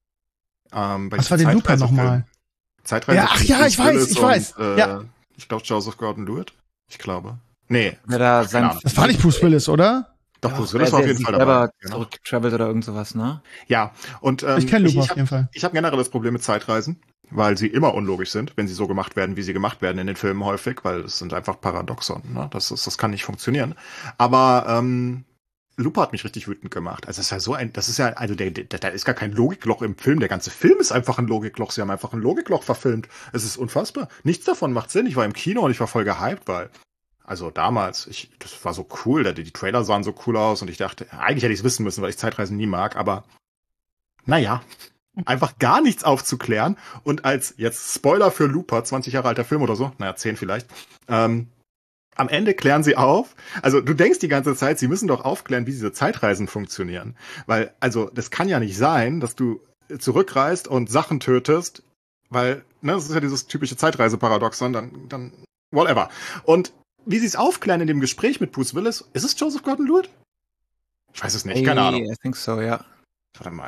Ähm, bei Was war diesem denn Looper Zeitreisefilm. nochmal? Zeitreise. Ja, ach ja, ich weiß, ich weiß. Äh, Ja. Ich glaube, Joseph Gordon-Levitt. Ich glaube. Nee, Wer da Keine sein Ahnung. Das war nicht Bruce Willis, oder? doch, Ja, Bruce Willis wer- war auf der jeden sich Fall selber dabei. Genau. zurückgetravelt oder irgend sowas, ne? Ja, und ähm, Ich kenne Looper ich auf hab- jeden Fall. Ich habe generell das Problem mit Zeitreisen, weil sie immer unlogisch sind, wenn sie so gemacht werden, wie sie gemacht werden in den Filmen häufig, weil es sind einfach Paradoxon. Ne? Das, ist, das kann nicht funktionieren. Aber ähm, Looper hat mich richtig wütend gemacht. Also es ist ja so ein, das ist ja, also der, der, da ist gar kein Logikloch im Film. Der ganze Film ist einfach ein Logikloch. Sie haben einfach ein Logikloch verfilmt. Es ist unfassbar. Nichts davon macht Sinn. Ich war im Kino und ich war voll gehypt, weil also damals, ich, das war so cool, die, die Trailer sahen so cool aus und ich dachte, eigentlich hätte ich es wissen müssen, weil ich Zeitreisen nie mag, aber naja, einfach gar nichts aufzuklären und als jetzt Spoiler für Looper, zwanzig Jahre alter Film oder so, naja, zehn vielleicht, ähm, am Ende klären sie auf, also du denkst die ganze Zeit, sie müssen doch aufklären, wie diese Zeitreisen funktionieren, weil, also das kann ja nicht sein, dass du zurückreist und Sachen tötest, weil, ne, das ist ja dieses typische Zeitreise-Paradoxon, dann, dann, whatever. Und wie sie es aufklären in dem Gespräch mit Bruce Willis, ist es Joseph Gordon-Levitt? Ich weiß es nicht, keine Hey, Ahnung. I think so, ja. Warte mal,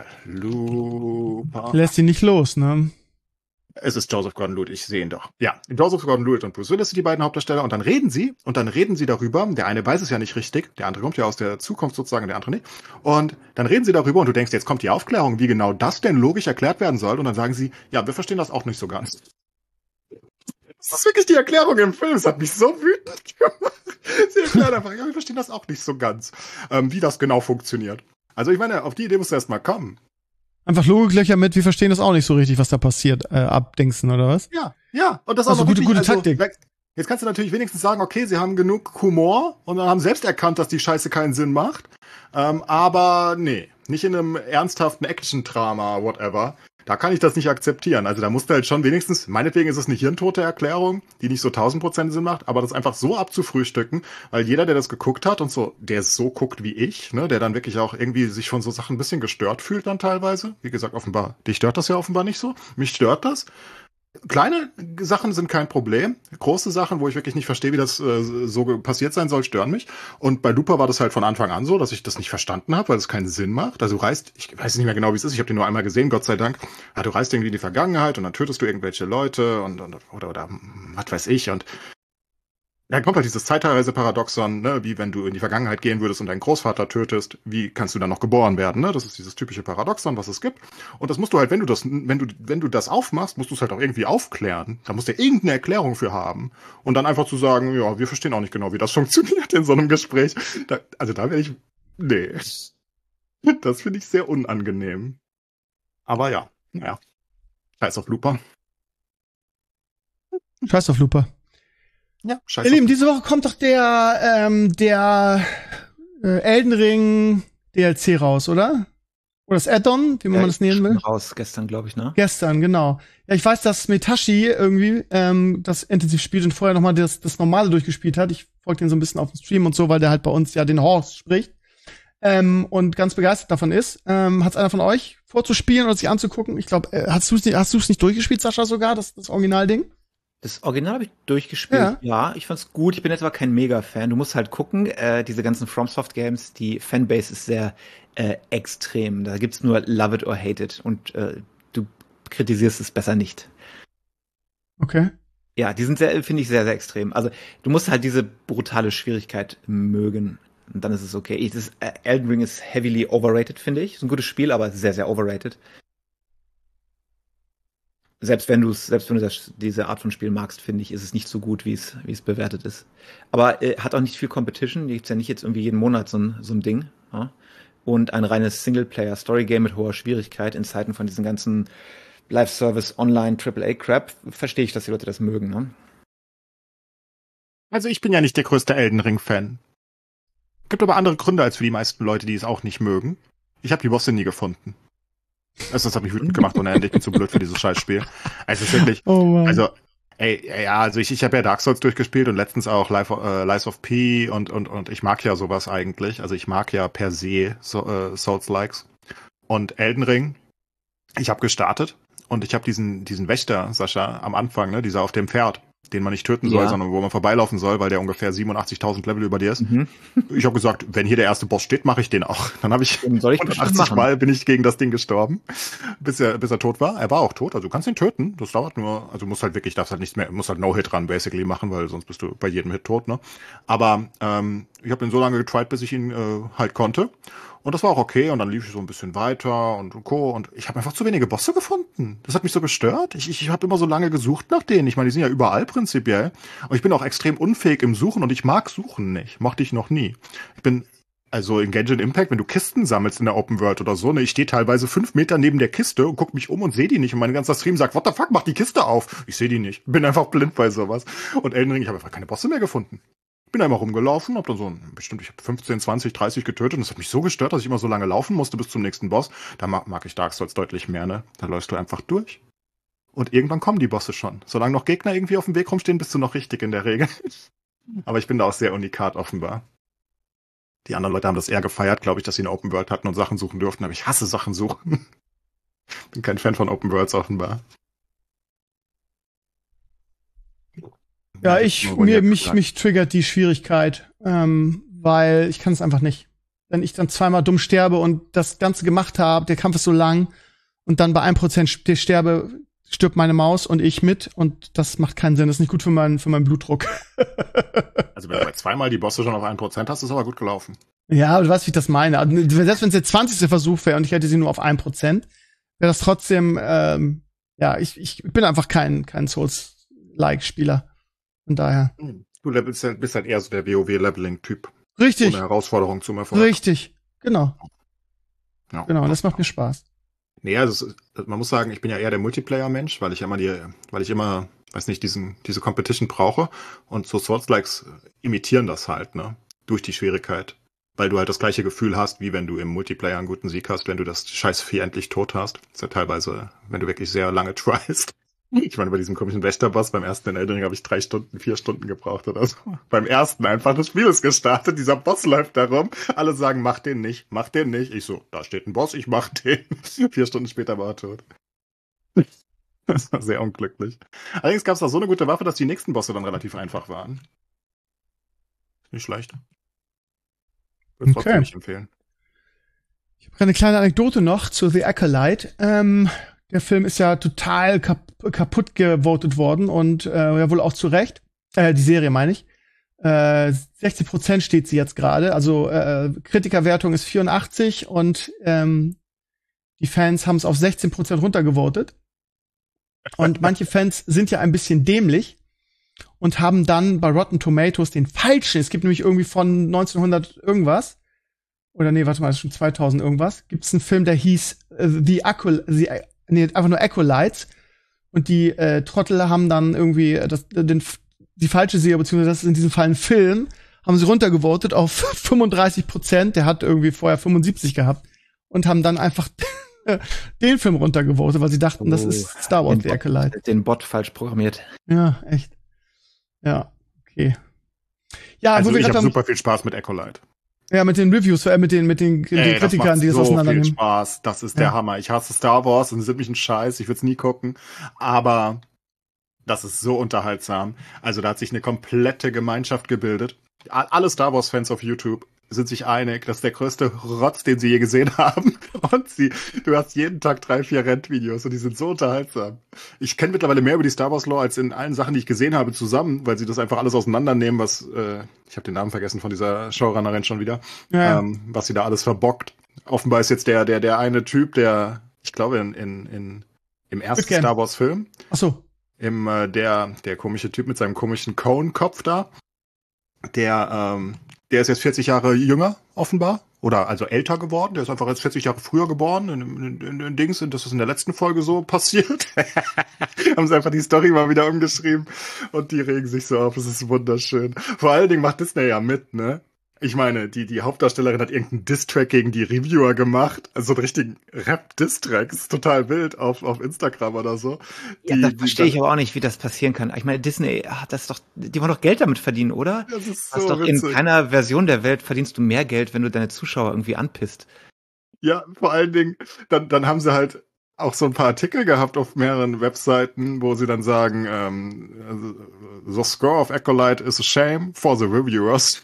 Looper. Lässt ihn nicht los, ne? Es ist Joseph Gordon-Levitt, ich sehe ihn doch. Ja, Joseph Gordon-Levitt und Bruce Willis sind die beiden Hauptdarsteller und dann reden sie und dann reden sie darüber, der eine weiß es ja nicht richtig, der andere kommt ja aus der Zukunft sozusagen, der andere nicht. Und dann reden sie darüber und du denkst, jetzt kommt die Aufklärung, wie genau das denn logisch erklärt werden soll und dann sagen sie, ja, wir verstehen das auch nicht so ganz. Das ist wirklich die Erklärung im Film. Es hat mich so wütend gemacht. Sie erklären einfach, ja, wir verstehen das auch nicht so ganz, ähm, wie das genau funktioniert. Also ich meine, auf die Idee musst du erst mal kommen. Einfach Logiklöcher mit, wir verstehen das auch nicht so richtig, was da passiert, äh, abdingsen, oder was? Ja, ja. Und das Also auch noch gute- wirklich, gute Taktik. Jetzt kannst du natürlich wenigstens sagen, okay, sie haben genug Humor und haben selbst erkannt, dass die Scheiße keinen Sinn macht. Ähm, aber nee, nicht in einem ernsthaften Action-Drama, whatever. Da kann ich das nicht akzeptieren. Also da musst du halt schon wenigstens, meinetwegen ist es eine hirntote Erklärung, die nicht so tausend Prozent Sinn macht, aber das einfach so abzufrühstücken, weil jeder, der das geguckt hat und so, der so guckt wie ich, ne, der dann wirklich auch irgendwie sich von so Sachen ein bisschen gestört fühlt dann teilweise. Wie gesagt, offenbar, dich stört das ja offenbar nicht so. Mich stört das. Kleine Sachen sind kein Problem. Große Sachen, wo ich wirklich nicht verstehe, wie das äh, so passiert sein soll, stören mich. Und bei Looper war das halt von Anfang an so, dass ich das nicht verstanden habe, weil es keinen Sinn macht. Also du reist, ich weiß nicht mehr genau, wie es ist, ich habe den nur einmal gesehen, Gott sei Dank. Ja, du reist irgendwie in die Vergangenheit und dann tötest du irgendwelche Leute und, und oder, oder was weiß ich. Und Dann kommt halt dieses Zeitreise-Paradoxon, ne, wie wenn du in die Vergangenheit gehen würdest und deinen Großvater tötest, wie kannst du dann noch geboren werden, ne? Das ist dieses typische Paradoxon, was es gibt. Und das musst du halt, wenn du das, wenn du, wenn du das aufmachst, musst du es halt auch irgendwie aufklären. Da musst du irgendeine Erklärung für haben. Und dann einfach zu sagen, ja, wir verstehen auch nicht genau, wie das funktioniert in so einem Gespräch. Da, also da werde ich, nee. Das finde ich sehr unangenehm. Aber ja, naja. Scheiß auf Looper. Scheiß auf Looper. Ja, scheiß Ihr auf Lieben, diese Woche kommt doch der, ähm, der äh, Elden Ring D L C raus, oder? Oder das Add-on, wie man Ja, das nennen will. raus gestern, glaube ich, ne? Gestern, genau. Ja, ich weiß, dass Metashi irgendwie ähm, das intensiv spielt und vorher nochmal das, das Normale durchgespielt hat. Ich folge den so ein bisschen auf dem Stream und so, weil der halt bei uns ja den Horst spricht. Ähm, und ganz begeistert davon ist. Ähm, hat's einer von euch vorzuspielen oder sich anzugucken? Ich glaube, äh, hast du es nicht, hast du's nicht durchgespielt, Sascha, sogar, das, das Originalding? Das Original habe ich durchgespielt. Ja. Ja, ich fand's gut. Ich bin jetzt aber kein Mega-Fan. Du musst halt gucken, äh, diese ganzen FromSoft-Games, die Fanbase ist sehr äh, extrem. Da gibt's nur Love it or hate it. Und äh, du kritisierst es besser nicht. Okay. Ja, die sind sehr, finde ich, sehr, sehr extrem. Also du musst halt diese brutale Schwierigkeit mögen. Und dann ist es okay. Ich, das, äh, Elden Ring ist heavily overrated, finde ich. Ist ein gutes Spiel, aber sehr, sehr overrated. Selbst wenn du selbst wenn du das, diese Art von Spiel magst, finde ich, ist es nicht so gut, wie es wie es bewertet ist. Aber äh, hat auch nicht viel Competition. Die gibt's ja nicht jetzt irgendwie jeden Monat so ein so ein Ding. Ja? Und ein reines Singleplayer-Story-Game mit hoher Schwierigkeit in Zeiten von diesen ganzen Live-Service, Online, Triple A-Crap, verstehe ich, dass die Leute das mögen. Ne? Also ich bin ja nicht der größte Elden Ring-Fan. Gibt aber andere Gründe als für die meisten Leute, die es auch nicht mögen. Ich habe die Bosse nie gefunden. Also das hat mich wütend gemacht ohne Ende. Ich bin zu blöd für dieses Scheißspiel. Also es ist wirklich, Oh Mann. also ey, ja, also ich, ich habe ja Dark Souls durchgespielt und letztens auch Life, äh, Lies of P und und und ich mag ja sowas eigentlich. Also ich mag ja per se so, äh, Souls-Likes. Und Elden Ring, ich habe gestartet und ich habe diesen diesen Wächter, Sascha, am Anfang, ne, dieser auf dem Pferd, den man nicht töten soll, Ja. sondern wo man vorbeilaufen soll, weil der ungefähr siebenundachtzigtausend Level über dir ist. Mhm. Ich habe gesagt, wenn hier der erste Boss steht, mache ich den auch. Dann habe ich Den soll ich bestimmt hundertachtzig machen. Mal bin ich gegen das Ding gestorben, bis er bis er tot war. Er war auch tot, also du kannst ihn töten. Das dauert nur, also du musst halt wirklich, darfst halt nichts mehr, musst halt No-Hit ran basically machen, weil sonst bist du bei jedem Hit tot, ne? Aber ähm, ich habe ihn so lange getried, bis ich ihn äh, halt konnte. Und das war auch okay. Und dann lief ich so ein bisschen weiter und Co. Und ich habe einfach zu wenige Bosse gefunden. Das hat mich so gestört. Ich, ich habe immer so lange gesucht nach denen. Ich meine, die sind ja überall prinzipiell. Und ich bin auch extrem unfähig im Suchen und ich mag Suchen nicht. Mochte ich noch nie. Ich bin, also in Genshin Impact, wenn du Kisten sammelst in der Open World oder so, ne, ich stehe teilweise fünf Meter neben der Kiste und guck mich um und sehe die nicht. Und mein ganzer Stream sagt, what the fuck, mach die Kiste auf. Ich sehe die nicht. Bin einfach blind bei sowas. Und Elden Ring, ich habe einfach keine Bosse mehr gefunden. Bin einmal rumgelaufen, hab dann so ein, bestimmt, ich habe fünfzehn, zwanzig, dreißig getötet und das hat mich so gestört, dass ich immer so lange laufen musste bis zum nächsten Boss. Da mag, mag ich Dark Souls deutlich mehr, ne? Da läufst du einfach durch. Und irgendwann kommen die Bosse schon. Solange noch Gegner irgendwie auf dem Weg rumstehen, bist du noch richtig in der Regel. Aber ich bin da auch sehr unikat offenbar. Die anderen Leute haben das eher gefeiert, glaube ich, dass sie eine Open World hatten und Sachen suchen durften, aber ich hasse Sachen suchen. Bin kein Fan von Open Worlds offenbar. Ja, ich, mir, mich, mich triggert die Schwierigkeit, ähm, weil ich kann es einfach nicht. Wenn ich dann zweimal dumm sterbe und das Ganze gemacht habe, der Kampf ist so lang und dann bei einem Prozent sterbe, stirbt meine Maus und ich mit und das macht keinen Sinn. Das ist nicht gut für meinen, für meinen Blutdruck. Also wenn du bei zweimal die Bosse schon auf ein Prozent hast, ist aber gut gelaufen. Ja, aber du weißt, wie ich das meine. Also, selbst wenn es der zwanzigste Versuch wäre und ich hätte sie nur auf ein Prozent, wäre das trotzdem, ähm, ja, ich, ich bin einfach kein, kein Souls-like-Spieler. Von daher. Du bist halt, bist halt eher so der WoW-Leveling-Typ. Richtig. Ohne Herausforderung zum Erfolg. Richtig. Genau. Ja. Genau. Und das macht mir Spaß. Nee, also es, man muss sagen, ich bin ja eher der Multiplayer-Mensch, weil ich immer die, weil ich immer, weiß nicht, diesen, diese Competition brauche. Und so Souls-Likes imitieren das halt, ne? Durch die Schwierigkeit. Weil du halt das gleiche Gefühl hast, wie wenn du im Multiplayer einen guten Sieg hast, wenn du das scheiß Vieh endlich tot hast. Das ist ja teilweise, wenn du wirklich sehr lange tryst. Ich meine, bei diesem komischen Wächterboss beim ersten in Elden Ring habe ich drei Stunden, vier Stunden gebraucht oder so. Beim ersten einfach, das Spiel ist gestartet, dieser Boss läuft da rum. Alle sagen, mach den nicht, mach den nicht. Ich so, da steht ein Boss, ich mach den. Vier Stunden später war er tot. Das war sehr unglücklich. Allerdings gab es da so eine gute Waffe, dass die nächsten Bosse dann relativ einfach waren. Nicht schlecht. Würde Okay. trotzdem nicht empfehlen. Ich habe eine kleine Anekdote noch zu The Acolyte. Ähm, der Film ist ja total kap kaputt gewotet worden und äh, ja wohl auch zu Recht. Äh, die Serie meine ich. Äh, sechzig Prozent steht sie jetzt gerade. Also äh, Kritikerwertung ist vierundachtzig und ähm, die Fans haben es auf sechzehn Prozent runtergevotet. Und manche Fans sind ja ein bisschen dämlich und haben dann bei Rotten Tomatoes den falschen, es gibt nämlich irgendwie von neunzehnhundert irgendwas, oder nee, warte mal, das ist schon zweitausend irgendwas, gibt es einen Film, der hieß äh, The Acol, The, nee, einfach nur Acolytes, und die äh, Trottel haben dann irgendwie das, den, die falsche Serie, beziehungsweise das ist in diesem Fall ein Film, haben sie runtergevotet auf fünfunddreißig Prozent, der hat irgendwie vorher fünfundsiebzig gehabt, und haben dann einfach den Film runtergevotet, weil sie dachten, oh, das ist Star Wars The Acolyte. Den Bot falsch programmiert. Ja, echt. Ja, okay. Ja, also wo wir ich habe haben, super viel Spaß mit Acolyte. Ja, mit den Reviews, äh, mit den mit den, den Ey, Kritikern, das die das so auseinandernehmen. Viel Spaß, das ist ja. der Hammer. Ich hasse Star Wars und es ist mich ein Scheiß, ich würde es nie gucken, aber das ist so unterhaltsam. Also da hat sich eine komplette Gemeinschaft gebildet. Alle Star Wars Fans auf YouTube sind sich einig, das ist der größte Rotz, den sie je gesehen haben. Und sie, du hast jeden Tag drei, vier Rentvideos und die sind so unterhaltsam. Ich kenne mittlerweile mehr über die Star Wars Lore als in allen Sachen, die ich gesehen habe, zusammen, weil sie das einfach alles auseinandernehmen, was, äh, ich habe den Namen vergessen von dieser Showrunnerin schon wieder, ja. ähm, was sie da alles verbockt. Offenbar ist jetzt der, der, der eine Typ, der, ich glaube, in, in, in im ersten Star Wars Film. Ach so. Im, äh, der, der komische Typ mit seinem komischen Cone-Kopf da, der, ähm, Der ist jetzt vierzig Jahre jünger, offenbar. Oder also älter geworden. Der ist einfach jetzt vierzig Jahre früher geboren. In, in, in, in Dings. Und das ist in der letzten Folge so passiert. Haben sie einfach die Story mal wieder umgeschrieben. Und die regen sich so auf. Das ist wunderschön. Vor allen Dingen macht Disney ja mit, ne? Ich meine, die, die Hauptdarstellerin hat irgendeinen Diss-Track gegen die Reviewer gemacht. Also so einen richtigen Rap-Diss-Track. Das ist total wild auf, auf Instagram oder so. Ja, die, das die, verstehe ich aber auch nicht, wie das passieren kann. Ich meine, Disney hat das doch, die wollen doch Geld damit verdienen, oder? Das ist das so doch witzig. In keiner Version der Welt verdienst du mehr Geld, wenn du deine Zuschauer irgendwie anpisst. Ja, vor allen Dingen, dann, dann haben sie halt auch so ein paar Artikel gehabt auf mehreren Webseiten, wo sie dann sagen, ähm, the score of Acolyte is a shame for the reviewers.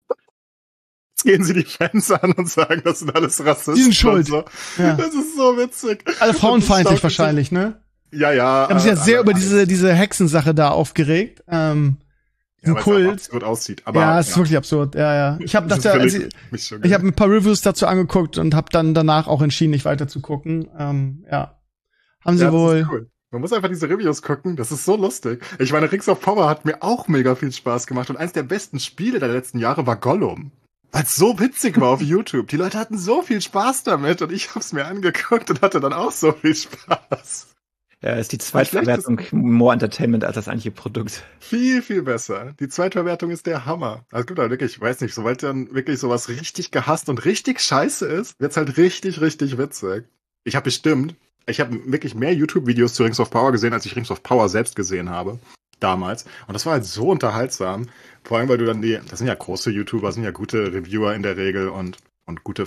Jetzt gehen sie die Fans an und sagen, das sind alles Rassisten. Die sind schuld. So. Ja. Das ist so witzig. Alle frauenfeindlich wahrscheinlich, ne? Ja, ja. Die haben sich jetzt äh, sehr äh, über diese, diese Hexensache da aufgeregt. Ähm, ja, ein Kult. absurd aussieht. Aber, ja, es ist ja. wirklich absurd. Ja, ja. Ich habe Das das ja, ist also, mich schon ich habe ein paar Reviews dazu angeguckt und habe dann danach auch entschieden, nicht weiter zu gucken. Ähm, ja. Haben sie ja, das wohl. ist cool. Man muss einfach diese Reviews gucken, das ist so lustig. Ich meine, Rings of Power hat mir auch mega viel Spaß gemacht und eins der besten Spiele der letzten Jahre war Gollum. Weil es so witzig war auf YouTube. Die Leute hatten so viel Spaß damit und ich hab's mir angeguckt und hatte dann auch so viel Spaß. Ja, ist die Zweitverwertung more Entertainment als das eigentliche Produkt. Viel, viel besser. Die Zweitverwertung ist der Hammer. Also es gibt halt wirklich, ich weiß nicht, sobald dann wirklich sowas richtig gehasst und richtig scheiße ist, wird's halt richtig, richtig witzig. Ich habe bestimmt, ich habe wirklich mehr YouTube-Videos zu Rings of Power gesehen, als ich Rings of Power selbst gesehen habe. Damals. Und das war halt so unterhaltsam. Vor allem, weil du dann die, das sind ja große YouTuber, sind ja gute Reviewer in der Regel und, und gute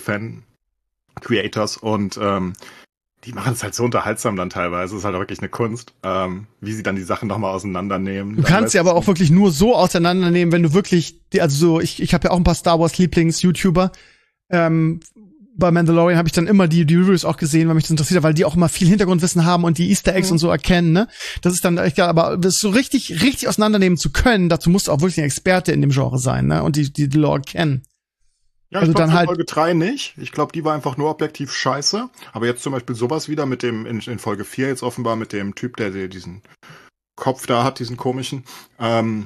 Fan-Creators und ähm, die machen es halt so unterhaltsam dann teilweise. Es ist halt auch wirklich eine Kunst, ähm, wie sie dann die Sachen nochmal auseinandernehmen. Du kannst sie aber auch wirklich nur so auseinandernehmen, wenn du wirklich, also so, ich, ich habe ja auch ein paar Star Wars Lieblings-YouTuber. Ähm, bei Mandalorian habe ich dann immer die, die Reviews auch gesehen, weil mich das interessiert, weil die auch immer viel Hintergrundwissen haben und die Easter Eggs mhm. und so erkennen, ne? Das ist dann echt geil, aber das so richtig, richtig auseinandernehmen zu können, dazu musst du auch wirklich ein Experte in dem Genre sein, ne? Und die, die, die Lore kennen. Ja, also ich glaube, dann halt Folge drei nicht. Ich glaube, die war einfach nur objektiv scheiße. Aber jetzt zum Beispiel sowas wieder mit dem, in, in Folge vier jetzt offenbar mit dem Typ, der, der diesen Kopf da hat, diesen komischen, ähm,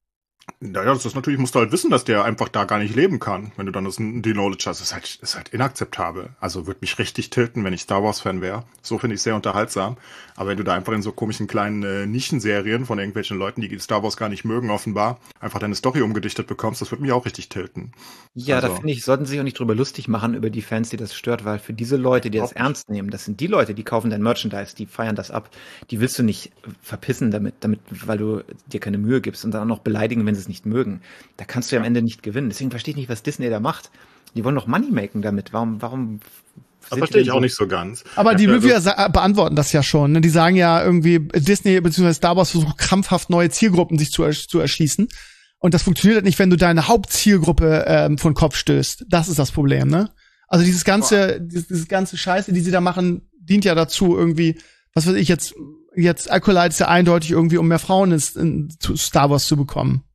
naja, das ist natürlich, musst du halt wissen, dass der einfach da gar nicht leben kann, wenn du dann das die Knowledge hast. Das ist halt, ist halt inakzeptabel. Also würde mich richtig tilten, wenn ich Star Wars Fan wäre. So finde ich sehr unterhaltsam. Aber wenn du da einfach in so komischen kleinen äh, Nischenserien von irgendwelchen Leuten, die Star Wars gar nicht mögen, offenbar, einfach deine Story umgedichtet bekommst, das würde mich auch richtig tilten. Ja, also, da finde ich, sollten sie sich auch nicht drüber lustig machen, über die Fans, die das stört, weil für diese Leute, die das ernst nehmen, das sind die Leute, die kaufen dein Merchandise, die feiern das ab. Die willst du nicht verpissen damit, damit, weil du dir keine Mühe gibst und dann auch noch beleidigen, wenn sie es nicht mögen. Da kannst du ja am Ende nicht gewinnen. Deswegen verstehe ich nicht, was Disney da macht. Die wollen doch Money machen damit. Warum, warum? Das verstehe ich auch nicht so ganz. Aber die ja, Reviewer also, beantworten das ja schon. Ne? Die sagen ja irgendwie, Disney bzw. Star Wars versucht krampfhaft neue Zielgruppen sich zu, ersch- zu erschließen. Und das funktioniert halt nicht, wenn du deine Hauptzielgruppe ähm, von Kopf stößt. Das ist das Problem, ne? Also dieses ganze, dieses, dieses ganze Scheiße, die sie da machen, dient ja dazu irgendwie, was weiß ich jetzt, jetzt Acolyte ist ja eindeutig irgendwie, um mehr Frauen ins, in, zu Star Wars zu bekommen.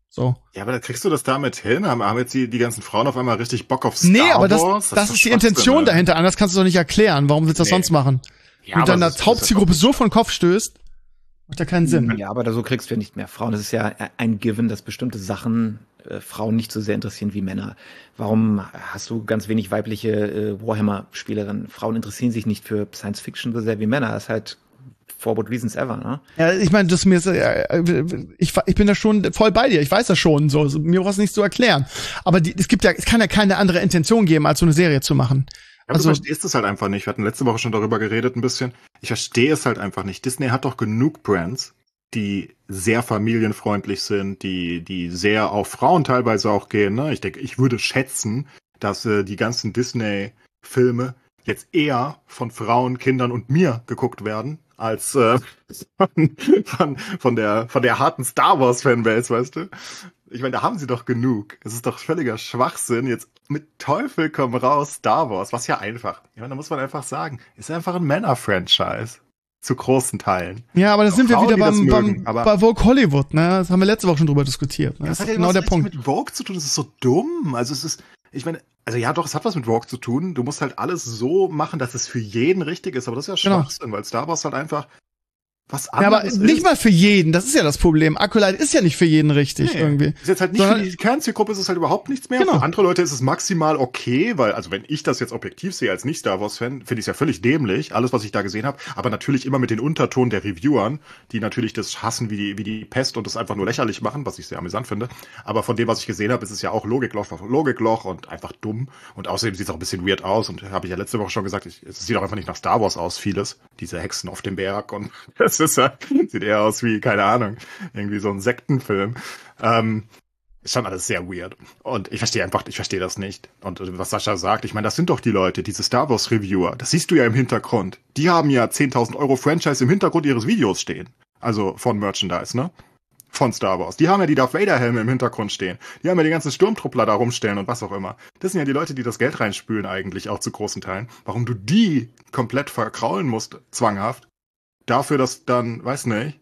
So. Ja, aber da kriegst du das damit hin? Haben, haben jetzt die, die ganzen Frauen auf einmal richtig Bock auf Star Nee, aber das, Wars? das, das ist die Intention dahinter. Anders kannst du doch nicht erklären. Warum willst du das Nee. sonst machen? Ja, Wenn du aber deiner das ist- Hauptzielgruppe so von den Kopf stößt, macht ja keinen Sinn. Ja, aber da so kriegst du ja nicht mehr Frauen. Das ist ja ein Given, dass bestimmte Sachen äh, Frauen nicht so sehr interessieren wie Männer. Warum hast du ganz wenig weibliche äh, Warhammer-Spielerinnen? Frauen interessieren sich nicht für Science Fiction so sehr wie Männer. Das ist halt for what reasons ever, ne? Ja, ich meine, das mir ist, äh, ich, ich bin da schon voll bei dir. Ich weiß das schon. So, so mir brauchst du nicht zu erklären. Aber die, es gibt ja, es kann ja keine andere Intention geben, als so eine Serie zu machen. Ja, Also- du verstehst es halt einfach nicht. Wir hatten letzte Woche schon darüber geredet ein bisschen. Ich verstehe es halt einfach nicht. Disney hat doch genug Brands, die sehr familienfreundlich sind, die die sehr auf Frauen teilweise auch gehen. Ne? Ich denke, ich würde schätzen, dass äh, die ganzen Disney-Filme jetzt eher von Frauen, Kindern und mir geguckt werden, als äh, von, von, von, der, von der harten Star Wars-Fanbase, weißt du? Ich meine, da haben sie doch genug. Es ist doch völliger Schwachsinn, jetzt mit Teufel komm raus Star Wars, was ja einfach, ich meine, da muss man einfach sagen, ist einfach ein Männer-Franchise. Zu großen Teilen. Ja, aber da Auch sind wir Frauen, wieder die das beim, mögen, beim aber- bei Vogue Hollywood, ne? Das haben wir letzte Woche schon drüber diskutiert. Ne? Das, Das ist hat ja genau was der nichts Punkt. mit Vogue zu tun, das ist so dumm. Also es ist, ich meine, also ja doch, es hat was mit Vogue zu tun. Du musst halt alles so machen, dass es für jeden richtig ist, aber das ist ja Genau. Schwachsinn, weil Star Wars halt einfach was Ja, aber anderes nicht ist. mal für jeden. Das ist ja das Problem. Acolyte ist ja nicht für jeden richtig Nee. irgendwie. Ist jetzt halt nicht Sondern- für die Kernzielgruppe, ist es halt überhaupt nichts mehr. Genau. Für andere Leute ist es maximal okay, weil, also wenn ich das jetzt objektiv sehe als Nicht-Star Wars-Fan, finde ich es ja völlig dämlich, alles, was ich da gesehen habe, aber natürlich immer mit den Unterton der Reviewern, die natürlich das hassen wie die, wie die Pest und das einfach nur lächerlich machen, was ich sehr amüsant finde. Aber von dem, was ich gesehen habe, ist es ja auch Logikloch auf Logikloch und einfach dumm. Und außerdem sieht es auch ein bisschen weird aus und habe ich ja letzte Woche schon gesagt, ich, es sieht auch einfach nicht nach Star Wars aus, vieles. Diese Hexen auf dem Berg und das ist ja, sieht eher aus wie, keine Ahnung, irgendwie so ein Sektenfilm. Ähm, ist schon alles sehr weird. Und ich verstehe einfach, ich verstehe das nicht. Und äh, was Sascha sagt, ich meine, das sind doch die Leute, diese Star Wars Reviewer, das siehst du ja im Hintergrund. Die haben ja zehntausend Euro Franchise im Hintergrund ihres Videos stehen. Also von Merchandise, ne? Von Star Wars. Die haben ja die Darth Vader Helme im Hintergrund stehen. Die haben ja die ganzen Sturmtruppler da rumstellen und was auch immer. Das sind ja die Leute, die das Geld reinspülen eigentlich auch zu großen Teilen. Warum du die komplett verkraulen musst, zwanghaft, dafür, dass dann, weiß nicht,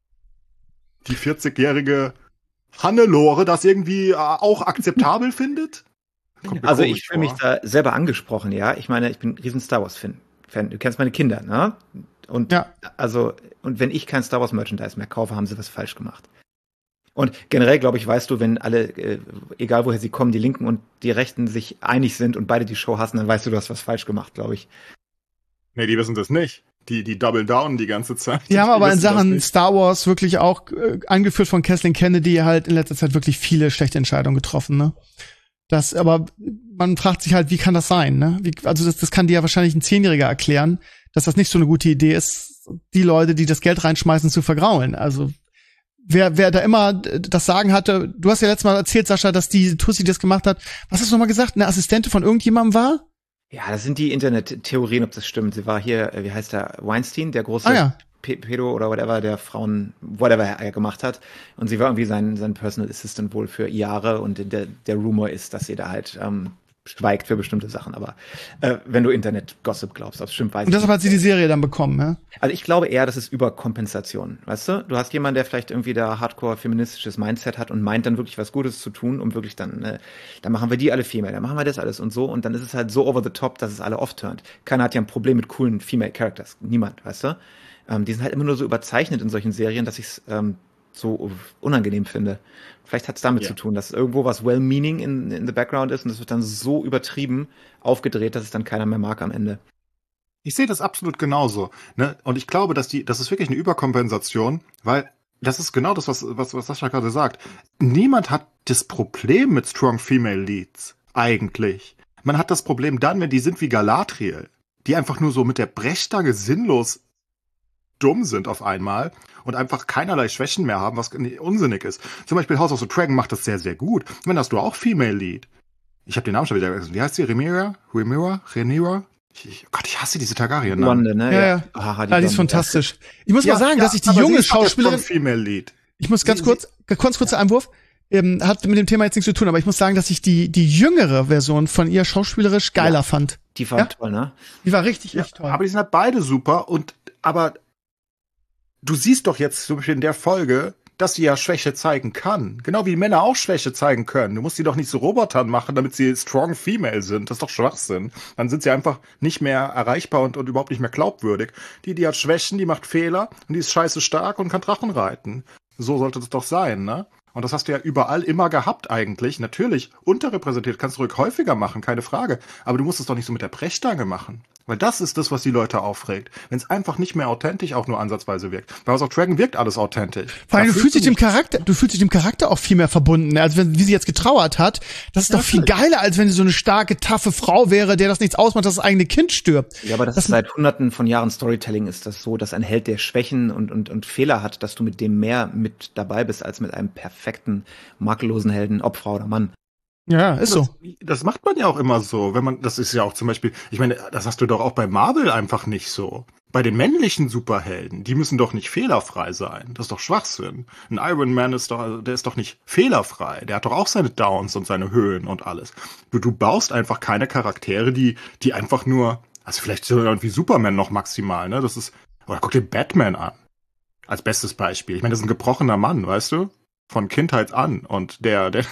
die vierzigjährige Hannelore das irgendwie äh, auch akzeptabel findet? Kommt mir Also komisch ich fühle mich vor. da selber angesprochen, ja. Ich meine, ich bin ein riesen Star Wars-Fan. Fan. Du kennst meine Kinder, ne? Und Ja. also, und wenn ich kein Star Wars Merchandise mehr kaufe, haben sie was falsch gemacht. Und generell, glaube ich, weißt du, wenn alle, äh, egal woher sie kommen, die Linken und die Rechten sich einig sind und beide die Show hassen, dann weißt du, du hast was falsch gemacht, glaube ich. Nee, die wissen das nicht. Die, die double down die ganze Zeit. Die haben aber in wissen das Sachen nicht. Star Wars wirklich auch, äh, angeführt von Kathleen Kennedy, halt in letzter Zeit wirklich viele schlechte Entscheidungen getroffen, ne? Das, aber man fragt sich halt, wie kann das sein, ne? Wie, also das, das kann dir ja wahrscheinlich ein Zehnjähriger erklären, dass das nicht so eine gute Idee ist, die Leute, die das Geld reinschmeißen, zu vergraulen. Also wer, wer da immer das Sagen hatte, du hast ja letztes Mal erzählt, Sascha, dass die Tussi, die das gemacht hat, was hast du nochmal gesagt, eine Assistentin von irgendjemandem war? Ja, das sind die Internet-Theorien, ob das stimmt. Sie war hier, äh, wie heißt der, Weinstein, der große Ah ja. P- Pedo oder whatever, der Frauen, whatever er gemacht hat. Und sie war irgendwie sein, sein Personal Assistant wohl für Jahre und der, der Rumor ist, dass sie da halt ähm, schweigt für bestimmte Sachen. Aber äh, wenn du Internet-Gossip glaubst, ob es stimmt, weiß Und ich deshalb nicht. hat sie die Serie dann bekommen, ja? Also ich glaube eher, das ist Überkompensation, weißt du? Du hast jemanden, der vielleicht irgendwie da hardcore-feministisches Mindset hat und meint dann wirklich was Gutes zu tun, um wirklich dann, äh, dann machen wir die alle Female, dann machen wir das alles und so und dann ist es halt so over the top, dass es alle off-turnt. Keiner hat ja ein Problem mit coolen Female Characters, niemand, weißt du? Ähm, die sind halt immer nur so überzeichnet in solchen Serien, dass ich es ähm, so unangenehm finde. Vielleicht hat es damit Ja. zu tun, dass irgendwo was well-meaning in, in the background ist und es wird dann so übertrieben aufgedreht, dass es dann keiner mehr mag am Ende. Ich sehe das absolut genauso. Ne? Und ich glaube, dass die, das ist wirklich eine Überkompensation, weil das ist genau das, was, was, was Sascha gerade sagt. Niemand hat das Problem mit Strong Female Leads, eigentlich. Man hat das Problem dann, wenn die sind wie Galadriel, die einfach nur so mit der Brechstange sinnlos dumm sind auf einmal und einfach keinerlei Schwächen mehr haben, was unsinnig ist. Zum Beispiel House of the Dragon macht das sehr, sehr gut. Wenn hast du auch Female Lead. Ich habe den Namen schon wieder vergessen. Wie heißt sie? Rhaenyra? Rhaenyra? Rhaenyra? Ich, oh Gott, ich hasse diese Targaryen-Namen. Blonde, ne? Ja, ja. Aha, Ah, die ist Blonde. fantastisch. Ich muss mal sagen, ja, dass ich die aber sie junge ist doch der Schauspielerin, Strong Female Lead. ich muss ganz Sie- kurz, ganz kurzer Einwurf, ähm, hat mit dem Thema jetzt nichts zu tun, aber ich muss sagen, dass ich die, die jüngere Version von ihr schauspielerisch geiler Ja. fand. Die war Ja? toll, ne? Die war richtig, Ja, richtig toll. aber die sind halt beide super und aber du siehst doch jetzt zum Beispiel in der Folge, dass sie ja Schwäche zeigen kann. Genau wie Männer auch Schwäche zeigen können. Du musst sie doch nicht zu Robotern machen, damit sie strong female sind. Das ist doch Schwachsinn. Dann sind sie einfach nicht mehr erreichbar und, und überhaupt nicht mehr glaubwürdig. Die, die hat Schwächen, die macht Fehler und die ist scheiße stark und kann Drachen reiten. So sollte das doch sein, ne? Und das hast du ja überall immer gehabt eigentlich. Natürlich, unterrepräsentiert kannst du ruhig häufiger machen, keine Frage. Aber du musst es doch nicht so mit der Brechstange machen. Weil das ist das, was die Leute aufregt. Wenn es einfach nicht mehr authentisch auch nur ansatzweise wirkt. Bei House of Dragon wirkt alles authentisch. Vor allem, Da du fühlst dich du dem Charakter, du fühlst dich dem Charakter auch viel mehr verbunden. Also wenn, wie sie jetzt getrauert hat, das ist Ja, doch viel natürlich. geiler, als wenn sie so eine starke, taffe Frau wäre, der das nichts ausmacht, dass das eigene Kind stirbt. Ja, aber das, Das- ist seit hunderten von Jahren Storytelling ist das so, dass ein Held, der Schwächen und, und, und Fehler hat, dass du mit dem mehr mit dabei bist, als mit einem perfekten, makellosen Helden, ob Frau oder Mann. Ja, ist so. Das, das macht man ja auch immer so, wenn man, das ist ja auch zum Beispiel, ich meine, das hast du doch auch bei Marvel einfach nicht so. Bei den männlichen Superhelden, die müssen doch nicht fehlerfrei sein. Das ist doch Schwachsinn. Ein Iron Man ist doch, der ist doch nicht fehlerfrei. Der hat doch auch seine Downs und seine Höhen und alles. Du, du baust einfach keine Charaktere, die, die einfach nur, also vielleicht so irgendwie Superman noch maximal, ne? Das ist, oder guck dir Batman an. Als bestes Beispiel. Ich meine, das ist ein gebrochener Mann, weißt du? Von Kindheit an. Und der, der,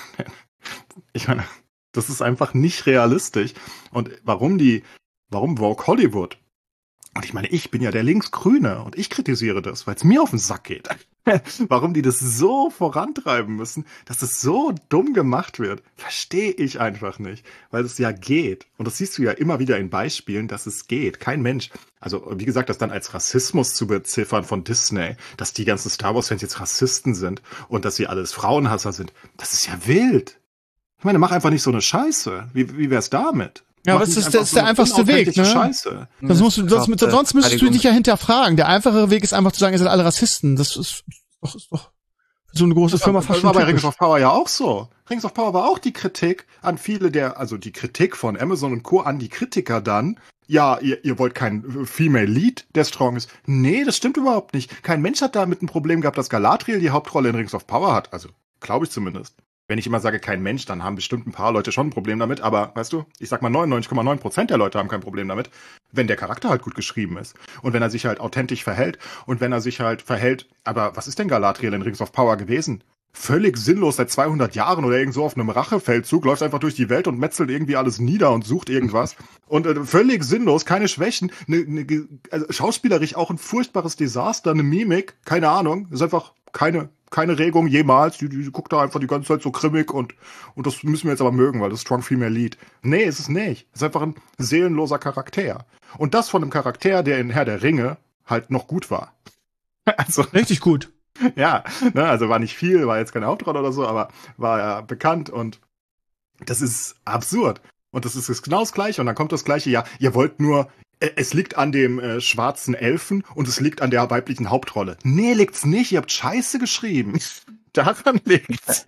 ich meine, das ist einfach nicht realistisch. Und warum die, warum Vogue Hollywood? Und ich meine, ich bin ja der Linksgrüne und ich kritisiere das, weil es mir auf den Sack geht. Warum die das so vorantreiben müssen, dass es so dumm gemacht wird, verstehe ich einfach nicht. Weil es ja geht. Und das siehst du ja immer wieder in Beispielen, dass es geht. Kein Mensch, also wie gesagt, das dann als Rassismus zu beziffern von Disney, dass die ganzen Star Wars-Fans jetzt Rassisten sind und dass sie alles Frauenhasser sind, das ist ja wild. Ich meine, mach einfach nicht so eine Scheiße. Wie, wie wär's damit? Ja, Mach aber das nicht ist, einfach das ist so der eine einfachste Weg, unauthentische ne? Scheiße. Das musst du, das, Kraft, sonst müsstest du Verteidigung. dich ja hinterfragen. Der einfachere Weg ist einfach zu sagen, ihr seid alle Rassisten. Das ist doch, ist doch für so eine große Firma Das fast war schon bei Rings typisch. of Power ja auch so. Rings of Power war auch die Kritik an viele der, also die Kritik von Amazon und Co. an die Kritiker dann. Ja, ihr, ihr wollt keinen Female Lead, der strong ist. Nee, das stimmt überhaupt nicht. Kein Mensch hat damit ein Problem gehabt, dass Galadriel die Hauptrolle in Rings of Power hat. Also, glaube ich zumindest. Wenn ich immer sage, kein Mensch, dann haben bestimmt ein paar Leute schon ein Problem damit. Aber, weißt du, ich sag mal, neunundneunzig Komma neun Prozent der Leute haben kein Problem damit, wenn der Charakter halt gut geschrieben ist. Und wenn er sich halt authentisch verhält. Und wenn er sich halt verhält, aber was ist denn Galadriel in Rings of Power gewesen? Völlig sinnlos seit zweihundert Jahren oder irgend so auf einem Rachefeldzug, läuft einfach durch die Welt und metzelt irgendwie alles nieder und sucht irgendwas. Und äh, völlig sinnlos, keine Schwächen, ne, ne, also schauspielerisch auch ein furchtbares Desaster, eine Mimik, keine Ahnung, ist einfach keine keine Regung jemals, die, die guckt da einfach die ganze Zeit so grimmig und und das müssen wir jetzt aber mögen, weil das ist Strong Female Lead. Nee, ist es nicht. Es ist einfach ein seelenloser Charakter. Und das von einem Charakter, der in Herr der Ringe halt noch gut war. Also Richtig gut. ja, ne, also war nicht viel, war jetzt keine Hauptrolle oder so, aber war ja bekannt und das ist absurd. Und das ist jetzt genau das Gleiche. Und dann kommt das Gleiche, ja, ihr wollt nur, äh, es liegt an dem äh, schwarzen Elfen und es liegt an der weiblichen Hauptrolle. Nee, liegt's nicht, ihr habt Scheiße geschrieben. Daran liegt's.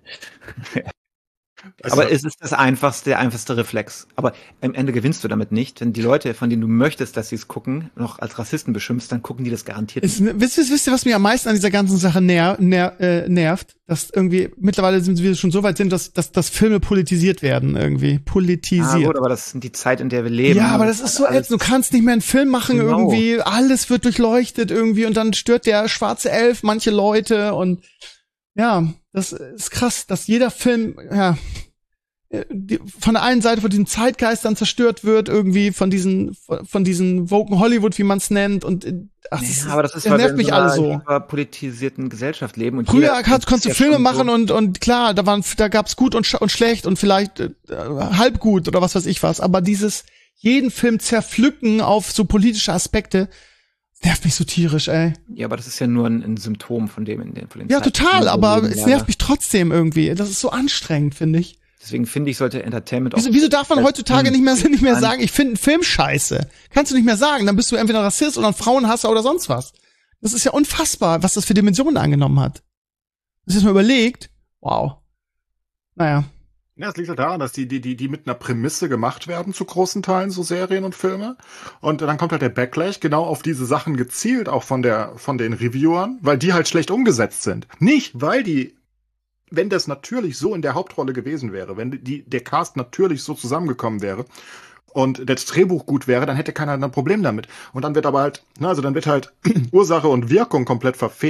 Also, Aber es ist das einfachste, der einfachste Reflex. Aber am Ende gewinnst du damit nicht. Wenn die Leute, von denen du möchtest, dass sie es gucken, noch als Rassisten beschimpfst, dann gucken die das garantiert Es, nicht. wisst, ihr, wisst ihr, was mir am meisten an dieser ganzen Sache ner, ner, äh, nervt? Dass irgendwie, mittlerweile sind wir schon so weit sind, dass, dass, dass Filme politisiert werden, irgendwie. Ah, Politisiert. gut, aber das sind die Zeit, in der wir leben. Ja, aber das ist so Alles- ätzend. Du kannst nicht mehr einen Film machen Genau. irgendwie. Alles wird durchleuchtet irgendwie und dann stört der schwarze Elf manche Leute und ja, das ist krass, dass jeder Film, ja, die, von der einen Seite von diesen Zeitgeistern zerstört wird, irgendwie von diesen, von diesen Woken Hollywood, wie man es nennt und ach, das, Ja, aber das ist, das weil wir nervt in mich so einer alle so. hyperpolitisierten Gesellschaft leben. Und Früher jeder- kannst, konntest du ja Filme schon machen so- und und klar, da waren da gab's gut und sch und schlecht und vielleicht äh, halb gut oder was weiß ich was, aber dieses jeden Film zerpflücken auf so politische Aspekte nervt mich so tierisch, ey. Ja, aber das ist ja nur ein, ein Symptom von dem, in den, von den Ja, Zeiten, total, in denen wir aber leben, es leider. nervt mich trotzdem irgendwie. Das ist so anstrengend, finde ich. Deswegen finde ich, sollte Entertainment Wieso, auch... wieso darf man als heutzutage Film- nicht mehr nicht mehr Nein. sagen, ich finde einen Film scheiße? Kannst du nicht mehr sagen, dann bist du entweder ein Rassist oder ein Frauenhasser oder sonst was. Das ist ja unfassbar, was das für Dimensionen angenommen hat. Das ist mal überlegt. Wow. Naja. ja, es liegt halt daran, dass die, die, die, die mit einer Prämisse gemacht werden, zu großen Teilen, so Serien und Filme. Und dann kommt halt der Backlash genau auf diese Sachen gezielt, auch von der, von den Reviewern, weil die halt schlecht umgesetzt sind. Nicht, weil die, wenn das natürlich so in der Hauptrolle gewesen wäre, wenn die, der Cast natürlich so zusammengekommen wäre und das Drehbuch gut wäre, dann hätte keiner ein Problem damit. Und dann wird aber halt, ne, also dann wird halt Ursache und Wirkung komplett verfehlt,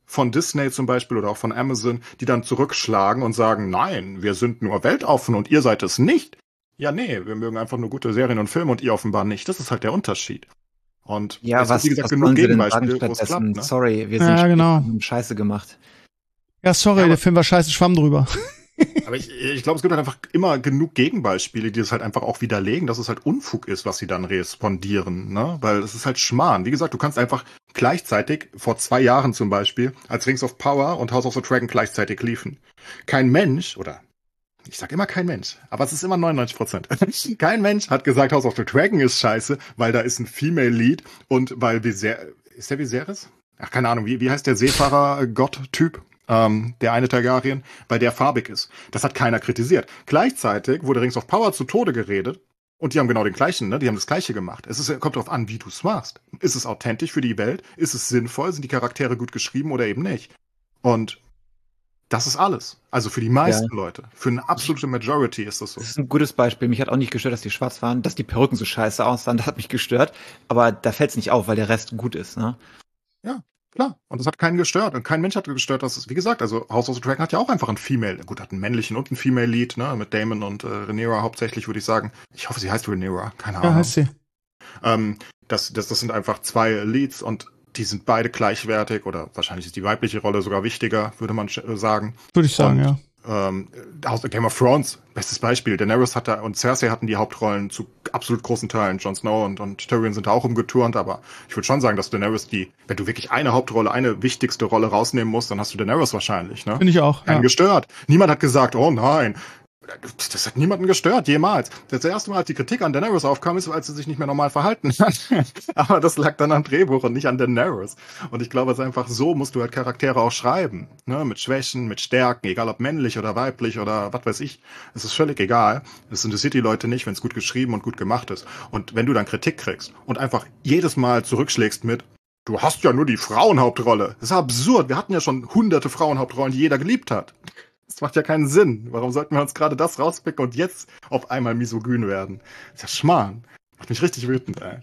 von Disney zum Beispiel oder auch von Amazon, die dann zurückschlagen und sagen, nein, wir sind nur weltoffen und ihr seid es nicht. Ja, nee, wir mögen einfach nur gute Serien und Filme und ihr offenbar nicht. Das ist halt der Unterschied. Und ja, es was, gibt, wie gesagt, was genug wollen Sie denn Gegenbeispiele, sagen wo es klappt. stattdessen? Ne? Sorry, wir sind Ja, genau. haben Scheiße gemacht. Ja, sorry, Ja, aber- der Film war scheiße, Schwamm drüber. Aber ich, ich glaube, es gibt halt einfach immer genug Gegenbeispiele, die es halt einfach auch widerlegen, dass es halt Unfug ist, was sie dann respondieren, ne? Weil es ist halt Schmarrn. Wie gesagt, du kannst einfach gleichzeitig, vor zwei Jahren zum Beispiel, als Rings of Power und House of the Dragon gleichzeitig liefen. Kein Mensch, oder ich sag immer kein Mensch, aber es ist immer neunundneunzig Prozent. Kein Mensch hat gesagt, House of the Dragon ist scheiße, weil da ist ein Female Lead und weil Viser ist der Viserys? Ach, keine Ahnung, wie, wie heißt der Seefahrer-Gott-Typ? Ähm, der eine Targaryen, weil der farbig ist. Das hat keiner kritisiert. Gleichzeitig wurde Rings of Power zu Tode geredet und die haben genau den gleichen, ne? Die haben das Gleiche gemacht. Es ist, kommt darauf an, wie du es machst. Ist es authentisch für die Welt? Ist es sinnvoll? Sind die Charaktere gut geschrieben oder eben nicht? Und das ist alles. Also für die meisten ja. Leute. Für eine absolute Majority ist das so. Das ist ein gutes Beispiel. Mich hat auch nicht gestört, dass die schwarz waren, dass die Perücken so scheiße aussahen. Das hat mich gestört. Aber da fällt es nicht auf, weil der Rest gut ist, ne? Ja. Klar, und das hat keinen gestört. Und kein Mensch hat gestört, dass es, wie gesagt, also House of the Dragon hat ja auch einfach einen Female, gut, hat einen männlichen und einen Female Lead, ne, mit Daemon und äh, Rhaenyra hauptsächlich, würde ich sagen. Ich hoffe, sie heißt Rhaenyra, keine Ahnung. Ja, heißt sie. Ähm, das, das, das sind einfach zwei Leads und die sind beide gleichwertig oder wahrscheinlich ist die weibliche Rolle sogar wichtiger, würde man sagen. Würde ich sagen, und, ja. Ähm, aus Game of Thrones, bestes Beispiel. Daenerys hat da und Cersei hatten die Hauptrollen zu absolut großen Teilen. Jon Snow und, und Tyrion sind da auch umgeturnt, aber ich würde schon sagen, dass Daenerys die, wenn du wirklich eine Hauptrolle, eine wichtigste Rolle rausnehmen musst, dann hast du Daenerys wahrscheinlich, ne? Finde ich auch. Keinen Ja. gestört. Niemand hat gesagt, oh nein. Das hat niemanden gestört, jemals. Das erste Mal, als die Kritik an Daenerys aufkam, ist, als sie sich nicht mehr normal verhalten hat. Aber das lag dann am Drehbuch und nicht an Daenerys. Und ich glaube, es ist einfach so, musst du halt Charaktere auch schreiben. Ne? Mit Schwächen, mit Stärken, egal ob männlich oder weiblich oder was weiß ich. Es ist völlig egal. Es interessiert die Leute nicht, wenn es gut geschrieben und gut gemacht ist. Und wenn du dann Kritik kriegst und einfach jedes Mal zurückschlägst mit, du hast ja nur die Frauenhauptrolle. Das ist absurd. Wir hatten ja schon hunderte Frauenhauptrollen, die jeder geliebt hat. Das macht ja keinen Sinn. Warum sollten wir uns gerade das rauspicken und jetzt auf einmal misogyn werden? Das ist ja Schmarrn. Macht mich richtig wütend, ey.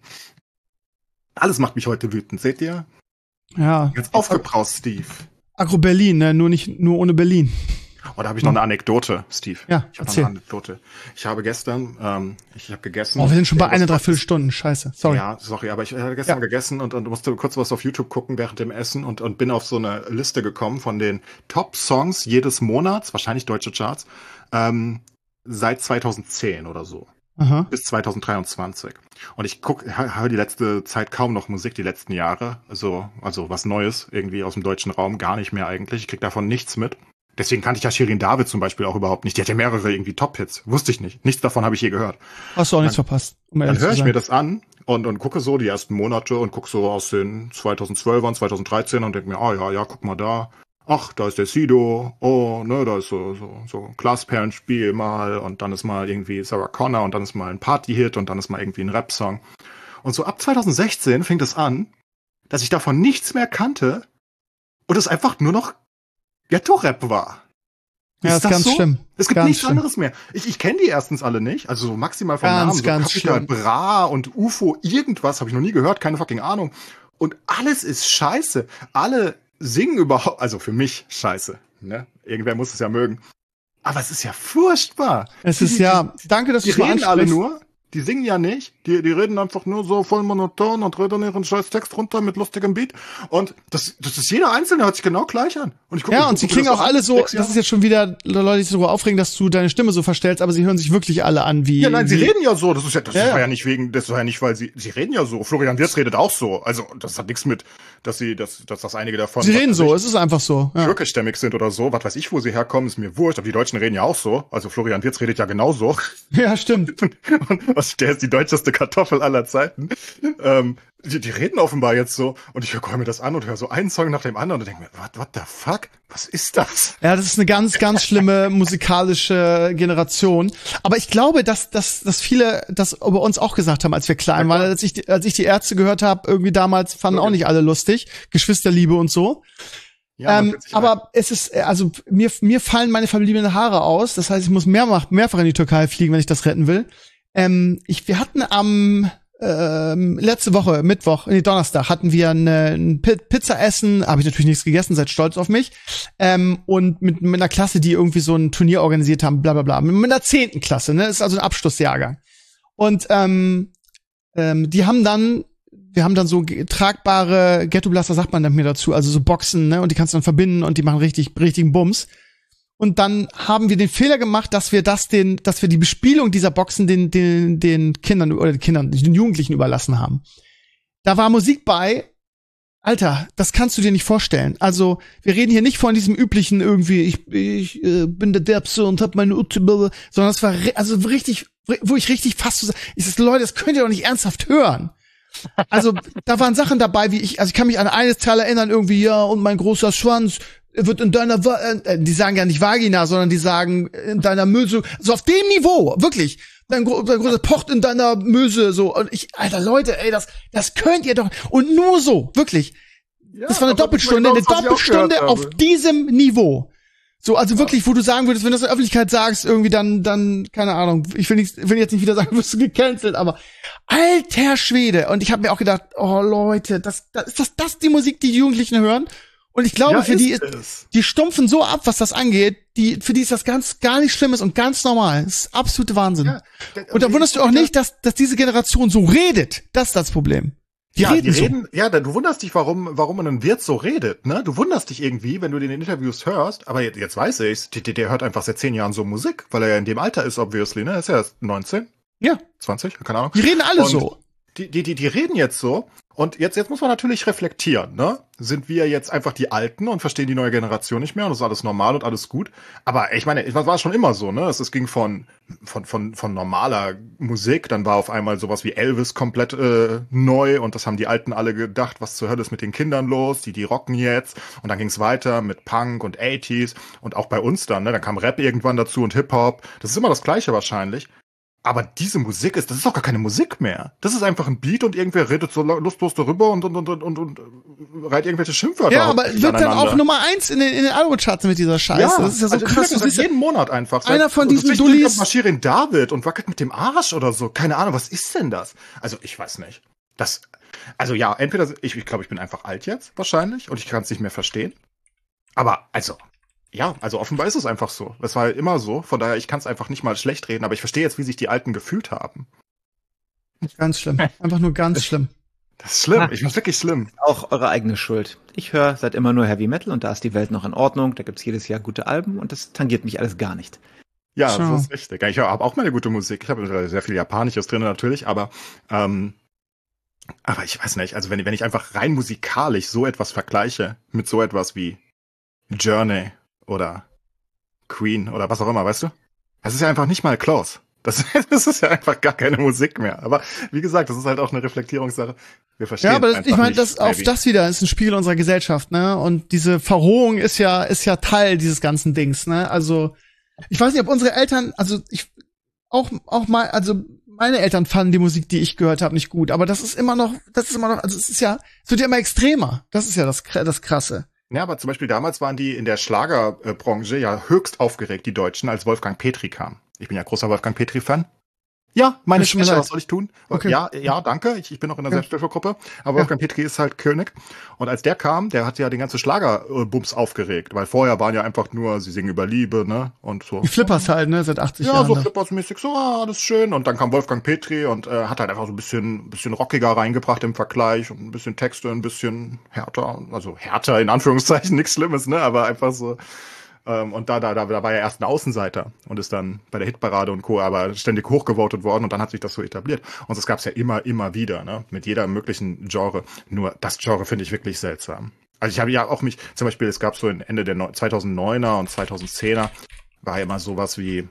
Alles macht mich heute wütend, seht ihr? Ja. Jetzt aufgebraust, Steve. Agro Berlin, ne? Nur nicht, nur ohne Berlin. Oh, da habe ich noch eine Anekdote, Steve. Ja, ich habe erzähl. noch eine Anekdote. Ich habe gestern, ähm, ich habe gegessen. Oh, wir sind schon bei irgendwas einer Dreiviertelstunden. Scheiße. Sorry. Ja, sorry, aber ich habe gestern Ja. gegessen und, und musste kurz was auf YouTube gucken während dem Essen und, und bin auf so eine Liste gekommen von den Top-Songs jedes Monats, wahrscheinlich deutsche Charts, ähm, seit zweitausendzehn oder so. Aha. Bis zweitausenddreiundzwanzig. Und ich guck, höre die letzte Zeit kaum noch Musik, die letzten Jahre. Also, also was Neues irgendwie aus dem deutschen Raum, gar nicht mehr eigentlich. Ich krieg davon nichts mit. Deswegen kannte ich ja Shirin David zum Beispiel auch überhaupt nicht. Die hat ja mehrere irgendwie Top-Hits. Wusste ich nicht. Nichts davon habe ich je gehört. Hast du auch nichts verpasst. Um Dann ehrlich höre zu ich sein. mir das an und, und gucke so die ersten Monate und gucke so aus den zweitausendzwölfern, zweitausenddreizehn und denke mir, ah ja, ja, guck mal da. Ach, da ist der Sido. Oh, ne, da ist so, so, so Glasperlenspiel mal und dann ist mal irgendwie Sarah Connor und dann ist mal ein Party-Hit und dann ist mal irgendwie ein Rap-Song. Und so ab zweitausendsechzehn fing es an, dass ich davon nichts mehr kannte und es einfach nur noch Ghetto-Rap war. Ja, ist ganz so? schlimm. Es gibt Ganz nichts schlimm. anderes mehr. Ich, ich kenne die erstens alle nicht, also so maximal vom Ganz, Namen. So ganz Capital schlimm. Bra und U F O, irgendwas habe ich noch nie gehört, keine fucking Ahnung. Und alles ist scheiße. Alle singen überhaupt, also für mich scheiße. Ne? Irgendwer muss es ja mögen. Aber es ist ja furchtbar. Es ist ja, danke, dass du Die es mal reden alle ansprichst. nur, die singen ja nicht, die, die reden einfach nur so voll monoton und reden ihren scheiß Text runter mit lustigem Beat. Und das, das ist jeder Einzelne, hört sich genau gleich an. Und ich guck, Ja, ich und sie guck mir klingen das auch an, alle so, sechs das Jahre. ist jetzt schon wieder Leute, die sich darüber aufregen, dass du deine Stimme so verstellst, aber sie hören sich wirklich alle an wie. Ja, nein, sie wie, reden ja so. Das ist ja, das Ja, war ja. ja nicht wegen, das war ja nicht, weil sie, sie reden ja so. Florian Wirtz redet auch so. Also, das hat nichts mit, dass sie, dass, dass das einige davon. Sie was reden weiß so, ich, es ist einfach so. Ja. türkischstämmig sind oder so. Was weiß ich, wo sie herkommen, ist mir wurscht. Aber die Deutschen reden ja auch so. Also, Florian Wirtz redet ja genauso. ja, stimmt. Und was, der ist die deutscheste Kartoffel aller Zeiten. Ähm, die, die reden offenbar jetzt so. Und ich höre mir das an und höre so einen Song nach dem anderen und denke mir, what, what the fuck? Was ist das? Ja, das ist eine ganz, ganz schlimme musikalische Generation. Aber ich glaube, dass, dass, dass viele das über uns auch gesagt haben, als wir klein Ja, waren. klar. Als ich, als ich die Ärzte gehört habe, irgendwie damals fanden auch nicht alle lustig. Geschwisterliebe und so. Ja, man ähm, fühlt sich aber es ist, äh, also mir, mir fallen meine verbliebenen Haare aus. Das heißt, ich muss mehrfach, mehrfach in die Türkei fliegen, wenn ich das retten will. Ähm, ich, wir hatten am ähm, letzte Woche, Mittwoch, nee, Donnerstag, hatten wir eine, ein P- Pizza-Essen, habe ich natürlich nichts gegessen, seid stolz auf mich. Ähm, und mit, mit einer Klasse, die irgendwie so ein Turnier organisiert haben, bla bla bla. Mit einer zehnten Klasse, ne? Das ist also ein Abschlussjahrgang. Und ähm, ähm, die haben dann, wir haben dann so ge- tragbare Ghetto-Blaster, sagt man dann mir dazu, also so Boxen, ne? Und die kannst du dann verbinden und die machen richtig, richtigen Bums. Und dann haben wir den Fehler gemacht, dass wir das den, dass wir die Bespielung dieser Boxen den, den, den Kindern oder den Kindern, den Jugendlichen überlassen haben. Da war Musik bei. Alter, das kannst du dir nicht vorstellen. Also, wir reden hier nicht von diesem üblichen irgendwie, ich, ich äh, bin der Derbste und hab meine Utte, sondern es war re- also richtig, wo ich richtig fast so, ich sag, Leute, das könnt ihr doch nicht ernsthaft hören. Also, da waren Sachen dabei, wie ich, also ich kann mich an eine Teil erinnern, irgendwie, ja, und mein großer Schwanz wird in deiner, Va- äh, die sagen ja nicht Vagina, sondern die sagen in deiner Möse, so auf dem Niveau, wirklich. Dein, gro dein großer pocht in deiner Möse, so. Und ich, Alter, Leute, ey, das, das könnt ihr doch. Und nur so, wirklich. Ja, das war eine Doppelstunde, eine Doppelstunde auf diesem Niveau. So, also wirklich, wo du sagen würdest, wenn du das in der Öffentlichkeit sagst, irgendwie dann, dann, keine Ahnung, ich will nicht, will jetzt nicht wieder sagen, wirst du gecancelt, aber alter Schwede. Und ich habe mir auch gedacht, oh Leute, das, das ist das, das die Musik, die die Jugendlichen hören? Und ich glaube, Ja, für die, ist es. die stumpfen so ab, was das angeht, die, für die ist das ganz, gar nicht Schlimmes und ganz normal. Das ist absolute Wahnsinn. Ja, und da wunderst du auch nicht, dass, dass diese Generation so redet. Das ist das Problem. Die ja, reden die so. reden, ja, da- du wunderst dich, warum, warum ein Wirt so redet, ne? Du wunderst dich irgendwie, wenn du den in Interviews hörst, aber jetzt, jetzt weiß ich's, der, der hört einfach seit zehn Jahren so Musik, weil er ja in dem Alter ist, obviously, ne? Er ist ja erst neunzehn, Ja, zwanzig, keine Ahnung. die reden alle Und so. Die, die, die, die reden jetzt so. Und jetzt, jetzt muss man natürlich reflektieren, ne? Sind wir jetzt einfach die Alten und verstehen die neue Generation nicht mehr und das ist alles normal und alles gut? Aber ich meine, es war schon immer so, ne? Es, es ging von, von, von, von normaler Musik, dann war auf einmal sowas wie Elvis komplett äh, neu und das haben die Alten alle gedacht, was zur Hölle ist mit den Kindern los? Die, die rocken jetzt. Und dann ging es weiter mit Punk und achtziger und auch bei uns dann, ne? Dann kam Rap irgendwann dazu und Hip-Hop. Das ist immer das Gleiche wahrscheinlich. Aber diese Musik ist, das ist doch gar keine Musik mehr. Das ist einfach ein Beat und irgendwer redet so lustlos darüber und, und, und, und, und, und reiht irgendwelche Schimpfwörter Ja, aber auf- wird dann aneinander. auch Nummer eins in den, in den Albumcharts mit dieser Scheiße. Ja, das ist ja so also krass. das Du siehst ja, jeden Monat einfach. Seit- einer von und diesen zwischendurch Dullis- kommt mal Shirin David und wackelt mit dem Arsch oder so. Keine Ahnung, was ist denn das? Also ich weiß nicht. Das, also ja, entweder, ich, ich glaube, ich bin einfach alt jetzt, wahrscheinlich, und ich kann es nicht mehr verstehen. Aber, also, ja, also offenbar ist es einfach so. Es war immer so. Von daher, ich kann es einfach nicht mal schlecht reden, aber ich verstehe jetzt, wie sich die Alten gefühlt haben. ganz schlimm. Einfach nur ganz schlimm. Das ist schlimm. Ich find's wirklich schlimm. Auch eure eigene Schuld. Ich höre seit immer nur Heavy Metal und da ist die Welt noch in Ordnung. Da gibt's jedes Jahr gute Alben und das tangiert mich alles gar nicht. Ja, Schau. das ist richtig. Ich habe auch meine gute Musik. Ich habe sehr viel Japanisches drin natürlich, aber ähm, aber ich weiß nicht. Also wenn, wenn ich einfach rein musikalisch so etwas vergleiche mit so etwas wie Journey oder Queen oder was auch immer, weißt du? Das ist ja einfach nicht mal close. Das, das ist ja einfach gar keine Musik mehr. Aber wie gesagt, das ist halt auch eine Reflektierungssache. Wir verstehen Ja, aber das, einfach ich meine, nicht, das auf maybe. das wieder ist ein Spiegel unserer Gesellschaft, ne? Und diese Verrohung ist ja ist ja Teil dieses ganzen Dings, ne? Also ich weiß nicht, ob unsere Eltern, also ich auch auch mal, also meine Eltern fanden die Musik, die ich gehört habe, nicht gut, aber das ist immer noch, das ist immer noch, also es ist ja, es wird ja immer extremer. Das ist ja das das Krasse. Ja, aber zum Beispiel damals waren die in der Schlagerbranche ja höchst aufgeregt, die Deutschen, als Wolfgang Petri kam. Ich bin ja großer Wolfgang Petri-Fan. Ja, meine Tut mir Schwester, leid. was soll ich tun? Okay. Ja, ja, danke. Ich, ich bin noch in der Ja. Selbsthilfegruppe. Aber Wolfgang Petri ist halt König. Und als der kam, der hat ja den ganzen Schlagerbums aufgeregt. Weil vorher waren ja einfach nur, sie singen über Liebe, ne? Und so. Die Flippers halt, ne, seit achtzig Ja, Jahren. so ne? Flippers-mäßig, so, ah, alles schön. Und dann kam Wolfgang Petri und äh, hat halt einfach so ein bisschen, bisschen rockiger reingebracht im Vergleich und ein bisschen Texte, ein bisschen härter. Also härter in Anführungszeichen, nichts Schlimmes, ne? Aber einfach so. Ähm, und da, da, da, da war er erst ein Außenseiter und ist dann bei der Hitparade und Co. aber ständig hochgevotet worden und dann hat sich das so etabliert. Und das gab's ja immer, immer wieder, ne? Mit jeder möglichen Genre. Nur das Genre finde ich wirklich seltsam. Also ich habe ja auch mich, zum Beispiel, es gab so Ende der Neu- zweitausenddneuner und zweitausendzehner war ja immer sowas wie,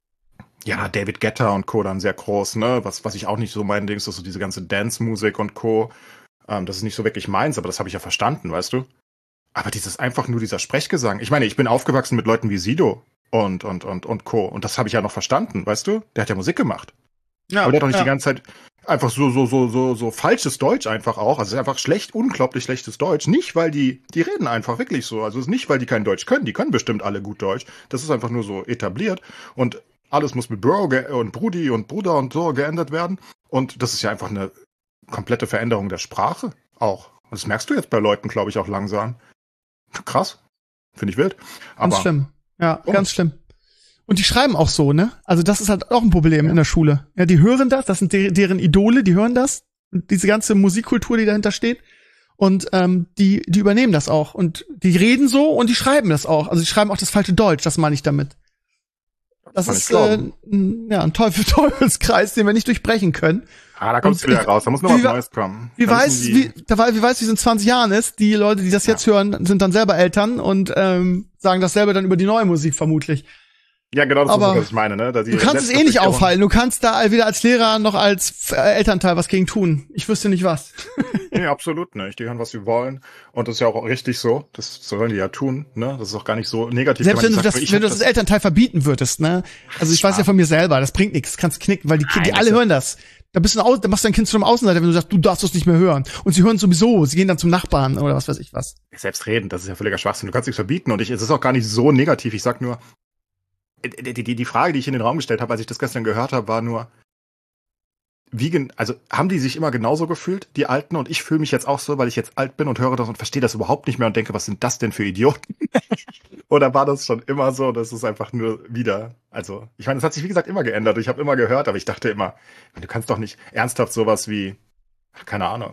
ja, David Guetta und Co. dann sehr groß, ne? Was, was ich auch nicht so mein Ding ist, so diese ganze Dance-Musik und Co. Ähm, das ist nicht so wirklich meins, aber das habe ich ja verstanden, weißt du? Aber dieses einfach nur dieser Sprechgesang. Ich meine, ich bin aufgewachsen mit Leuten wie Sido und, und, und, und Co. Und das habe ich ja noch verstanden, weißt du? Der hat ja Musik gemacht. Ja, Aber der hat doch nicht ja. die ganze Zeit einfach so, so, so, so, so falsches Deutsch einfach auch. Also es ist einfach schlecht, unglaublich schlechtes Deutsch. Nicht, weil die, die reden einfach wirklich so. Also es ist nicht, weil die kein Deutsch können. Die können bestimmt alle gut Deutsch. Das ist einfach nur so etabliert. Und Alles muss mit Bro und Brudi und Bruder und so geändert werden. Und das ist ja einfach eine komplette Veränderung der Sprache auch. Und das merkst du jetzt bei Leuten, glaube ich, auch langsam. Krass. Finde ich wild. Ganz Aber schlimm. Ja, oh. ganz schlimm. Und die schreiben auch so, ne? Also das ist halt auch ein Problem ja. in der Schule. Ja, die hören das, das sind de- deren Idole, die hören das. Und diese ganze Musikkultur, die dahinter steht. Und ähm, die die übernehmen das auch. Und die reden so und die schreiben das auch. Also die schreiben auch das falsche Deutsch, das meine ich damit. Das Kann ist äh, ein, ja, ein Teufel Teufelskreis, den wir nicht durchbrechen können. Ah, da kommst du wieder raus, da muss noch was Neues kommen. Wie weiß, wie, da, wie weiß, wie es in zwanzig Jahren ist, die Leute, die das jetzt ja. hören, sind dann selber Eltern und ähm, sagen dasselbe dann über die neue Musik vermutlich. Ja, genau, das Aber ist, was ich meine, ne? Da die du kannst es eh nicht aufhalten. Du kannst da weder als Lehrer noch als Elternteil was gegen tun. Ich wüsste nicht was. Nee, absolut nicht. Die hören, was sie wollen. Und das ist ja auch richtig so. Das sollen die ja tun, ne? Das ist auch gar nicht so negativ. Selbst wenn du das, wenn du das Elternteil verbieten würdest, ne? Also ich weiß ja von mir selber, das bringt nichts. Kannst knicken, weil die Kinder, die alle hören das. Da bist du ein, da machst du dein Kind zu einem Außenseiter, wenn du sagst, du darfst das nicht mehr hören. Und sie hören sowieso, sie gehen dann zum Nachbarn oder was weiß ich was. Selbstredend, das ist ja völliger Schwachsinn. Du kannst nichts verbieten und ich, es ist auch gar nicht so negativ. Ich sag nur, Die, die, die Frage, die ich in den Raum gestellt habe, als ich das gestern gehört habe, war nur, wie gen- also haben die sich immer genauso gefühlt, die Alten, und ich fühle mich jetzt auch so, weil ich jetzt alt bin und höre das und verstehe das überhaupt nicht mehr und denke, was sind das denn für Idioten? Oder war das schon immer so, dass es einfach nur wieder, also ich meine, es hat sich wie gesagt immer geändert, ich habe immer gehört, aber ich dachte immer, du kannst doch nicht ernsthaft sowas wie, keine Ahnung.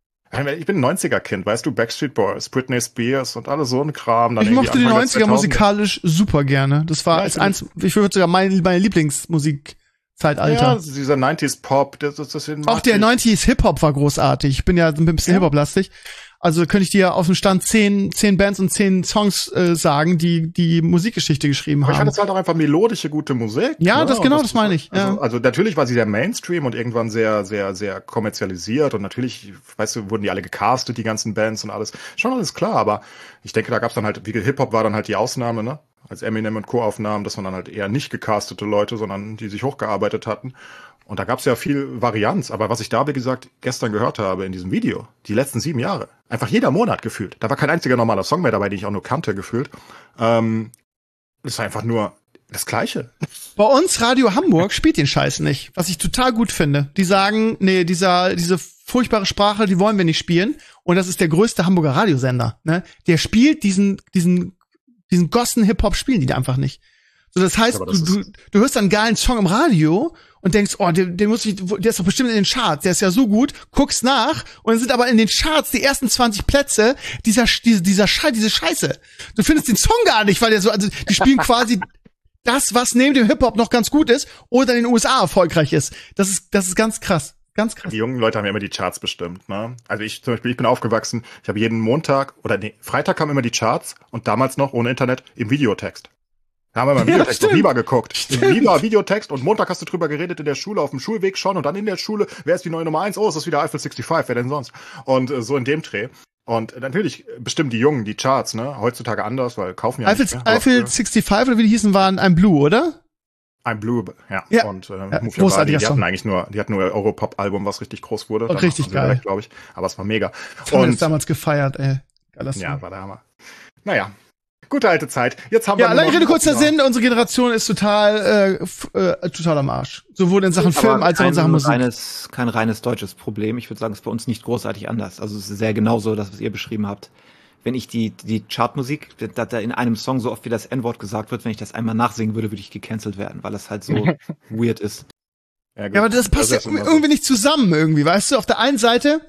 Ich bin ein neunziger-Kind, weißt du, Backstreet Boys, Britney Spears und alles so ein Kram. Dann ich mochte die neunziger musikalisch super gerne. Das war Ja, als ich eins, ich würde sogar meine, meine Lieblingsmusikzeitalter. Ja, dieser neunziger Pop, das, das, das Auch der neunziger Hip-Hop war großartig. Ich bin ja ein bisschen Ja. Hip-Hop-lastig. Also könnte ich dir auf dem Stand zehn, zehn Bands und zehn Songs äh, sagen, die die Musikgeschichte geschrieben Aber ich haben. fand das halt auch einfach melodische, gute Musik. Ja, ne? das Und genau, das meine ich, Also, ja. also natürlich war sie sehr Mainstream und irgendwann sehr, sehr, sehr kommerzialisiert und natürlich, weißt du, wurden die alle gecastet, die ganzen Bands und alles. Schon alles klar, aber ich denke, da gab's dann halt, wie Hip-Hop war dann halt die Ausnahme, ne? Als Eminem und Co. aufnahmen, das waren dann halt eher nicht gecastete Leute, sondern die sich hochgearbeitet hatten. Und da gab's ja viel Varianz. Aber was ich da, wie gesagt, gestern gehört habe in diesem Video, die letzten sieben Jahre, einfach jeder Monat gefühlt. Da war kein einziger normaler Song mehr dabei, den ich auch nur kannte, gefühlt. Ähm, das war einfach nur das Gleiche. Bei uns Radio Hamburg spielt den Scheiß nicht, was ich total gut finde. Die sagen, nee, dieser diese furchtbare Sprache, die wollen wir nicht spielen. Und das ist der größte Hamburger Radiosender. Ne? Der spielt diesen diesen diesen Gossen-Hip-Hop spielen die da einfach nicht. So, das heißt, Ja, das du, du, du hörst einen geilen Song im Radio und denkst, oh, der, der muss ich, der ist doch bestimmt in den Charts, der ist ja so gut, guckst nach und dann sind aber in den Charts die ersten zwanzig Plätze dieser, diese, dieser Scheiß, diese Scheiße. Du findest den Song gar nicht, weil der so, also, die spielen quasi das, was neben dem Hip-Hop noch ganz gut ist oder in den U S A erfolgreich ist. Das ist, das ist ganz krass. Ganz krass. Die jungen Leute haben ja immer die Charts bestimmt, ne? Also ich zum Beispiel, ich bin aufgewachsen, ich habe jeden Montag, oder nee, Freitag kamen immer die Charts und damals noch ohne Internet im Videotext. Da haben wir mal im Ja, Videotext noch stimmt. Viva geguckt. Im Viva Videotext und Montag hast du drüber geredet in der Schule, auf dem Schulweg schon und dann in der Schule, wer ist die neue Nummer eins? Oh, es ist wieder Eiffel fünfundsechzig, wer denn sonst? Und äh, so in dem Dreh. Und natürlich bestimmen die Jungen die Charts, ne? Heutzutage anders, weil kaufen ja Eiffel, nicht mehr. Aber Eiffel früher- fünfundsechzig oder wie die hießen, waren ein Blue, oder? Ein Blue, ja. Ja. Und äh, Ja, Mafia großartiger Badi, die Song. hatten eigentlich nur, die hatten nur Europop-Album, was richtig groß wurde. Und Danach richtig haben sie geil. Weg, glaube ich. Aber es war mega. Das haben wir Und jetzt damals gefeiert, ey. Geiler Song. ja, war der Hammer. Naja, gute alte Zeit. Jetzt haben Ja, wir nur lange noch- Rede, kurzer Ja. Sinn, unsere Generation ist total, äh, f- äh, total am Arsch. Sowohl in Sachen Film Aber als auch in kein Sachen Musik. Reines, kein reines deutsches Problem. Ich würde sagen, es ist bei uns nicht großartig anders. Also es ist sehr genauso, das, was ihr beschrieben habt. Wenn ich die, die Chartmusik, dass da in einem Song so oft wie das N-Wort gesagt wird, wenn ich das einmal nachsingen würde, würde ich gecancelt werden, weil das halt so weird ist. Ja, gut. Ja, aber das passt ja ist immer so. irgendwie nicht zusammen irgendwie, weißt du? Auf der einen Seite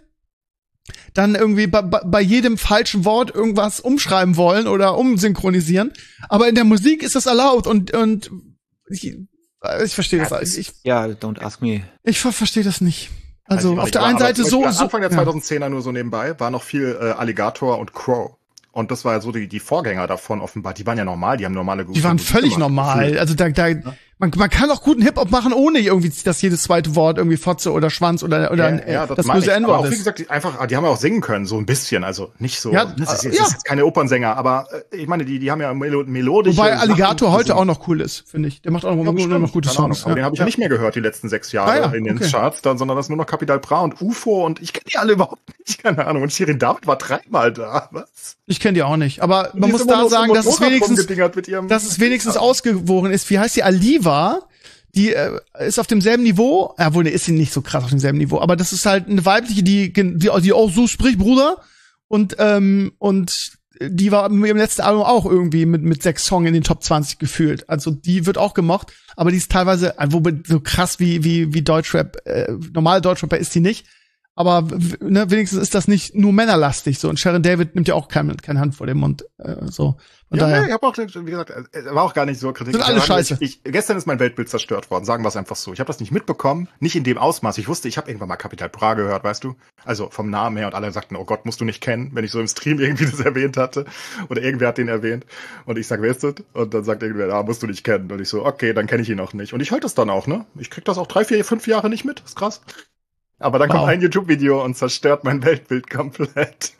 dann irgendwie bei, bei, bei jedem falschen Wort irgendwas umschreiben wollen oder umsynchronisieren, aber in der Musik ist das erlaubt und und ich, ich verstehe das, Ja, alles. ich Ja, don't ask me. ich ver verstehe das nicht. Also Weiß ich auch auf nicht, der aber- einen aber Seite zum so, Beispiel so Anfang der ja. zweitausendzehner nur so nebenbei war noch viel äh, Alligator und Crow. Und das war ja so die, die Vorgänger davon offenbar. Die waren ja normal, die haben normale Die waren Musik völlig gemacht, normal. gefühlt. Also da, da man, man kann auch guten Hip-Hop machen, ohne irgendwie, dass jedes zweite Wort irgendwie Fotze oder Schwanz oder, oder Ja, ja, das, das, das meine böse ich. Aber N-Wort auch, wie ist. gesagt, die, einfach, die haben ja auch singen können, so ein bisschen. Also nicht so, Ja, das ist, äh, das ja. ist jetzt keine Opernsänger, aber äh, ich meine, die, die haben ja melo melodische Wobei Sachen Alligator heute gesungen. auch noch cool ist, finde ich. Der macht auch noch, Ja, noch, bestimmt, noch gute keine Ahnung. Songs. Aber den habe ich ja. ja nicht mehr gehört die letzten sechs Jahre Ah, ja, in den okay. Charts, dann, sondern das ist nur noch Capital Bra und U F O und ich kenne die alle überhaupt nicht, keine Ahnung. Und Shirin David war dreimal da, was? Ich kenne die auch nicht. Aber man Die muss ist immer da nur sagen, so dass es Motorrad wenigstens, rumgedingert mit ihrem- dass es wenigstens ausgewogen ist. Wie heißt die? Aliva? die äh, ist auf demselben Niveau, ja, wohl, ne, ist sie nicht so krass auf demselben Niveau, aber das ist halt eine weibliche, die, die, die auch so spricht, Bruder. Und, ähm, und die war im letzten Album auch irgendwie mit, mit sechs Songs in den Top zwanzig gefühlt. Also die wird auch gemocht, aber die ist teilweise, wobei so krass wie, wie, wie Deutschrap, äh, normale Deutschrapper ist die nicht. Aber ne, wenigstens ist das nicht nur männerlastig so. Und Sharon David nimmt ja auch keine, keine Hand vor dem Mund. Äh, so. Von ja, daher. Nee, ich habe auch, wie gesagt, war auch gar nicht so kritisch. Sind alle scheiße. Ich, ich, gestern ist mein Weltbild zerstört worden, sagen wir es einfach so. Ich habe das nicht mitbekommen, nicht in dem Ausmaß. Ich wusste, ich habe irgendwann mal Capital Bra gehört, weißt du? Also vom Namen her und alle sagten, oh Gott, musst du nicht kennen, wenn ich so im Stream irgendwie das erwähnt hatte. Oder irgendwer hat den erwähnt. Und ich sag, wer ist das? Und dann sagt irgendwer, ah, musst du nicht kennen. Und ich so, okay, dann kenne ich ihn auch nicht. Und ich höre das dann auch, ne? Ich krieg das auch drei, vier, fünf Jahre nicht mit. Ist krass. Aber dann wow. kommt ein YouTube-Video und zerstört mein Weltbild komplett.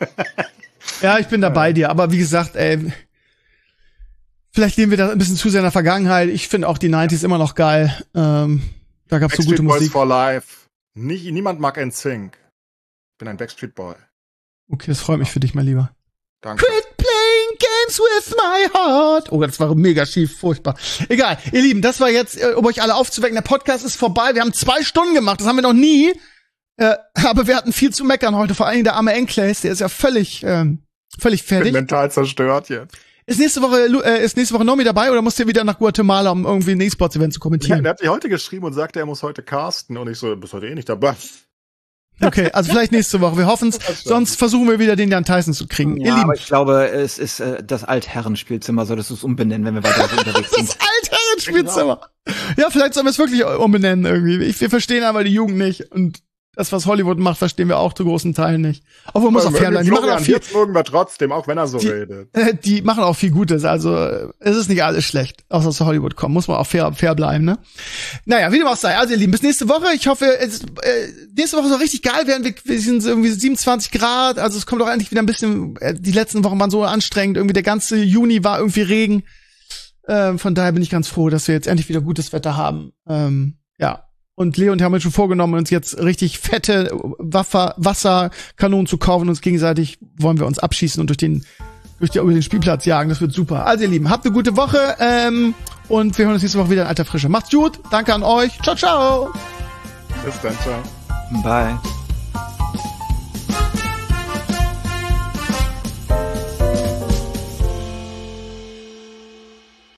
Ja, ich bin da bei dir. Aber wie gesagt, ey, vielleicht leben wir da ein bisschen zu sehr in der Vergangenheit. Ich finde auch die neunziger immer noch geil. Ähm, da gab's so gute Musik. Boys for Life. Nicht, niemand mag N Sync. Ich bin ein Backstreet Boy. Okay, das freut mich für dich, mein Lieber. Danke. Quit playing games with my heart. Oh, das war mega schief, furchtbar. Egal, ihr Lieben, das war jetzt, um euch alle aufzuwecken. Der Podcast ist vorbei. Wir haben zwei Stunden gemacht. Das haben wir noch nie. Äh, aber wir hatten viel zu meckern heute. Vor allen Dingen der arme Enclays, der ist ja völlig, ähm, völlig fertig. Ich bin mental zerstört jetzt. Ist nächste Woche, äh, ist nächste Woche Nomi dabei oder musst du wieder nach Guatemala, um irgendwie ein E-Sports-Event zu kommentieren? Ja, der hat mich heute geschrieben und sagte, er muss heute casten. Und ich so, du bist heute eh nicht dabei. Okay, also vielleicht nächste Woche. Wir hoffen's. Sonst versuchen wir wieder den Jan Tyson zu kriegen. Ja, Ihr Lieben. aber ich glaube, es ist äh, das Altherrenspielzimmer. Solltest du es umbenennen, wenn wir weiter unterwegs sind. Das Altherrenspielzimmer. Ja, vielleicht sollen wir es wirklich umbenennen irgendwie. Ich, wir verstehen aber die Jugend nicht. Und das, was Hollywood macht, verstehen wir auch zu großen Teilen nicht. Obwohl man muss auch fair bleiben. Die machen auch viel. Jetzt mögen wir trotzdem, auch wenn er so die, redet. Äh, die machen auch viel Gutes. Also es ist nicht alles schlecht, außer aus Hollywood kommt. Muss man auch fair, fair bleiben, ne? Naja, wie dem auch sei. Also ihr Lieben, bis nächste Woche. Ich hoffe, es, äh, nächste Woche soll richtig geil werden. Wir, wir sind so irgendwie siebenundzwanzig Grad. Also es kommt auch endlich wieder ein bisschen. Äh, die letzten Wochen waren so anstrengend. Irgendwie der ganze Juni war irgendwie Regen. Ähm, von daher bin ich ganz froh, dass wir jetzt endlich wieder gutes Wetter haben. Ähm, ja. Und Leo und ich haben uns schon vorgenommen, uns jetzt richtig fette Waffer, Wasserkanonen zu kaufen. Und uns gegenseitig wollen wir uns abschießen und durch den, durch die, über den Spielplatz jagen. Das wird super. Also ihr Lieben, habt eine gute Woche. Ähm, und wir hören uns nächste Woche wieder in alter Frische. Macht's gut. Danke an euch. Ciao, ciao. Bis dann, ciao. Bye.